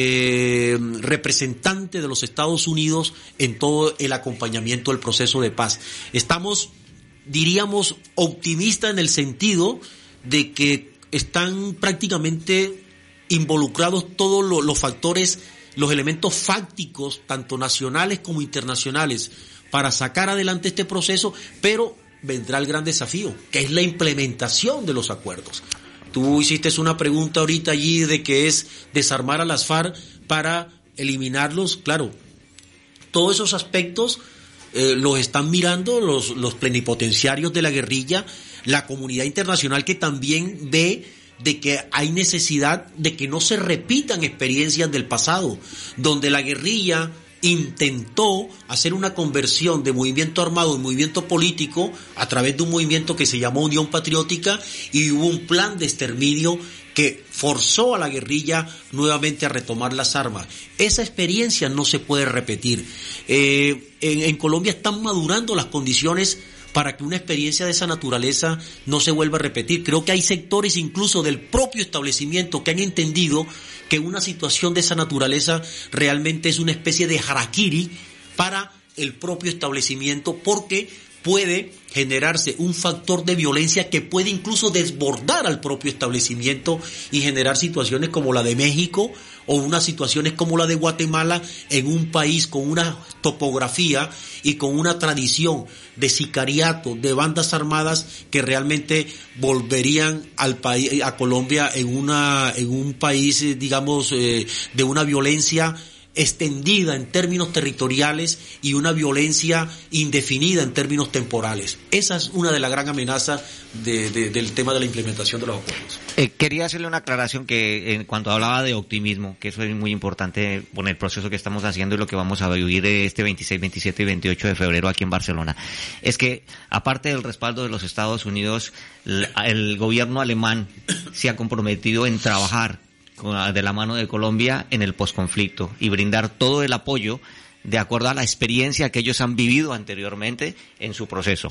eh, representante de los Estados Unidos en todo el acompañamiento del proceso de paz. Estamos, diríamos, optimistas en el sentido de que están prácticamente involucrados todos los, los factores, los elementos fácticos, tanto nacionales como internacionales, para sacar adelante este proceso, pero vendrá el gran desafío, que es la implementación de los acuerdos. Tú hiciste una pregunta ahorita allí de que es desarmar a las FARC para eliminarlos. Claro, todos esos aspectos eh, los están mirando los, los plenipotenciarios de la guerrilla, la comunidad internacional, que también ve de que hay necesidad de que no se repitan experiencias del pasado, donde la guerrilla intentó hacer una conversión de movimiento armado en movimiento político a través de un movimiento que se llamó Unión Patriótica, y hubo un plan de exterminio que forzó a la guerrilla nuevamente a retomar las armas. Esa experiencia no se puede repetir. Eh, en, en Colombia están madurando las condiciones para que una experiencia de esa naturaleza no se vuelva a repetir. Creo que hay sectores incluso del propio establecimiento que han entendido que una situación de esa naturaleza realmente es una especie de harakiri para el propio establecimiento, porque puede generarse un factor de violencia que puede incluso desbordar al propio establecimiento y generar situaciones como la de México o unas situaciones como la de Guatemala, en un país con una topografía y con una tradición de sicariato, de bandas armadas, que realmente volverían al país, a Colombia, en una en un país, digamos, eh, de una violencia extendida en términos territoriales y una violencia indefinida en términos temporales. Esa es una de las gran amenazas de, de, del tema de la implementación de los acuerdos. Eh, quería hacerle una aclaración que en cuanto hablaba de optimismo, que eso es muy importante con el proceso que estamos haciendo y lo que vamos a vivir este veintiséis, veintisiete y veintiocho de febrero aquí en Barcelona. Es que, aparte del respaldo de los Estados Unidos, el, el gobierno alemán se ha comprometido en trabajar de la mano de Colombia en el posconflicto y brindar todo el apoyo de acuerdo a la experiencia que ellos han vivido anteriormente en su proceso.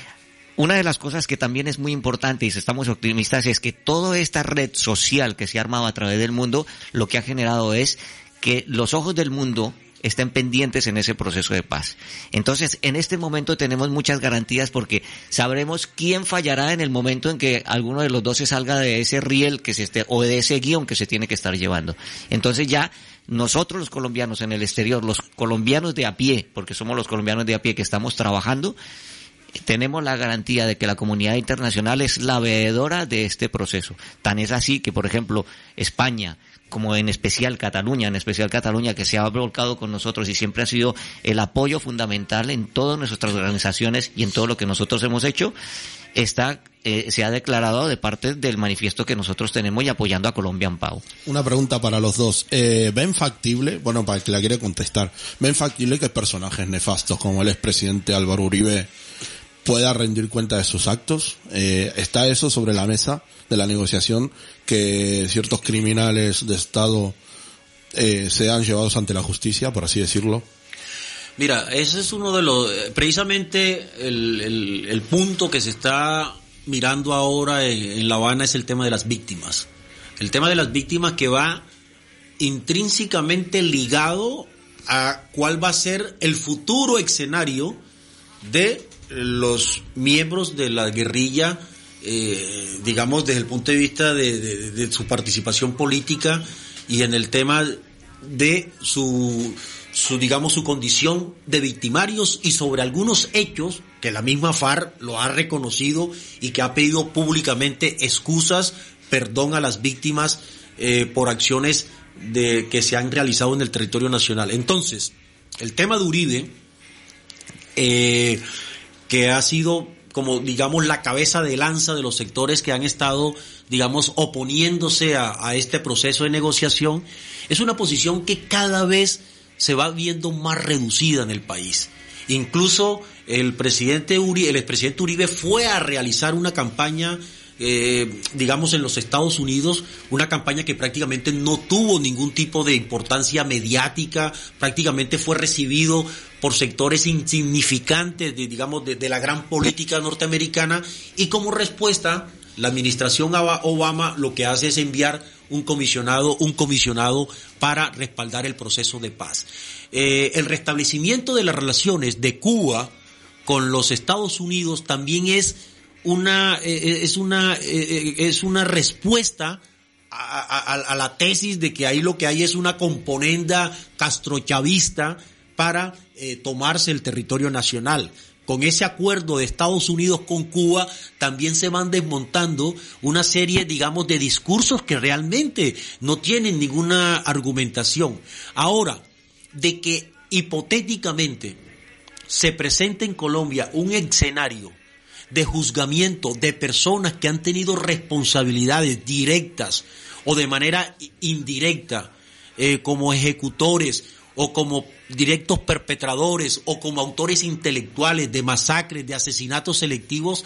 Una de las cosas que también es muy importante y si estamos optimistas es que toda esta red social que se ha armado a través del mundo lo que ha generado es que los ojos del mundo estén pendientes en ese proceso de paz. Entonces, en este momento tenemos muchas garantías porque sabremos quién fallará en el momento en que alguno de los dos se salga de ese riel que se esté, o de ese guión que se tiene que estar llevando. Entonces ya nosotros los colombianos en el exterior, los colombianos de a pie, porque somos los colombianos de a pie que estamos trabajando, tenemos la garantía de que la comunidad internacional es la veedora de este proceso. Tan es así que, por ejemplo, España, como en especial Cataluña, en especial Cataluña, que se ha volcado con nosotros y siempre ha sido el apoyo fundamental en todas nuestras organizaciones y en todo lo que nosotros hemos hecho, está eh, se ha declarado de parte del manifiesto que nosotros tenemos y apoyando a Colombia en Pau. Una pregunta para los dos. Eh, ¿Ven factible, bueno, para el que la quiere contestar, ven factible que personajes nefastos como el expresidente Álvaro Uribe pueda rendir cuenta de sus actos? Eh, ¿Está eso sobre la mesa de la negociación, que ciertos criminales de Estado eh, sean llevados ante la justicia, por así decirlo? Mira, ese es uno de los, precisamente el, el, el punto que se está mirando ahora en, en La Habana es el tema de las víctimas. El tema de las víctimas que va intrínsecamente ligado a cuál va a ser el futuro escenario de los miembros de la guerrilla, eh, digamos desde el punto de vista de, de, de su participación política y en el tema de su, su digamos su condición de victimarios y sobre algunos hechos que la misma FARC lo ha reconocido y que ha pedido públicamente excusas, perdón a las víctimas eh, por acciones de que se han realizado en el territorio nacional. Entonces, el tema de Uribe, eh, que ha sido como digamos la cabeza de lanza de los sectores que han estado digamos oponiéndose a, a este proceso de negociación, es una posición que cada vez se va viendo más reducida en el país. Incluso el presidente Uribe, el expresidente Uribe fue a realizar una campaña Eh, digamos en los Estados Unidos, una campaña que prácticamente no tuvo ningún tipo de importancia mediática, prácticamente fue recibido por sectores insignificantes de, digamos, de, de la gran política norteamericana, y como respuesta, la administración Obama lo que hace es enviar un comisionado, un comisionado para respaldar el proceso de paz. Eh, el restablecimiento de las relaciones de Cuba con los Estados Unidos también es una eh, es una eh, es una respuesta a, a, a la tesis de que ahí lo que hay es una componenda castrochavista para eh, tomarse el territorio nacional. Con ese acuerdo de Estados Unidos con Cuba también se van desmontando una serie, digamos, de discursos que realmente no tienen ninguna argumentación. Ahora, de que hipotéticamente se presente en Colombia un escenario de juzgamiento de personas que han tenido responsabilidades directas o de manera indirecta, eh, como ejecutores o como directos perpetradores o como autores intelectuales de masacres, de asesinatos selectivos,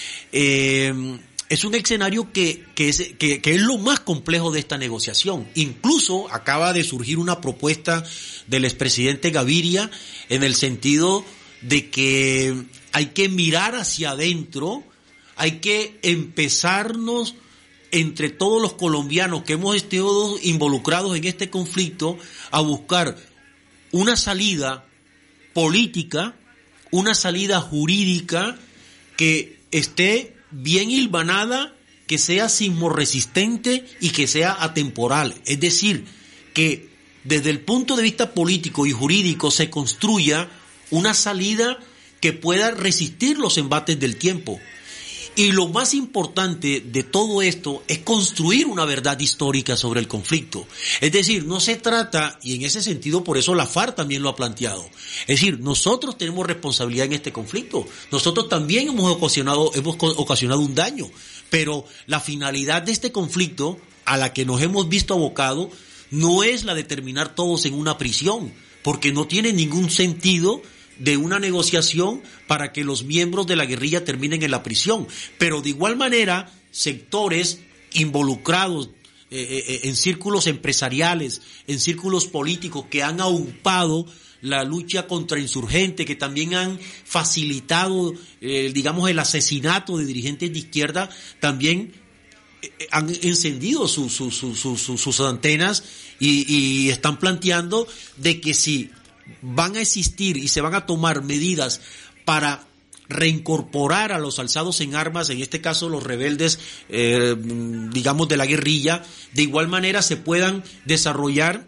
eh, es un escenario que, que, es, que, que es lo más complejo de esta negociación. Incluso acaba de surgir una propuesta del expresidente Gaviria en el sentido de que hay que mirar hacia adentro, hay que empezarnos entre todos los colombianos que hemos estado involucrados en este conflicto a buscar una salida política, una salida jurídica que esté bien hilvanada, que sea sismorresistente y que sea atemporal. Es decir, que desde el punto de vista político y jurídico se construya una salida que pueda resistir los embates del tiempo Y lo más importante de todo esto es construir una verdad histórica sobre el conflicto. Es decir, no se trata, y en ese sentido por eso la FARC también lo ha planteado, es decir, nosotros tenemos responsabilidad en este conflicto, nosotros también hemos ocasionado, hemos ocasionado un daño, pero la finalidad de este conflicto a la que nos hemos visto abocados no es la de terminar todos en una prisión, porque no tiene ningún sentido de una negociación para que los miembros de la guerrilla terminen en la prisión. Pero de igual manera, sectores involucrados eh, eh, en círculos empresariales, en círculos políticos que han aupado la lucha contra insurgentes, que también han facilitado, eh, digamos, el asesinato de dirigentes de izquierda, también eh, han encendido su, su, su, su, su, sus antenas y, y están planteando de que si van a existir y se van a tomar medidas para reincorporar a los alzados en armas, en este caso los rebeldes, eh, digamos, de la guerrilla, de igual manera se puedan desarrollar,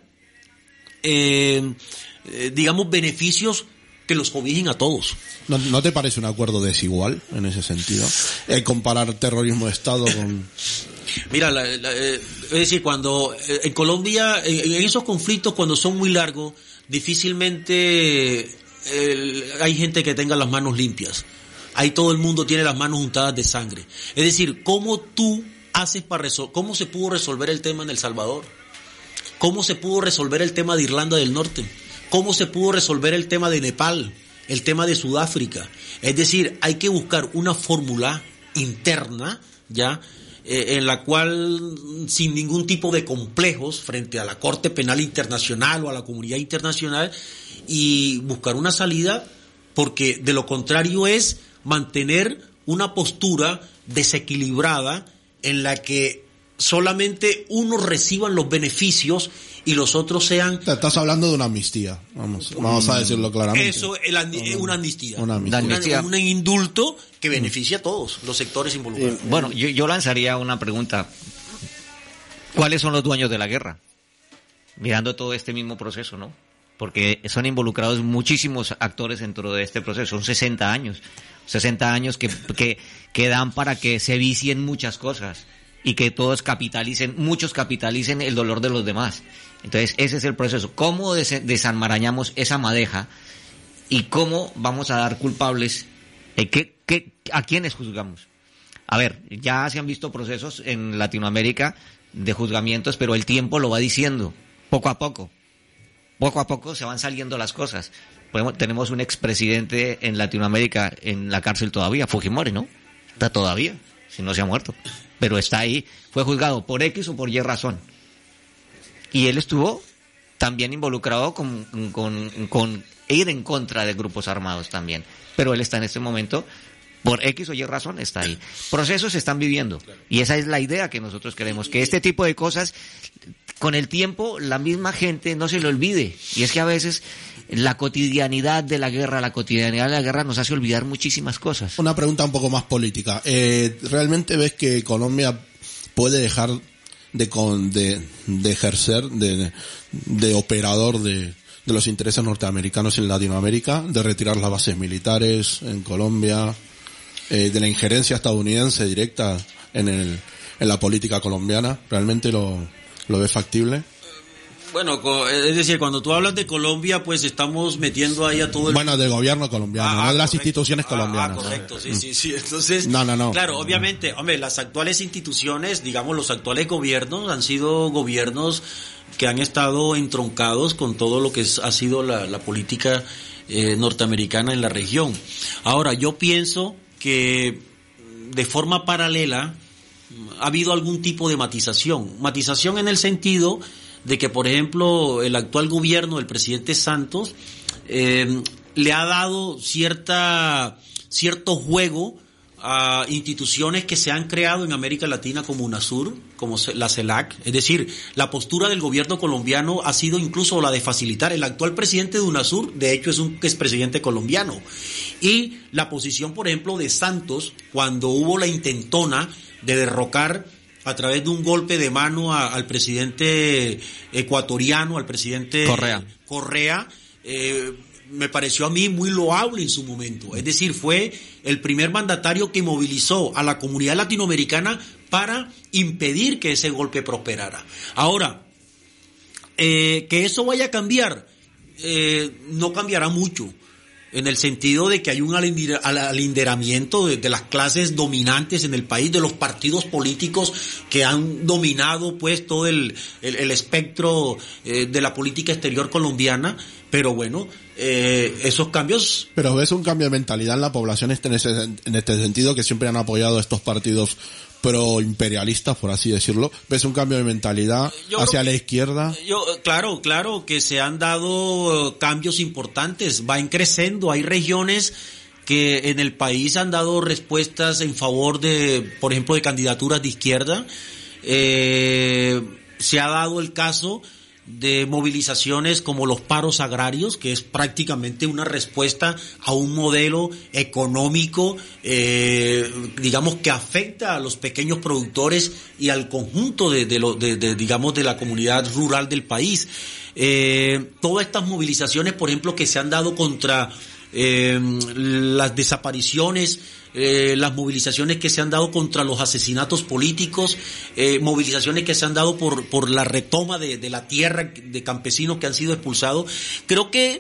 eh, eh, digamos, beneficios que los cobijen a todos. ¿No, ¿No te parece un acuerdo desigual en ese sentido? Eh, comparar terrorismo de Estado con... Mira, la, la, eh, es decir, cuando eh, en Colombia, en, en esos conflictos, cuando son muy largos, difícilmente eh, hay gente que tenga las manos limpias. Ahí todo el mundo tiene las manos untadas de sangre. Es decir, ¿cómo tú haces para resolver? ¿Cómo se pudo resolver el tema en El Salvador? ¿Cómo se pudo resolver el tema de Irlanda del Norte? ¿Cómo se pudo resolver el tema de Nepal? El tema de Sudáfrica. Es decir, hay que buscar una fórmula interna, ya, eh, en la cual, sin ningún tipo de complejos frente a la Corte Penal Internacional o a la comunidad internacional, y buscar una salida, porque de lo contrario es mantener una postura desequilibrada en la que solamente unos reciban los beneficios y los otros sean... Estás hablando de una amnistía, vamos, vamos a decirlo claramente. Eso, el, una amnistía. Una amnistía. Una, amnistía. un indulto que beneficia a todos los sectores involucrados. Bueno, yo, yo lanzaría una pregunta. ¿Cuáles son los dueños de la guerra? Mirando todo este mismo proceso, ¿no? Porque son involucrados muchísimos actores dentro de este proceso. Son sesenta años. sesenta años que, que, que dan para que se vicien muchas cosas y que todos capitalicen, muchos capitalicen el dolor de los demás. Entonces, ese es el proceso. ¿Cómo des- desenmarañamos esa madeja y cómo vamos a dar culpables? Eh, ¿qué, qué, ¿A quiénes juzgamos? A ver, ya se han visto procesos en Latinoamérica de juzgamientos, pero el tiempo lo va diciendo, poco a poco. Poco a poco se van saliendo las cosas. Podemos, tenemos un expresidente en Latinoamérica en la cárcel todavía, Fujimori, ¿no? Está todavía, si no se ha muerto. Pero está ahí, fue juzgado por X o por Y razón. Y él estuvo también involucrado con, con, con ir en contra de grupos armados también. Pero él está en este momento, por X o Y razón, está ahí. Procesos se están viviendo. Y esa es la idea que nosotros queremos, que este tipo de cosas, con el tiempo, la misma gente no se le olvide. Y es que a veces la cotidianidad de la guerra, la cotidianidad de la guerra nos hace olvidar muchísimas cosas. Una pregunta un poco más política. Eh, ¿Realmente ves que Colombia puede dejar de con, de, de ejercer de, de operador de, de los intereses norteamericanos en Latinoamérica, de retirar las bases militares en Colombia, eh, de la injerencia estadounidense directa en el en la política colombiana? ¿Realmente lo, lo ves factible? Bueno, es decir, cuando tú hablas de Colombia, pues estamos metiendo ahí a todo el... Bueno, del gobierno colombiano, Ah, no de las correcto. instituciones Ah, colombianas. Ah, correcto, sí, sí, sí. Entonces, No, no, no. claro, obviamente, hombre, las actuales instituciones, digamos, los actuales gobiernos han sido gobiernos que han estado entroncados con todo lo que es, ha sido la, la política eh, norteamericana en la región. Ahora, yo pienso que de forma paralela ha habido algún tipo de matización. Matización en el sentido de que, por ejemplo, el actual gobierno del presidente Santos eh, le ha dado cierta cierto juego a instituciones que se han creado en América Latina como UNASUR, como la CELAC. Es decir, la postura del gobierno colombiano ha sido incluso la de facilitar. El actual presidente de UNASUR, de hecho, es un expresidente colombiano. Y la posición, por ejemplo, de Santos, cuando hubo la intentona de derrocar a través de un golpe de mano a, al presidente ecuatoriano, al presidente Correa, Correa eh, me pareció a mí muy loable en su momento. Es decir, fue el primer mandatario que movilizó a la comunidad latinoamericana para impedir que ese golpe prosperara. Ahora, eh, que eso vaya a cambiar, eh, no cambiará mucho, en el sentido de que hay un alinderamiento de, de las clases dominantes en el país, de los partidos políticos que han dominado pues todo el, el, el espectro eh, de la política exterior colombiana, pero bueno, eh, esos cambios... Pero ves un cambio de mentalidad en la población este, en, ese, en este sentido, que siempre han apoyado a estos partidos pro-imperialistas, por así decirlo. ¿Ves un cambio de mentalidad yo hacia la izquierda? Yo, claro, claro que se han dado cambios importantes, van creciendo. Hay regiones que en el país han dado respuestas en favor de, por ejemplo, de candidaturas de izquierda. Eh, se ha dado el caso de movilizaciones como los paros agrarios, que es prácticamente una respuesta a un modelo económico, eh, digamos, que afecta a los pequeños productores y al conjunto de, de, lo, de, de digamos, de la comunidad rural del país. Eh, todas estas movilizaciones, por ejemplo, que se han dado contra eh, las desapariciones, Eh, las movilizaciones que se han dado contra los asesinatos políticos, eh, movilizaciones que se han dado por por la retoma de, de la tierra de campesinos que han sido expulsados. Creo que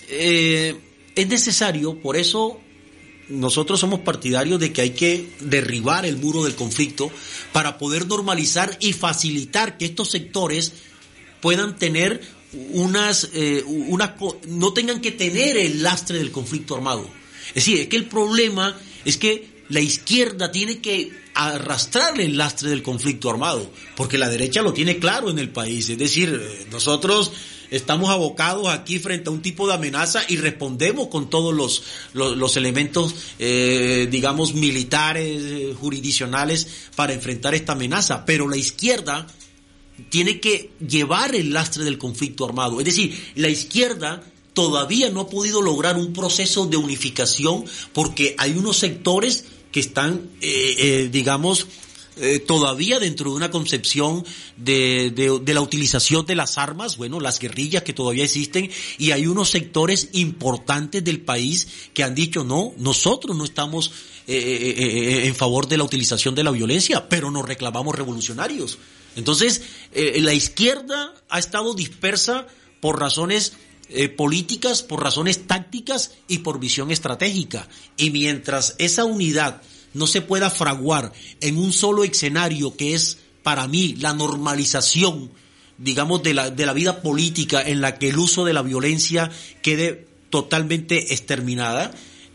eh, es necesario, por eso nosotros somos partidarios de que hay que derribar el muro del conflicto para poder normalizar y facilitar que estos sectores puedan tener unas, eh, unas no tengan que tener el lastre del conflicto armado. Es decir, es que el problema es que la izquierda tiene que arrastrarle el lastre del conflicto armado, porque la derecha lo tiene claro en el país. Es decir, nosotros estamos abocados aquí frente a un tipo de amenaza y respondemos con todos los los, los elementos, eh, digamos, militares, eh, jurisdiccionales para enfrentar esta amenaza. Pero la izquierda tiene que llevar el lastre del conflicto armado. Es decir, la izquierda todavía no ha podido lograr un proceso de unificación porque hay unos sectores que están, eh, eh, digamos, eh, todavía dentro de una concepción de, de, de la utilización de las armas, bueno, las guerrillas que todavía existen, y hay unos sectores importantes del país que han dicho, no, nosotros no estamos eh, eh, eh, en favor de la utilización de la violencia, pero nos reclamamos revolucionarios. Entonces, eh, la izquierda ha estado dispersa por razones Eh, políticas, por razones tácticas y por visión estratégica. Y mientras esa unidad no se pueda fraguar en un solo escenario, que es para mí la normalización, digamos, de la, de la vida política, en la que el uso de la violencia quede totalmente exterminada,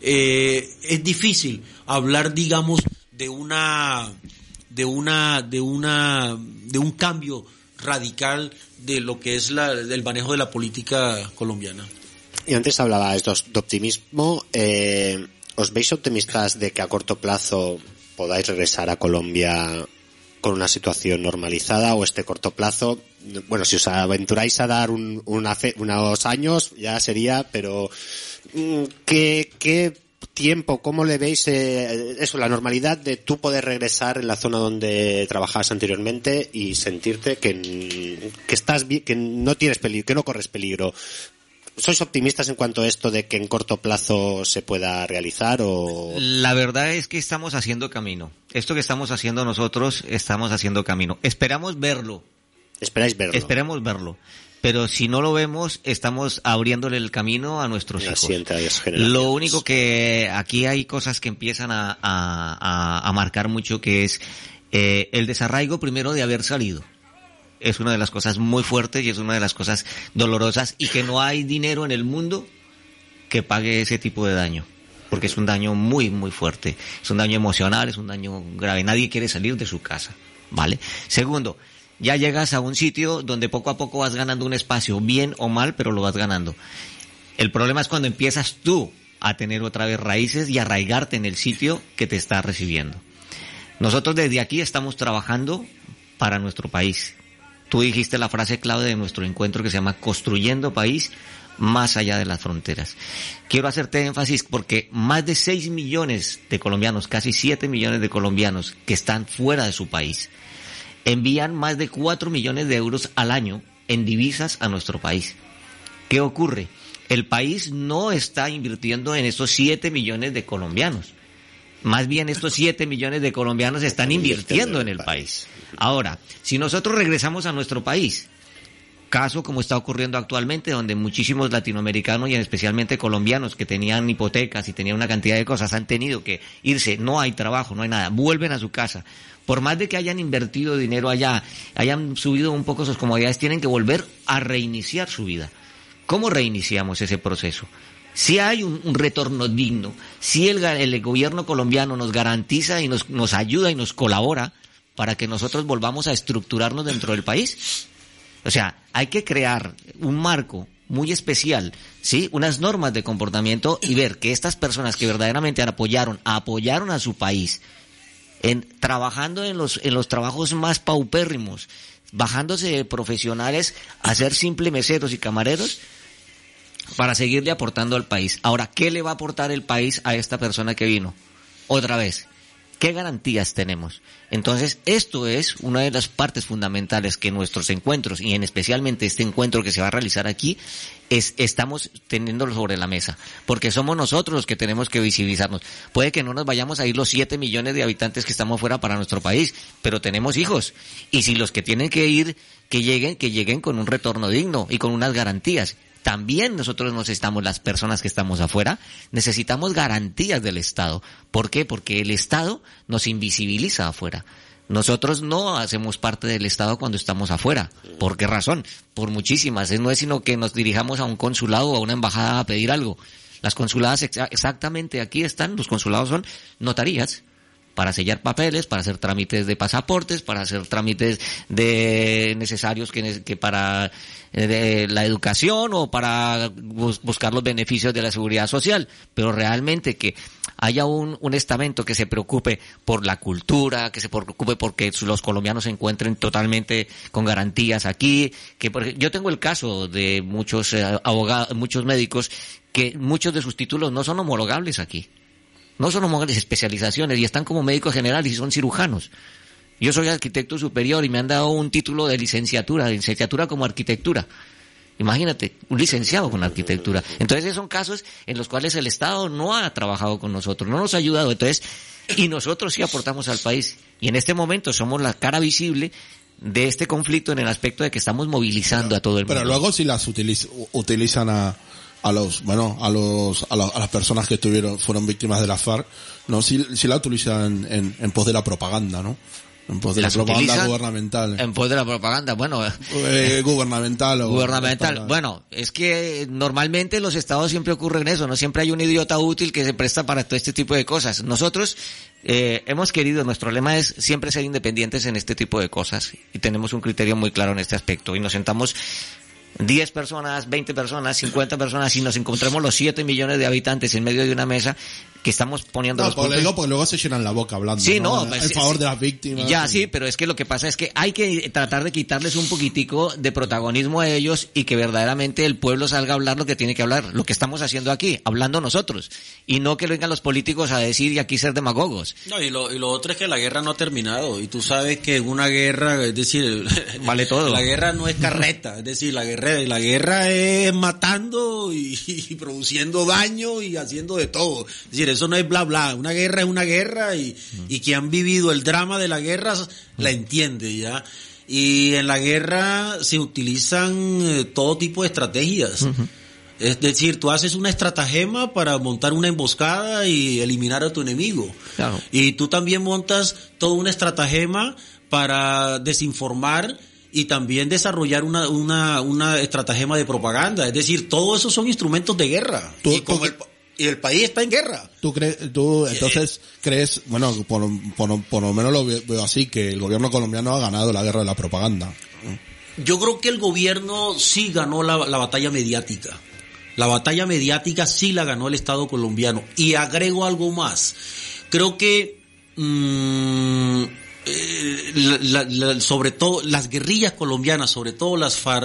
eh, es difícil hablar, digamos, de una, de una, de una, de un cambio radical de lo que es la, el manejo de la política colombiana. Y antes hablabas de optimismo. Eh, ¿Os veis optimistas de que a corto plazo podáis regresar a Colombia con una situación normalizada, o este corto plazo, bueno, si os aventuráis a dar un, una fe, unos años ya sería, pero ¿qué, qué tiempo, cómo le veis eh, eso, la normalidad de tú poder regresar en la zona donde trabajabas anteriormente y sentirte que, que estás bien, que no tienes peligro, que no corres peligro? ¿Sois optimistas en cuanto a esto de que en corto plazo se pueda realizar o...? La verdad es que estamos haciendo camino. Esto que estamos haciendo nosotros, estamos haciendo camino. Esperamos verlo. ¿Esperáis verlo? Esperemos verlo. Pero si no lo vemos, estamos abriéndole el camino a nuestros hijos. Lo único que aquí hay cosas que empiezan a, a, a marcar mucho, que es eh, el desarraigo primero de haber salido. Es una de las cosas muy fuertes y es una de las cosas dolorosas, y que no hay dinero en el mundo que pague ese tipo de daño, porque es un daño muy, muy fuerte. Es un daño emocional, es un daño grave. Nadie quiere salir de su casa, ¿vale? Segundo, ya llegas a un sitio donde poco a poco vas ganando un espacio, bien o mal, pero lo vas ganando. El problema es cuando empiezas tú a tener otra vez raíces y arraigarte en el sitio que te está recibiendo. Nosotros desde aquí estamos trabajando para nuestro país. Tú dijiste la frase clave de nuestro encuentro, que se llama construyendo país más allá de las fronteras. Quiero hacerte énfasis porque más de seis millones de colombianos, casi siete millones de colombianos que están fuera de su país, envían más de cuatro millones de euros al año en divisas a nuestro país. ¿Qué ocurre? El país no está invirtiendo en estos siete millones de colombianos. Más bien estos siete millones de colombianos están invirtiendo en el país. Ahora, si nosotros regresamos a nuestro país, caso como está ocurriendo actualmente, donde muchísimos latinoamericanos y especialmente colombianos que tenían hipotecas y tenían una cantidad de cosas han tenido que irse, no hay trabajo, no hay nada, vuelven a su casa. Por más de que hayan invertido dinero allá, hayan subido un poco sus comodidades, tienen que volver a reiniciar su vida. ¿Cómo reiniciamos ese proceso? Si hay un, un retorno digno, si el, el gobierno colombiano nos garantiza y nos, nos ayuda y nos colabora para que nosotros volvamos a estructurarnos dentro del país. O sea, hay que crear un marco muy especial, ¿sí? Unas normas de comportamiento y ver que estas personas que verdaderamente apoyaron, apoyaron a su país, en, trabajando en los, en los trabajos más paupérrimos, bajándose de profesionales a ser simples meseros y camareros, para seguirle aportando al país. Ahora, ¿qué le va a aportar el país a esta persona que vino? Otra vez, ¿qué garantías tenemos? Entonces, esto es una de las partes fundamentales que nuestros encuentros, y en especialmente este encuentro que se va a realizar aquí, es estamos teniéndolo sobre la mesa. Porque somos nosotros los que tenemos que visibilizarnos. Puede que no nos vayamos a ir los siete millones de habitantes que estamos fuera para nuestro país, pero tenemos hijos. Y si los que tienen que ir, que lleguen, que lleguen con un retorno digno y con unas garantías. También nosotros necesitamos, las personas que estamos afuera, necesitamos garantías del Estado. ¿Por qué? Porque el Estado nos invisibiliza afuera. Nosotros no hacemos parte del Estado cuando estamos afuera. ¿Por qué razón? Por muchísimas. No es sino que nos dirijamos a un consulado o a una embajada a pedir algo. Las consuladas exa- exactamente aquí están, los consulados son notarías. Para sellar papeles, para hacer trámites de pasaportes, para hacer trámites de necesarios que, que para eh, de la educación o para bus, buscar los beneficios de la seguridad social. Pero realmente que haya un, un estamento que se preocupe por la cultura, que se preocupe porque los colombianos se encuentren totalmente con garantías aquí. Que por, yo tengo el caso de muchos eh, abogados, muchos médicos que muchos de sus títulos no son homologables aquí. No son homologables, especializaciones, y están como médicos generales y son cirujanos. Yo soy arquitecto superior y me han dado un título de licenciatura, de licenciatura como arquitectura. Imagínate, un licenciado con arquitectura. Entonces esos son casos en los cuales el Estado no ha trabajado con nosotros, no nos ha ayudado. Entonces, y nosotros sí aportamos al país. Y en este momento somos la cara visible de este conflicto en el aspecto de que estamos movilizando pero, a todo el mundo. Pero luego si las utiliz, utilizan a... a los, bueno, a los, a, la, a las personas que estuvieron, fueron víctimas de la FARC, no, si, si la utilizan en, en pos de la propaganda, ¿no? En pos de la propaganda gubernamental. En pos de la propaganda, bueno. Eh, gubernamental o gubernamental. Para... Bueno, es que normalmente en los estados siempre ocurre eso, no siempre hay un idiota útil que se presta para todo este tipo de cosas. Nosotros eh, hemos querido, nuestro lema es siempre ser independientes en este tipo de cosas y tenemos un criterio muy claro en este aspecto y nos sentamos diez personas, veinte personas, cincuenta personas y nos encontramos los siete millones de habitantes en medio de una mesa que estamos poniendo no, los puntos. Digo, porque luego se llenan la boca hablando, sí, ¿no? no, pues, en sí, favor sí, de las víctimas. Ya, sí, pero es que lo que pasa es que hay que tratar de quitarles un poquitico de protagonismo a ellos y que verdaderamente el pueblo salga a hablar lo que tiene que hablar, lo que estamos haciendo aquí, hablando nosotros, y no que vengan los políticos a decir y aquí ser demagogos. No, y lo, y lo otro es que la guerra no ha terminado, y tú sabes que una guerra, es decir, vale todo. La guerra no es carreta, es decir, la guerra, la guerra es matando y, y produciendo daño y haciendo de todo. Es decir, eso no es bla bla. Una guerra es una guerra y, y quien han vivido el drama de la guerra la entiende ya. Y en la guerra se utilizan eh, todo tipo de estrategias. Uh-huh. Es decir, tú haces una estratagema para montar una emboscada y eliminar a tu enemigo. Claro. Y tú también montas toda una estratagema para desinformar y también desarrollar una, una, una estratagema de propaganda. Es decir, todo eso son instrumentos de guerra. ¿Tú, y como el, y el país está en guerra. ¿Tú crees, tú entonces eh, crees, bueno, por, por, por lo menos lo veo así, que el gobierno colombiano ha ganado la guerra de la propaganda? Yo creo que el gobierno sí ganó la, la batalla mediática. La batalla mediática sí la ganó el Estado colombiano. Y agrego algo más. Creo que, mmm, eh, la, la, sobre todo, las guerrillas colombianas, sobre todo las FARC,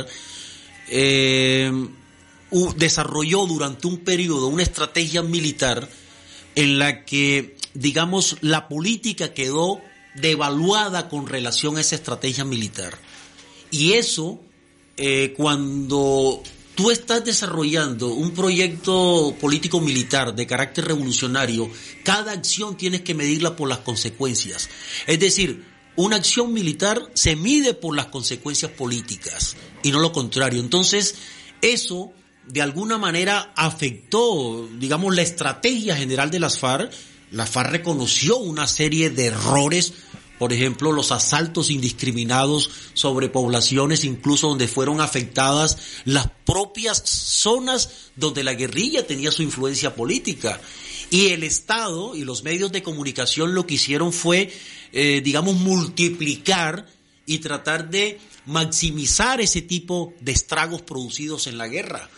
eh, Uh, desarrolló durante un periodo una estrategia militar en la que, digamos, la política quedó devaluada con relación a esa estrategia militar. Y eso, eh, cuando tú estás desarrollando un proyecto político-militar de carácter revolucionario, cada acción tienes que medirla por las consecuencias. Es decir, una acción militar se mide por las consecuencias políticas y no lo contrario. Entonces, eso de alguna manera afectó, digamos, la estrategia general de las FARC. La FARC reconoció una serie de errores. Por ejemplo, los asaltos indiscriminados sobre poblaciones, incluso donde fueron afectadas las propias zonas donde la guerrilla tenía su influencia política. Y el Estado y los medios de comunicación lo que hicieron fue, eh, digamos, multiplicar y tratar de maximizar ese tipo de estragos producidos en la guerra.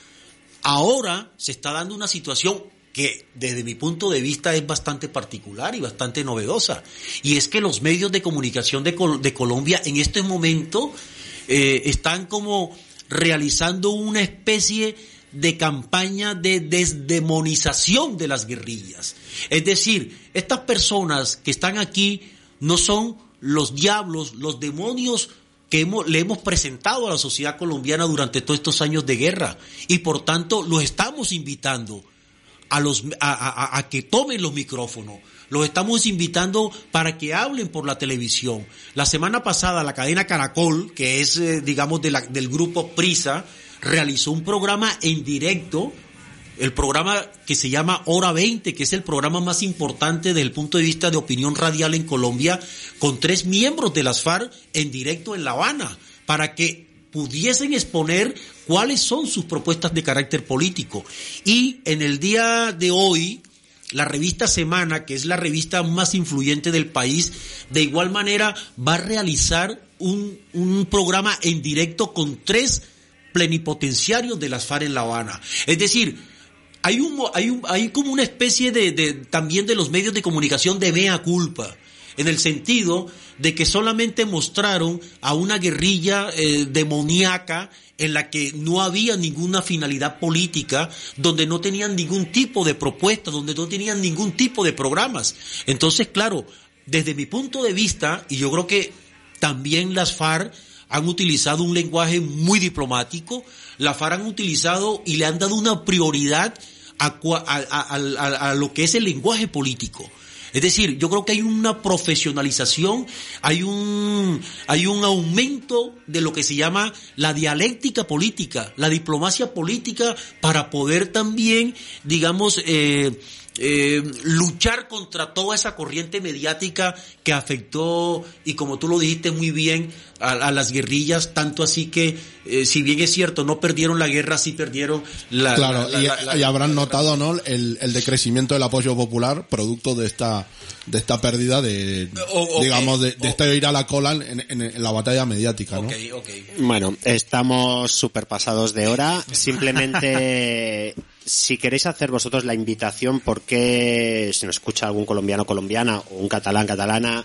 Ahora se está dando una situación que desde mi punto de vista es bastante particular y bastante novedosa, y es que los medios de comunicación de, Col- de Colombia en este momento eh, están como realizando una especie de campaña de desdemonización de las guerrillas. Es decir, estas personas que están aquí no son los diablos, los demonios que hemos, le hemos presentado a la sociedad colombiana durante todos estos años de guerra, y por tanto los estamos invitando a los a, a, a que tomen los micrófonos. Los estamos invitando para que hablen por la televisión. La semana pasada la cadena Caracol, que es eh, digamos de la, del grupo Prisa, realizó un programa en directo, el programa que se llama Hora veinte, que es el programa más importante desde el punto de vista de opinión radial en Colombia, con tres miembros de las FARC en directo en La Habana, para que pudiesen exponer cuáles son sus propuestas de carácter político. Y en el día de hoy, la revista Semana, que es la revista más influyente del país, de igual manera va a realizar un, un programa en directo con tres plenipotenciarios de las FARC en La Habana. Es decir, hay un, hay un, hay como una especie de, de, también de los medios de comunicación de mea culpa, en el sentido de que solamente mostraron a una guerrilla eh, demoníaca en la que no había ninguna finalidad política, donde no tenían ningún tipo de propuesta, donde no tenían ningún tipo de programas. Entonces, claro, desde mi punto de vista, y yo creo que también las FARC han utilizado un lenguaje muy diplomático, las FARC han utilizado y le han dado una prioridad a, a, a, a, a lo que es el lenguaje político. Es decir, yo creo que hay una profesionalización, hay un hay un aumento de lo que se llama la dialéctica política, la diplomacia política, para poder también, digamos, eh, eh, luchar contra toda esa corriente mediática que afectó, y como tú lo dijiste muy bien, a, a las guerrillas, tanto así que, eh, si bien es cierto, no perdieron la guerra, sí perdieron la... Claro, la, y, la, la, y habrán la, notado, ¿no?, el, el decrecimiento del apoyo popular producto de esta de esta pérdida de, O- okay, digamos, de, de o- este ir a la cola en, en, en la batalla mediática, ¿no? Okay, okay. Bueno, estamos súper pasados de hora. Simplemente, si queréis hacer vosotros la invitación, porque si nos escucha algún colombiano colombiana o un catalán catalana,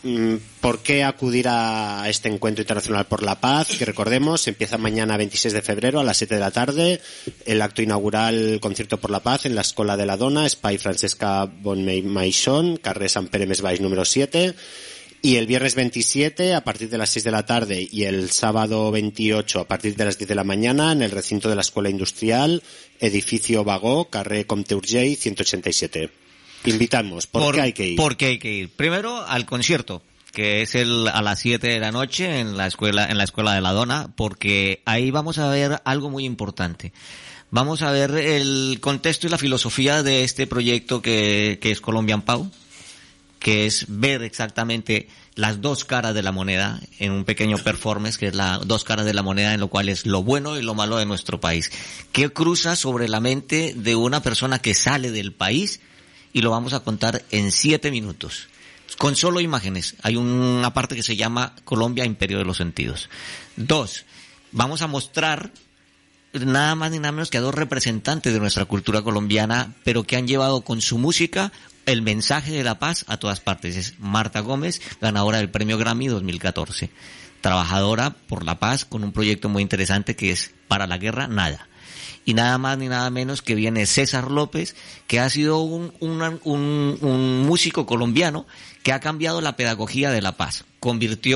¿por qué acudir a este encuentro internacional por la paz? Que recordemos, empieza mañana veintiséis de febrero a las siete de la tarde, el acto inaugural Concierto por la Paz en la Escola de la Dona, Espai Francesca Bonmaison, carrer Sant Pere Més Baix número siete, y el viernes veintisiete a partir de las seis de la tarde y el sábado veintiocho a partir de las diez de la mañana en el recinto de la Escuela Industrial, edificio Bagó, carrer Comte Urgell ciento ochenta y siete. Invitamos, ¿por, Por- qué hay que ir? Porque hay que ir. Primero al concierto, que es el a las siete de la noche en la escuela en la escuela de la Dona, porque ahí vamos a ver algo muy importante. Vamos a ver el contexto y la filosofía de este proyecto que, que es Colombian Pau, que es ver exactamente las dos caras de la moneda en un pequeño performance, que es las dos caras de la moneda, en lo cual es lo bueno y lo malo de nuestro país. ¿Qué cruza sobre la mente de una persona que sale del país? Y lo vamos a contar en siete minutos. Con solo imágenes. Hay una parte que se llama Colombia, Imperio de los Sentidos. Dos, vamos a mostrar nada más ni nada menos que a dos representantes de nuestra cultura colombiana, pero que han llevado con su música el mensaje de la paz a todas partes. Es Marta Gómez, ganadora del Premio Grammy dos mil catorce. Trabajadora por la paz con un proyecto muy interesante que es Para la Guerra Nada. Y nada más ni nada menos que viene César López, que ha sido un, un, un, un músico colombiano que ha cambiado la pedagogía de la paz. Convirtió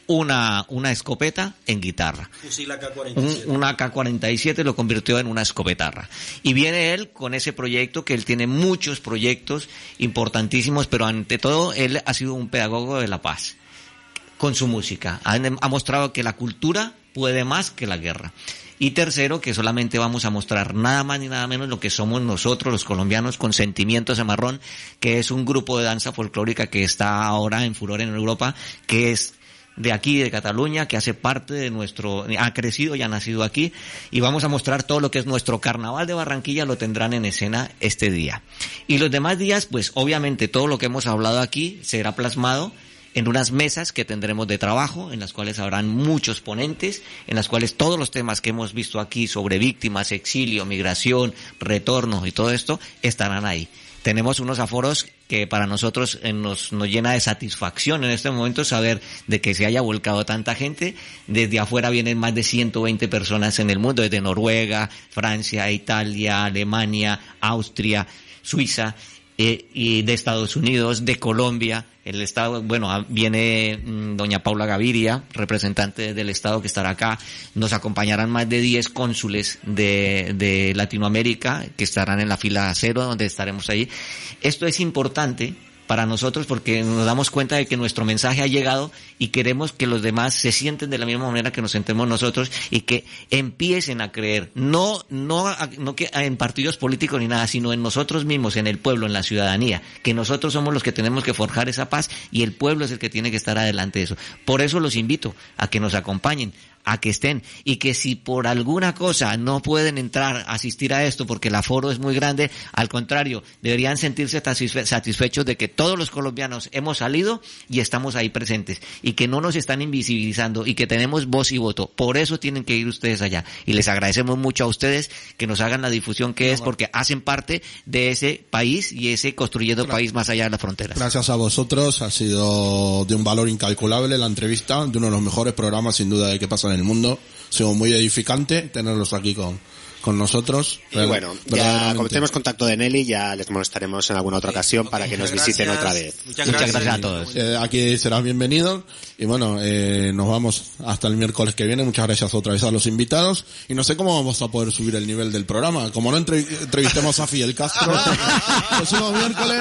una, una escopeta en guitarra. Fusil A K cuarenta y siete. Un, un A K cuarenta y siete lo convirtió en una escopetarra. Y viene él con ese proyecto, que él tiene muchos proyectos importantísimos, pero ante todo él ha sido un pedagogo de la paz con su música. Ha, ha mostrado que la cultura puede más que la guerra. Y tercero, que solamente vamos a mostrar nada más ni nada menos lo que somos nosotros los colombianos con Sentimientos de Marrón, que es un grupo de danza folclórica que está ahora en furor en Europa, que es de aquí, de Cataluña, que hace parte de nuestro, ha crecido y ha nacido aquí, y vamos a mostrar todo lo que es nuestro carnaval de Barranquilla, lo tendrán en escena este día. Y los demás días, pues obviamente todo lo que hemos hablado aquí será plasmado en unas mesas que tendremos de trabajo, en las cuales habrán muchos ponentes, en las cuales todos los temas que hemos visto aquí sobre víctimas, exilio, migración, retorno y todo esto estarán ahí. Tenemos unos aforos que para nosotros eh, nos, nos llena de satisfacción en este momento saber de que se haya volcado tanta gente. Desde afuera vienen más de ciento veinte personas en el mundo, desde Noruega, Francia, Italia, Alemania, Austria, Suiza, eh, y de Estados Unidos, de Colombia. El Estado, bueno, viene mmm, doña Paula Gaviria, representante del Estado, que estará acá. Nos acompañarán más de diez cónsules de, de Latinoamérica, que estarán en la fila cero, donde estaremos ahí. Esto es importante para nosotros porque nos damos cuenta de que nuestro mensaje ha llegado y queremos que los demás se sienten de la misma manera que nos sentemos nosotros y que empiecen a creer, no no no que en partidos políticos ni nada, sino en nosotros mismos, en el pueblo, en la ciudadanía, que nosotros somos los que tenemos que forjar esa paz y el pueblo es el que tiene que estar adelante de eso. Por eso los invito a que nos acompañen, a que estén, y que si por alguna cosa no pueden entrar a asistir a esto porque el aforo es muy grande, al contrario, deberían sentirse satisfe- satisfechos de que todos los colombianos hemos salido y estamos ahí presentes, y que no nos están invisibilizando y que tenemos voz y voto. Por eso tienen que ir ustedes allá, y les agradecemos mucho a ustedes que nos hagan la difusión que es, porque hacen parte de ese país y ese construyendo país más allá de las fronteras. Gracias a vosotros, ha sido de un valor incalculable la entrevista, de uno de los mejores programas sin duda de qué pasa en el mundo. Ha sido muy edificante tenerlos aquí con, con nosotros. Y bueno, ya como tenemos contacto de Nelly, ya les molestaremos en alguna otra ocasión para que nos visiten otra vez. Muchas Muchas gracias, gracias a todos. Eh, aquí serán bienvenidos y bueno, eh, nos vamos hasta el miércoles que viene. Muchas gracias otra vez a los invitados y no sé cómo vamos a poder subir el nivel del programa. Como no entre- entrevistemos a Fidel Castro el próximo miércoles,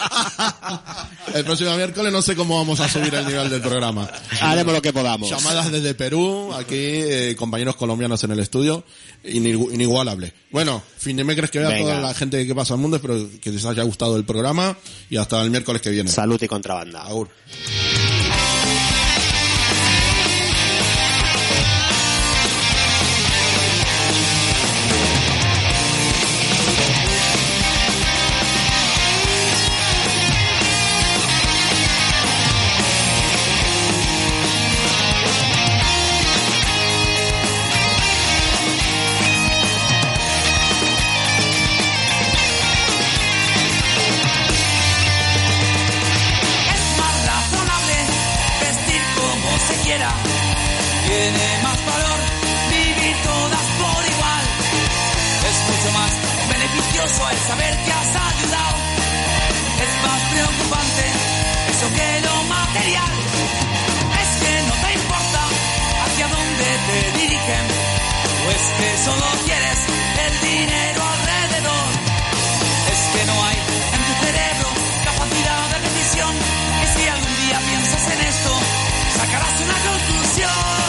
el próximo miércoles no sé cómo vamos a subir el nivel del programa. Haremos lo que podamos. Llamadas desde Perú, aquí eh, compañeros colombianos en el estudio, inigu- inigualable. Bueno, fin de mes crees que vea a Venga. toda la gente que pasa al mundo, espero que les haya gustado el programa y hasta el miércoles que viene. Salud y contrabanda. Agur. Es más razonable vestir como se quiera. Tiene más valor vivir todas por igual. Es mucho más beneficioso el saber que has ayudado. Es más preocupante eso que lo material. Es que no te importa hacia dónde te dirigen, pues que solo quieres el dinero alrededor. Es que no hay en tu cerebro capacidad de decisión, que si algún día piensas en esto, sacarás una conclusión.